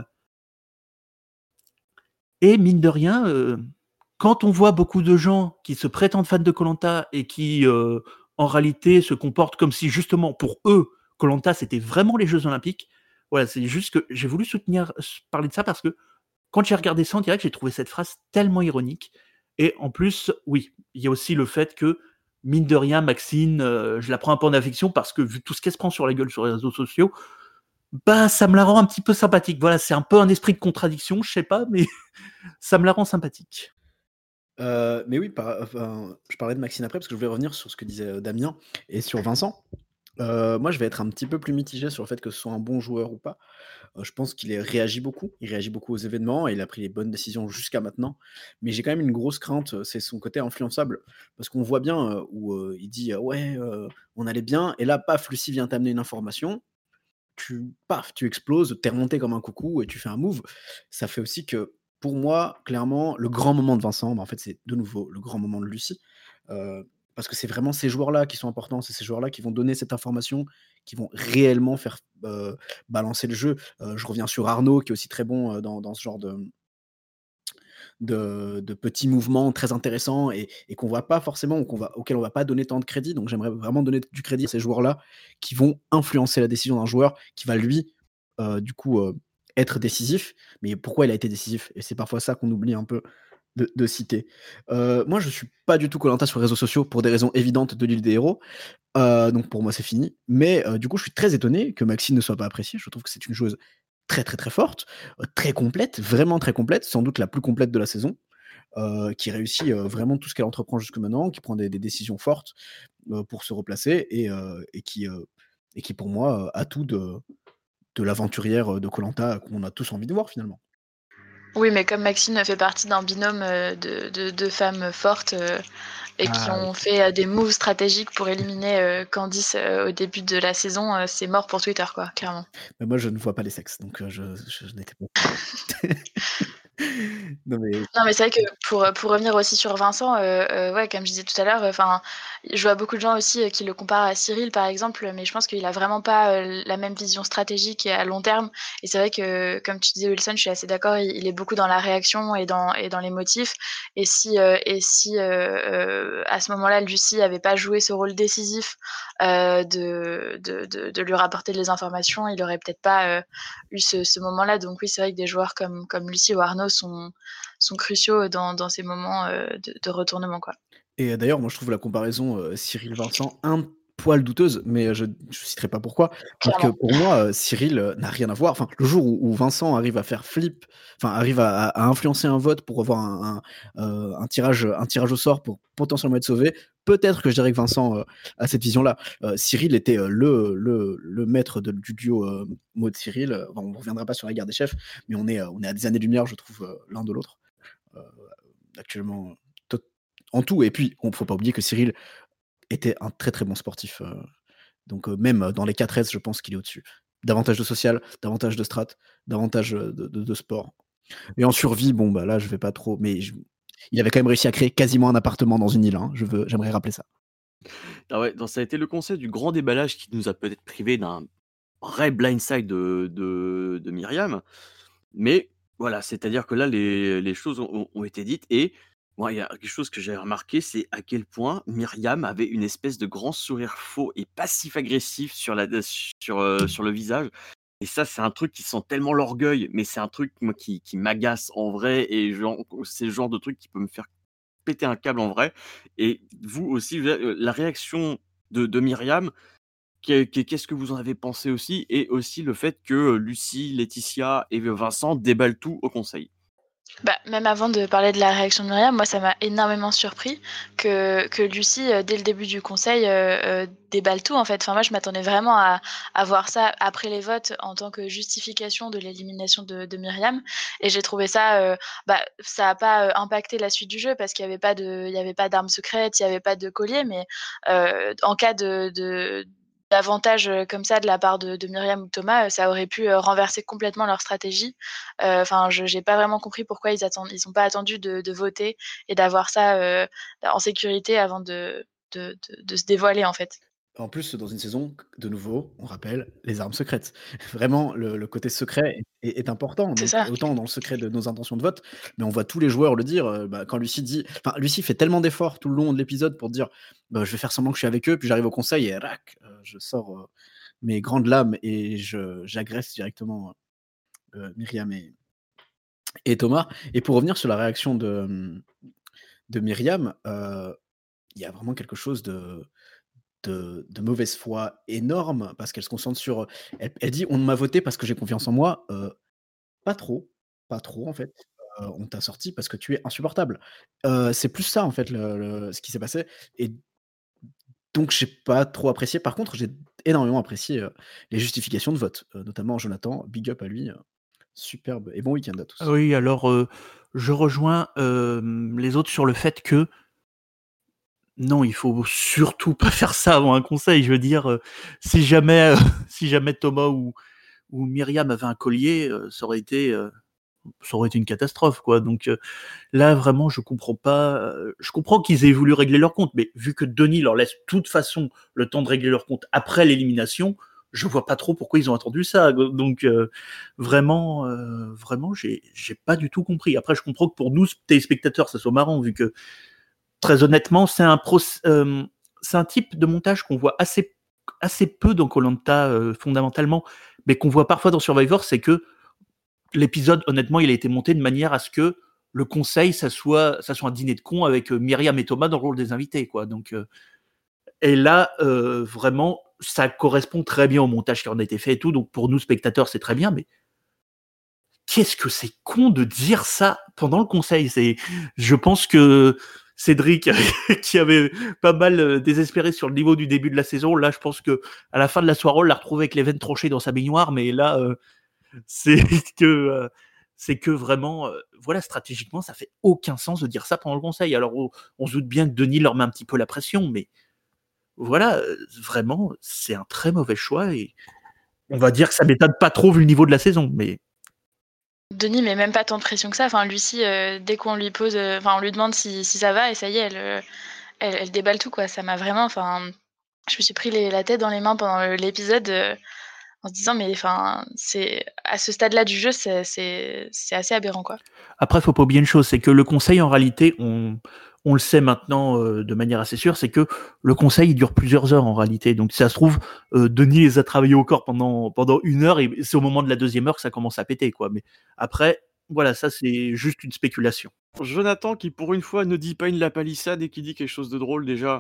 et mine de rien, euh, quand on voit beaucoup de gens qui se prétendent fans de Koh-Lanta et qui, euh, en réalité, se comportent comme si, justement, pour eux, koh lanta, c'était vraiment les Jeux Olympiques. Voilà, c'est juste que j'ai voulu soutenir parler de ça parce que quand j'ai regardé ça en direct, j'ai trouvé cette phrase tellement ironique et en plus, oui, il y a aussi le fait que, mine de rien, Maxine, heu, je la prends un peu en affection parce que vu tout ce qu'elle se prend sur la gueule sur les réseaux sociaux, bah, ça me la rend un petit peu sympathique. Voilà, c'est un peu un esprit de contradiction, je sais pas, mais ça me la rend sympathique. Heu, mais oui, par enfin, je parlais de Maxine après parce que je voulais revenir sur ce que disait, heu, Damien et sur Vincent. Heu, moi, je vais être un petit peu plus mitigé sur le fait que ce soit un bon joueur ou pas. Heu, je pense qu'il est réagit beaucoup, il réagit beaucoup aux événements et il a pris les bonnes décisions jusqu'à maintenant. Mais j'ai quand même une grosse crainte, heu, c'est son côté influençable. Parce qu'on voit bien, heu, où, heu, il dit: «Heu, ouais, heu, on allait bien» et là, paf, Lucie vient t'amener une information, tu paf, tu exploses, tu es remonté comme un coucou et tu fais un move. Ça fait aussi que, pour moi, clairement, le grand moment de Vincent, bah, en fait, c'est de nouveau le grand moment de Lucie. Heu, parce que c'est vraiment ces joueurs-là qui sont importants, c'est ces joueurs-là qui vont donner cette information, qui vont réellement faire, heu, balancer le jeu. Heu, je reviens sur Arnaud qui est aussi très bon, heu, dans dans ce genre de de de petits mouvements très intéressants et et qu'on voit pas forcément ou qu'on va auxquels on va pas donner tant de crédit. Donc j'aimerais vraiment donner du crédit à ces joueurs-là qui vont influencer la décision d'un joueur qui va lui, heu, du coup, heu, être décisif. Mais pourquoi il a été décisif? Et c'est parfois ça qu'on oublie un peu de de citer. Heu, moi, je suis pas du tout koh lanta sur les réseaux sociaux pour des raisons évidentes de l'île des héros. Heu, donc pour moi, c'est fini. Mais heu, du coup, je suis très étonné que Maxine ne soit pas appréciée. Je trouve que c'est une joueuse très, très, très forte, heu, très complète, vraiment très complète, sans doute la plus complète de la saison, heu, qui réussit, heu, vraiment tout ce qu'elle entreprend jusque maintenant, qui prend des des décisions fortes, heu, pour se replacer et heu et qui, heu et qui pour moi, heu, a tout de de l'aventurière, heu, de koh lanta qu'on a tous envie de voir finalement. Oui, mais comme Maxine fait partie d'un binôme, heu, de de de femmes fortes, heu et qui Ah oui. ont fait, heu, des moves stratégiques pour éliminer, heu, Candice, heu, au début de la saison, heu, c'est mort pour Twitter, quoi, clairement. Mais moi, je ne vois pas les sexes, donc heu, je je je n'étais pas non mais Non, mais c'est vrai que pour, heu, pour revenir aussi sur Vincent, heu heu, ouais, comme je disais tout à l'heure, enfin, je vois beaucoup de gens aussi, heu, qui le comparent à Cyril, par exemple, mais je pense qu'il a vraiment pas, heu, la même vision stratégique et à long terme et c'est vrai que, comme tu disais, Wilson, je suis assez d'accord, il il est beaucoup dans la réaction et dans et dans l'émotif et si, heu et si, heu heu, à ce moment-là, Lucie avait pas joué ce rôle décisif, heu, de de de de lui rapporter les informations, il aurait peut-être pas, heu, eu ce ce moment-là. Donc oui, c'est vrai que des joueurs comme comme Lucie ou Arnaud sont sont cruciaux dans dans ces moments, heu, de de retournement, quoi. Et euh, d'ailleurs, moi, je trouve la comparaison, heu, Cyril-Vincent un poil douteuse, mais heu, je je citerai pas pourquoi. Parce que Clairement. pour moi, heu, Cyril, heu, n'a rien à voir. Enfin, le jour où où Vincent arrive à faire flip, enfin arrive à à à influencer un vote pour avoir un un, heu, un tirage, un tirage au sort pour potentiellement être sauvé, peut-être que je dirais que Vincent, heu, a cette vision-là. Heu, Cyril était, heu, le le le maître de du duo, heu, Maud-Cyril, heu, enfin, on ne reviendra pas sur la guerre des chefs, mais on est, heu, on est à des années-lumière, je trouve, heu, l'un de l'autre. Heu, actuellement, tot en tout et puis, on faut pas oublier que Cyril était un très, très bon sportif, heu, donc heu, même dans les quatre S, je pense qu'il est au-dessus. Davantage de social, davantage de strat, davantage, heu, de de de sport et en survie, bon, bah, là, je vais pas trop mais je il avait quand même réussi à créer quasiment un appartement dans une île, hein, je veux j'aimerais rappeler ça. Ah ouais, donc ça a été le conseil du grand déballage qui nous a peut-être privé d'un vrai blindside de de de Myriam. Mais voilà, c'est-à-dire que là, les les choses ont ont ont été dites et moi, il y a quelque chose que j'ai remarqué, c'est à quel point Myriam avait une espèce de grand sourire faux et passif-agressif sur la sur, heu, sur le visage et ça, c'est un truc qui sent tellement l'orgueil, mais c'est un truc, moi, qui qui m'agace en vrai et genre, c'est le genre de truc qui peut me faire péter un câble en vrai et vous aussi, je veux dire, la réaction de de Myriam, qu'est qu'est qu'est-ce que vous en avez pensé aussi? Et aussi le fait que, heu, Lucie, Laetitia et Vincent déballent tout au conseil. Bah, même avant de parler de la réaction de Myriam, moi, ça m'a énormément surpris que que Lucie, heu, dès le début du conseil, heu heu, déballe tout, en fait. Enfin, moi, je m'attendais vraiment à à voir ça après les votes en tant que justification de l'élimination de de Myriam et j'ai trouvé ça, heu, bah, ça a pas, heu, impacté la suite du jeu parce qu'il y avait pas de il y avait pas d'armes secrètes, il y avait pas de collier mais heu, en cas de de d'avantage, heu, comme ça de la part de de Myriam ou Thomas, heu, ça aurait pu, heu, renverser complètement leur stratégie. Heu, enfin, je j'ai pas vraiment compris pourquoi ils attendent ils ont pas attendu de de voter et d'avoir ça, heu, en sécurité avant de de de de se dévoiler, en fait. En plus, dans une saison, de nouveau, on rappelle les armes secrètes. Vraiment, le, le côté secret est, est- est important. C'est Donc, ça. autant dans le secret de nos intentions de vote, mais on voit tous les joueurs le dire. euh, bah, quand Lucie dit, enfin, Lucie fait tellement d'efforts tout le long de l'épisode pour dire, bah, je vais faire semblant que je suis avec eux, puis j'arrive au conseil et rac, euh, je sors euh, mes grandes lames et je j'agresse directement euh, Myriam et, et Thomas. Et pour revenir sur la réaction de, de Myriam, euh, il y a vraiment quelque chose de de, de mauvaise foi énorme parce qu'elle se concentre sur. Elle, elle dit on m'a voté parce que j'ai confiance en moi. Euh, pas trop, pas trop en fait. Euh, on t'a sorti parce que tu es insupportable. Euh, c'est plus ça en fait le- le- ce qui s'est passé. Et donc j'ai pas trop apprécié. Par contre, j'ai énormément apprécié euh, les justifications de vote, euh, notamment Jonathan. Big up à lui. euh, superbe et bon week-end à tous. Oui, alors euh, je rejoins euh, les autres sur le fait que non, il faut surtout pas faire ça avant un conseil. Je veux dire, euh, si jamais, euh, si jamais Thomas ou, ou Myriam avaient un collier, euh, ça aurait été, euh, ça aurait été une catastrophe, quoi. Donc euh, là, vraiment, je comprends pas. euh, je comprends qu'ils aient voulu régler leur compte, mais vu que Denis leur laisse de toute façon le temps de régler leur compte après l'élimination, je vois pas trop pourquoi ils ont attendu ça. Donc euh, vraiment, euh, vraiment, j'ai, j'ai pas du tout compris. Après, je comprends que pour nous téléspectateurs, ça soit marrant, vu que très honnêtement, c'est un proc- euh, c'est un type de montage qu'on voit assez assez peu dans Koh-Lanta euh, fondamentalement, mais qu'on voit parfois dans Survivor, c'est que l'épisode, honnêtement, il a été monté de manière à ce que le conseil, ça soit, ça soit un dîner de cons avec euh, Myriam et Thomas dans le rôle des invités, quoi. Donc, euh, et là, euh, vraiment, ça correspond très bien au montage qui en a été fait et tout. Donc, pour nous, spectateurs, c'est très bien, mais qu'est-ce que c'est con de dire ça pendant le conseil. C'est, je pense que Cédric, qui avait pas mal euh, désespéré sur le niveau du début de la saison, là, je pense que à la fin de la soirée, on l'a retrouvé avec les veines tranchées dans sa baignoire, mais là, euh, c'est que euh, c'est que vraiment, euh, voilà, stratégiquement, ça fait aucun sens de dire ça pendant le conseil. Alors, on, on se doute bien que Denis leur met un petit peu la pression, mais voilà, euh, vraiment, c'est un très mauvais choix et on va dire que ça m'étonne pas trop vu le niveau de la saison, mais Denis met même pas tant de pression que ça. Enfin, Lucie, euh, dès qu'on lui pose, euh, enfin, on lui demande si, si ça va, et ça y est, elle, euh, elle, elle déballe tout, quoi. Ça m'a vraiment, enfin, je me suis pris les- la tête dans les mains pendant le- l'épisode euh, en se disant, mais enfin, c'est à ce stade-là du jeu, c'est, c'est, c'est assez aberrant, quoi. après, faut pas oublier une chose, c'est que le conseil, en réalité, on, on le sait maintenant euh, de manière assez sûre, c'est que le conseil, il dure plusieurs heures en réalité. Donc, si ça se trouve, euh, Denis les a travaillés au corps pendant, pendant une heure et c'est au moment de la deuxième heure que ça commence à péter, quoi. Mais après, voilà, ça, c'est juste une spéculation. Jonathan qui, pour une fois, ne dit pas une lapalissade et qui dit quelque chose de drôle déjà.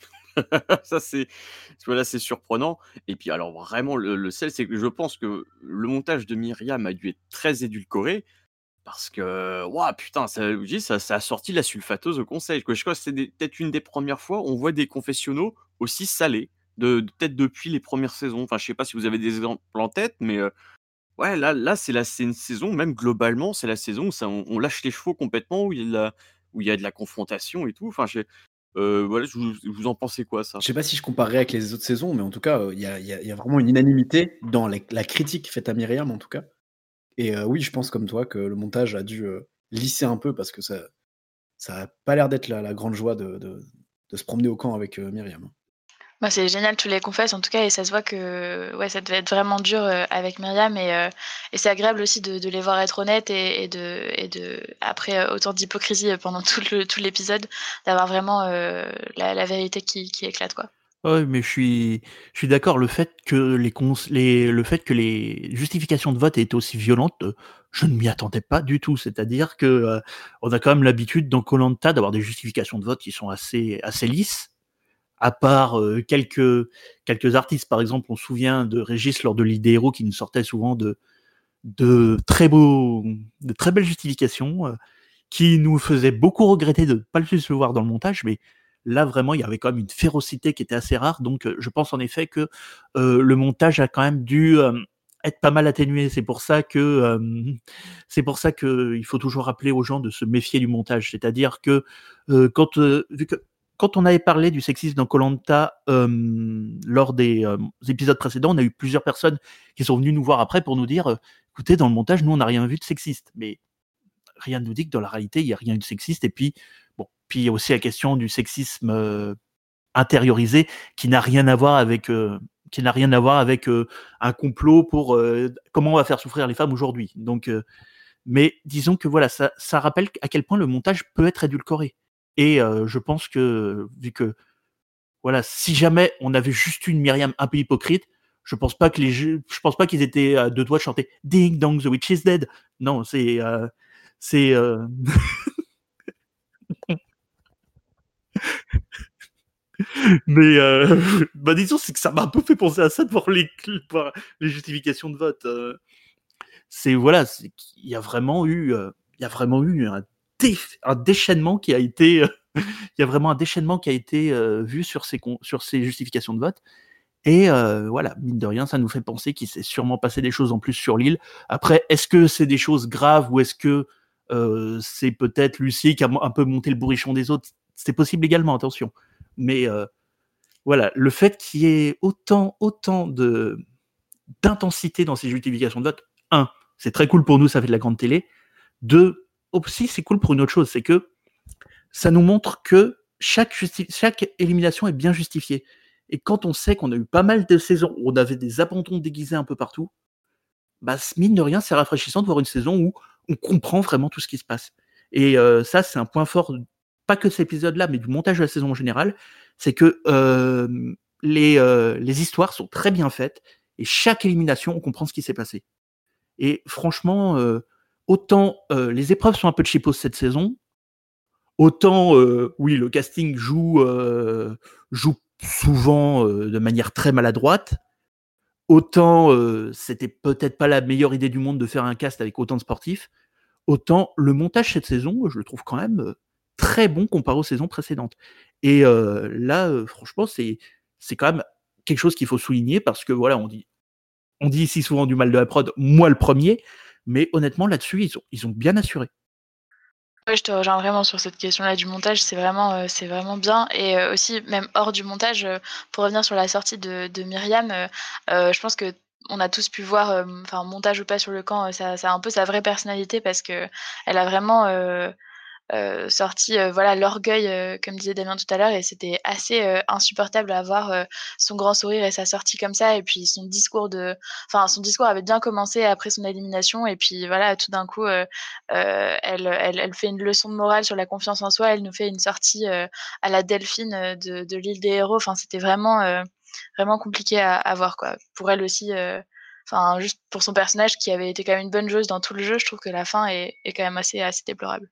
Ça, c'est voilà, c'est surprenant. Et puis, alors, vraiment, le, le sel, c'est que je pense que le montage de Myriam a dû être très édulcoré parce que, waouh, putain, ça, je dis, ça, ça a sorti la sulfateuse au conseil. Quoi. Je crois que c'est des- peut-être une des premières fois où on voit des confessionnaux aussi salés, de, de- peut-être depuis les premières saisons. Enfin, je sais pas si vous avez des exemples en tête, mais euh, ouais, là, là c'est la, c'est une saison, même globalement, c'est la saison où ça, on, on lâche les chevaux complètement, où il y a de la, où il y a de la confrontation et tout. Enfin, je, euh, voilà, je vous, vous en pensez quoi, ça? Je sais pas si je comparerais avec les autres saisons, mais en tout cas, euh, il y, a, il y a- il y a vraiment une unanimité dans la, la critique faite à Myriam, en tout cas. Et euh, oui, je pense comme toi que le montage a dû euh, lisser un peu parce que ça ça a pas l'air d'être la, la grande joie de, de- de se promener au camp avec euh, Myriam. Moi, c'est génial, tu les confesses en tout cas, et ça se voit que ouais, ça devait être vraiment dur euh, avec Myriam, et, euh, et c'est agréable aussi de, de les voir être honnêtes et, et de, et de après euh, autant d'hypocrisie euh, pendant tout le tout l'épisode, d'avoir vraiment euh, la, la vérité qui, qui éclate, quoi. Ouais, mais je suis, je suis d'accord. Le fait que les, cons, les, le fait que les justifications de vote aient été aussi violentes, euh, je ne m'y attendais pas du tout. C'est-à-dire que euh, on a quand même l'habitude dans Koh-Lanta d'avoir des justifications de vote qui sont assez, assez lisses. À part euh, quelques, quelques artistes, par exemple, on se souvient de Régis lors de l'Idée Héros qui nous sortait souvent de, de très beaux, de très belles justifications, euh, qui nous faisaient beaucoup regretter de ne pas le plus le voir dans le montage, mais là vraiment il y avait quand même une férocité qui était assez rare, donc euh, je pense en effet que euh, le montage a quand même dû euh, être pas mal atténué. C'est pour ça que euh, c'est pour ça que il faut toujours rappeler aux gens de se méfier du montage, c'est-à-dire que euh, quand euh, vu que quand on avait parlé du sexisme dans Koh-Lanta euh, lors des euh, épisodes précédents, on a eu plusieurs personnes qui sont venues nous voir après pour nous dire euh, écoutez, dans le montage, nous on n'a rien vu de sexiste, mais rien ne nous dit que dans la réalité, il n'y a rien de sexiste. Et puis, bon, puis il y a aussi la question du sexisme euh, intériorisé, qui n'a rien à voir avec, euh, qui n'a rien à voir avec euh, un complot pour euh, comment on va faire souffrir les femmes aujourd'hui. Donc, euh, mais disons que voilà, ça, ça rappelle à quel point le montage peut être édulcoré. Et euh, je pense que vu que voilà, si jamais on avait juste une Myriam un peu hypocrite, je pense pas que les jeux, je pense pas qu'ils étaient à deux doigts de chanter Ding Dong, the witch is dead. Non, c'est, euh, c'est. Euh... Mais euh, bah disons, c'est que ça m'a un peu fait penser à ça de voir les, voir les justifications de vote. Euh, c'est voilà, c'est qu'il y a vraiment eu, euh, il y a vraiment eu un, dé, un déchaînement qui a été, euh, il y a vraiment un déchaînement qui a été euh, vu sur ces sur ces justifications de vote. Et euh, voilà, mine de rien, ça nous fait penser qu'il s'est sûrement passé des choses en plus sur l'île. Après, est-ce que c'est des choses graves ou est-ce que euh, c'est peut-être Lucie qui a un peu monté le bourrichon des autres? C'est possible également, attention. Mais euh, voilà, le fait qu'il y ait autant, autant de, d'intensité dans ces justifications de vote, un, c'est très cool pour nous, ça fait de la grande télé. Deux, aussi, c'est cool pour une autre chose, c'est que ça nous montre que chaque, justi- chaque élimination est bien justifiée. Et quand on sait qu'on a eu pas mal de saisons où on avait des abandons déguisés un peu partout, bah, mine de rien, c'est rafraîchissant de voir une saison où on comprend vraiment tout ce qui se passe. Et euh, ça, c'est un point fort, pas que cet épisode-là, mais du montage de la saison en général, c'est que euh, les, euh, les histoires sont très bien faites et chaque élimination, on comprend ce qui s'est passé. Et franchement, euh, autant euh, les épreuves sont un peu cheapos cette saison, autant, euh, oui, le casting joue, euh, joue souvent euh, de manière très maladroite, autant euh, c'était peut-être pas la meilleure idée du monde de faire un cast avec autant de sportifs, autant le montage cette saison, je le trouve quand même euh, très bon comparé aux saisons précédentes. Et euh, là, euh, franchement, c'est, c'est quand même quelque chose qu'il faut souligner parce que voilà, on dit, on dit ici souvent du mal de la prod, moi le premier, mais honnêtement, là-dessus, ils ont, ils ont bien assuré. Ouais, je te rejoins vraiment sur cette question-là du montage, c'est vraiment, euh, c'est vraiment bien. Et euh, aussi, même hors du montage, euh, pour revenir sur la sortie de, de Myriam, euh, euh, je pense que on a tous pu voir, enfin, euh, montage ou pas sur le camp, euh, ça, ça a un peu sa vraie personnalité parce que elle a vraiment euh, euh, sorti, euh, voilà, l'orgueil, euh, comme disait Damien tout à l'heure, et c'était assez euh, insupportable à voir euh, son grand sourire et sa sortie comme ça, et puis son discours de, enfin, son discours avait bien commencé après son élimination, et puis voilà, tout d'un coup, euh, euh, elle, elle, elle fait une leçon de morale sur la confiance en soi, elle nous fait une sortie euh, à la Delphine euh, de, de l'île des héros, enfin, c'était vraiment, euh, vraiment compliqué à, à voir, quoi. Pour elle aussi. Euh, Enfin, juste pour son personnage qui avait été quand même une bonne joueuse dans tout le jeu, je trouve que la fin est, est quand même assez, assez déplorable.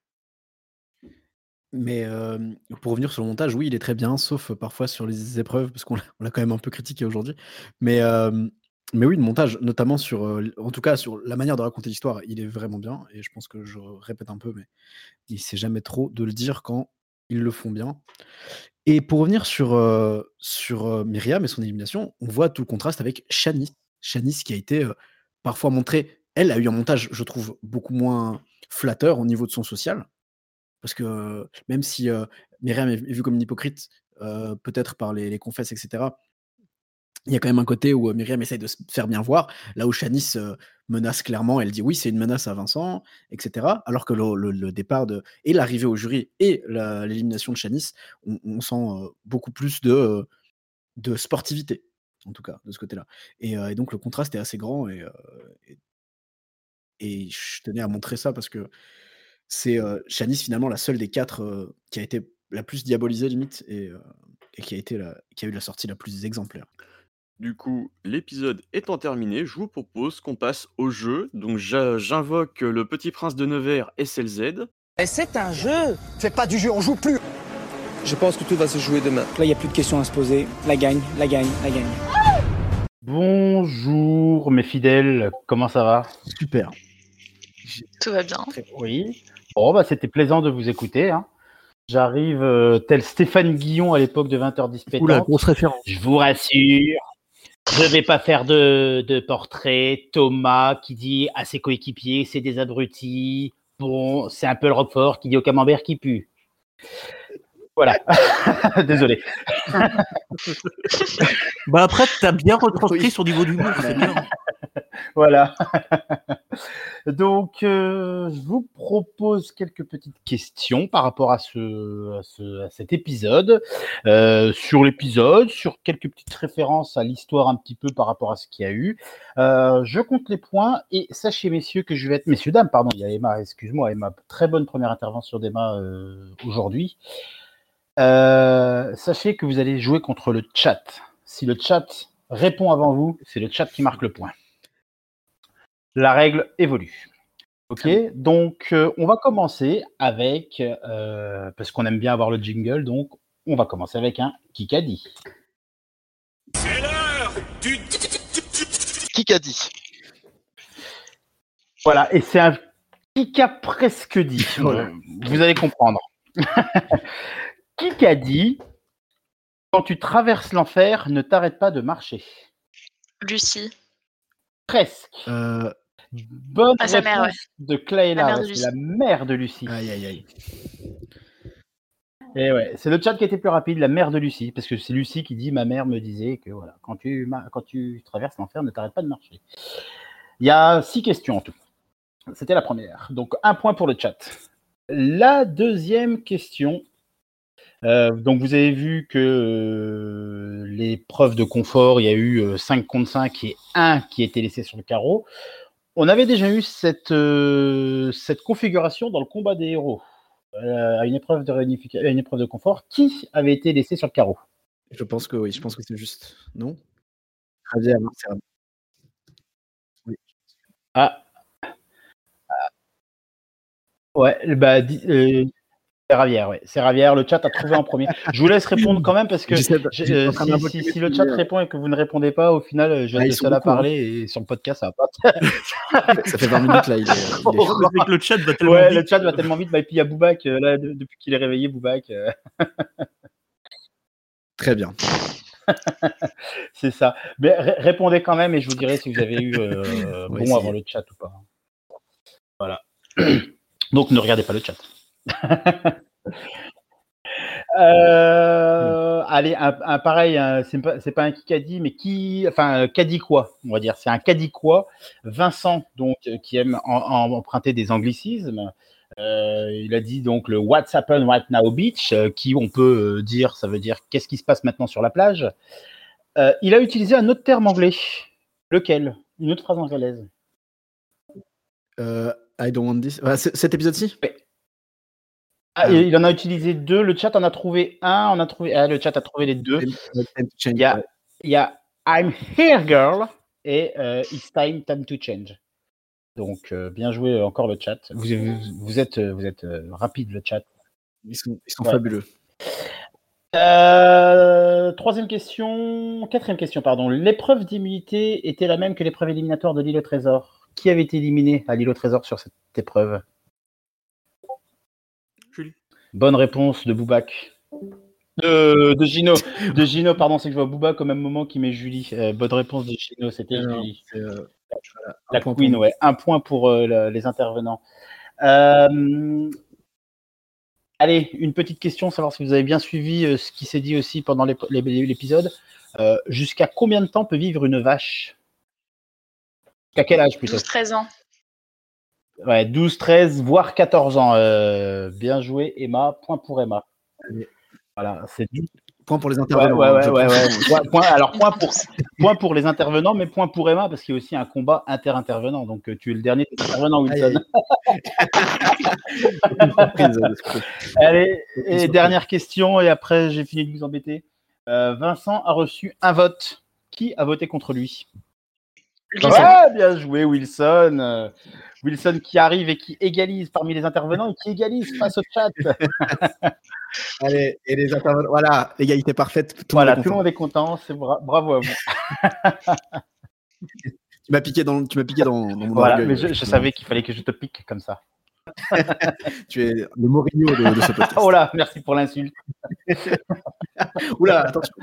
Mais euh, pour revenir sur le montage, oui, il est très bien, sauf euh, parfois sur les épreuves, parce qu'on l'a, on l'a quand même un peu critiqué aujourd'hui. Mais, euh, mais oui, le montage, notamment sur, euh, en tout cas sur la manière de raconter l'histoire, il est vraiment bien. Et je pense que je répète un peu, mais il ne sait jamais trop de le dire quand ils le font bien. Et pour revenir sur, euh, sur euh, Myriam et son élimination, on voit tout le contraste avec Shanice. Shanice qui a été euh, parfois montrée, elle a eu un montage, je trouve, beaucoup moins flatteur au niveau de son social. Parce que même si euh, Myriam est vue comme une hypocrite, euh, peut-être par les, les confesses, et cetera, il y a quand même un côté où euh, Myriam essaye de se faire bien voir, là où Shanice euh, menace clairement, elle dit oui, c'est une menace à Vincent, et cetera. Alors que le, le- le départ de, et l'arrivée au jury et la- l'élimination de Shanice, on, on sent euh, beaucoup plus de, euh, de sportivité, en tout cas, de ce côté-là. Et, euh, et donc le contraste est assez grand et, euh, et, et je tenais à montrer ça parce que c'est euh, Shanice finalement la seule des quatre euh, qui a été la plus diabolisée limite et, euh, et qui a été la, qui a eu la sortie la plus exemplaire. Du coup, l'épisode étant terminé, je vous propose qu'on passe au jeu. Donc j'a- j'invoque le petit prince de Nevers S L Z. Et c'est un jeu. C'est pas du jeu, on joue plus. Je pense que tout va se jouer demain. Là, il n'y a plus de questions à se poser. La gagne, la gagne, la gagne. Bonjour mes fidèles, comment ça va? Super. Tout va bien. Oui. Bon, bah, c'était plaisant de vous écouter. Hein. J'arrive euh, tel Stéphane Guillon à l'époque de vingt heures dix pétantes. Oula, grosse référence. Je vous rassure, je vais pas faire de, de portrait. Thomas qui dit à ses coéquipiers c'est des abrutis. Bon, c'est un peu le Roquefort qui dit au camembert qui pue. Voilà. Désolé. Bah après, t'as bien retranscrit son niveau d'humour, c'est bien. Voilà. Donc, euh, je vous propose quelques petites questions par rapport à, ce, à, ce, à cet épisode, euh, sur l'épisode, sur quelques petites références à l'histoire un petit peu par rapport à ce qu'il y a eu. Euh, je compte les points et sachez, messieurs, que je vais être... Messieurs, dames, pardon, il y a Emma, excuse-moi, Emma, très bonne première intervention d'Emma euh, aujourd'hui. Euh, sachez que vous allez jouer contre le chat. Si le chat répond avant vous, c'est le chat qui marque le point. La règle évolue. Ok, donc euh, on va commencer avec, euh, parce qu'on aime bien avoir le jingle, donc on va commencer avec un Kikadi. C'est l'heure du Kikadi. Voilà, et c'est un Kika presque dit. Voilà. Vous allez comprendre. Kikadi, quand tu traverses l'enfer, ne t'arrête pas de marcher. Lucie. Presque. Euh, Bonne Ah, sa réponse mère, ouais. de Clayla, La mère de ouais, c'est Lucie. la mère de Lucie. Aïe, aïe, aïe. Et ouais, c'est le chat qui était plus rapide, la mère de Lucie, parce que c'est Lucie qui dit, ma mère me disait que voilà, quand tu, ma- quand tu traverses l'enfer, ne t'arrête pas de marcher. Il y a six questions en tout. C'était la première. Donc un point pour le chat. La deuxième question. Euh, donc vous avez vu que euh, les preuves de confort, il y a eu euh, cinq contre cinq et un qui était laissé sur le carreau. On avait déjà eu cette, euh, cette configuration dans le combat des héros, euh, à une épreuve de réunifica- à une épreuve de confort. Qui avait été laissé sur le carreau? Je pense que oui, je pense que c'est juste. Non Javier, non, c'est un- Oui. Ah. Ouais, bah, di- euh, c'est Ravière, ouais. C'est Ravière, le chat a trouvé en premier. Je vous laisse répondre quand même parce que J'essaie de- j'ai- j'étais euh, en train si, d'invoquer si- mes si le chat souvenirs. répond et que vous ne répondez pas, au final, euh, je vais Ah, être ils le sont seul à beaucoup, hein. parler et sur le podcast, ça va pas. Ça fait vingt minutes là, il est, il est chaud. C'est que le chat va tellement Ouais, vite. le chat va tellement vite. Bah, et puis il y a Boubac, euh, là, de- depuis qu'il est réveillé, Boubac. euh, Très bien. c'est ça. Mais ré- répondez quand même et je vous dirai si vous avez eu euh, On va bon essayer. avant le chat ou pas. Voilà. Donc ne regardez pas le chat. Euh, allez, un, un pareil, un- c'est pas, c'est pas un Kikadi, mais qui, enfin, euh, Cadiquois, on va dire. C'est un Cadiquois. Vincent, donc, euh, qui aime en- en- emprunter des anglicismes. Euh, il a dit donc le What's happened right now beach, euh, qui on peut euh, dire, ça veut dire qu'est-ce qui se passe maintenant sur la plage. Euh, il a utilisé un autre terme anglais. Lequel? Une autre phrase anglaise. Euh, I don't want this. Ah, c- cet épisode-ci Ah, Ah. et il en a utilisé deux. Le chat en a trouvé un. On a trouvé. Ah, le chat a trouvé les deux. Time to change, Il y a, ouais. il y a I'm here, girl, et euh, It's time, time to change. Donc, euh, bien joué euh, encore le chat. Vous, vous, vous êtes, euh, vous êtes euh, rapide, le chat. Ils sont, ils sont Ouais. fabuleux. Euh, troisième question, quatrième question, pardon. L'épreuve d'immunité était la même que l'épreuve éliminatoire de l'île au trésor. Qui avait été éliminé à l'île au trésor sur cette épreuve? Julie. Bonne réponse de Boubac. De, de Gino. De Gino, pardon, c'est que je vois Boubac au même moment qu'il met Julie. Euh, bonne réponse de Gino, c'était Alors, Julie. c'est, euh, voilà, un La point Queen, pour ouais. Un point pour euh, la- les intervenants. Euh, allez, une petite question, savoir si vous avez bien suivi euh, ce qui s'est dit aussi pendant l'ép- l'ép- l'épisode. Euh, jusqu'à combien de temps peut vivre une vache? Jusqu'à quel âge plutôt? douze treize ans. Ouais, douze, treize, voire quatorze ans. Euh, bien joué, Emma. Point pour Emma. Allez. Voilà, c'est Point pour les Ouais, intervenants. ouais, hein, ouais, je ouais, pense. ouais. Point, point- alors, point pour, point pour les intervenants, mais point pour Emma, parce qu'il y a aussi un combat inter-intervenant. Donc, euh, tu es le dernier des intervenants, Aïe, Wilson. Une surprise, euh, de ce coup. Allez, Une et surprise. dernière question, et après, j'ai fini de vous embêter. Euh, Vincent a reçu un vote. Qui a voté contre lui? Wilson. Ouais, bien joué, Wilson. Euh, Wilson qui arrive et qui égalise parmi les intervenants et qui égalise face au chat. Allez, et les intervenants. Voilà, égalité parfaite. Tout Voilà, le tout le monde monde est content. C'est bra- bravo à vous. est content. Tu m'as piqué dans, tu m'as piqué dans, dans mon Voilà, orgueil. mais je, je justement. savais qu'il fallait que je te pique comme ça. Tu es le Mourinho de, de ce podcast. Oh là, merci pour l'insulte. Oula, attention.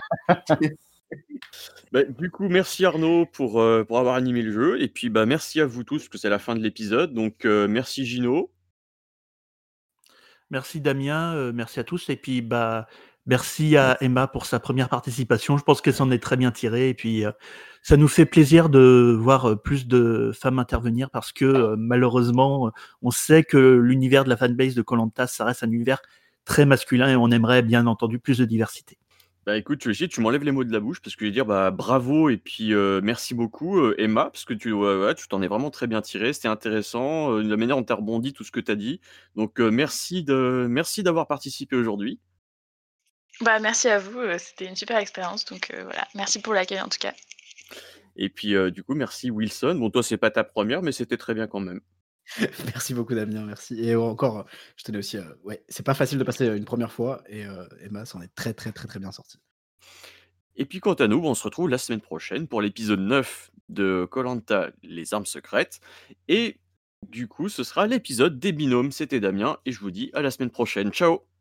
Bah, du coup, merci Arnaud pour, euh, pour avoir animé le jeu. Et puis, bah, merci à vous tous, parce que c'est la fin de l'épisode. Donc, euh, merci Gino. Merci Damien, euh, merci à tous. Et puis, bah, Merci à Emma pour sa première participation. Je pense qu'elle s'en est très bien tirée. Et puis, euh, ça nous fait plaisir de voir euh, plus de femmes intervenir parce que euh, malheureusement, euh, on sait que l'univers de la fanbase de koh lanta, ça reste un univers très masculin et on aimerait bien entendu plus de diversité. Bah écoute, tu tu m'enlèves les mots de la bouche parce que je vais dire bah bravo et puis euh, merci beaucoup euh, Emma parce que tu ouais, ouais, tu t'en es vraiment très bien tiré, c'était intéressant, euh, la manière dont tu as rebondi tout ce que tu as dit. Donc euh, merci de merci d'avoir participé aujourd'hui. Bah, merci à vous, euh, c'était une super expérience. Donc euh, voilà, merci pour l'accueil en tout cas. Et puis euh, du coup merci Wilson. Bon toi c'est pas ta première mais c'était très bien quand même. Merci beaucoup Damien, merci. Et encore, euh, je tenais aussi, euh, ouais, c'est pas facile de passer euh, une première fois et euh, Emma s'en est très très très très bien sortie. Et puis quant à nous, on se retrouve la semaine prochaine pour l'épisode neuf de koh lanta, les armes secrètes. Et du coup, ce sera l'épisode des binômes. C'était Damien et je vous dis à la semaine prochaine. Ciao!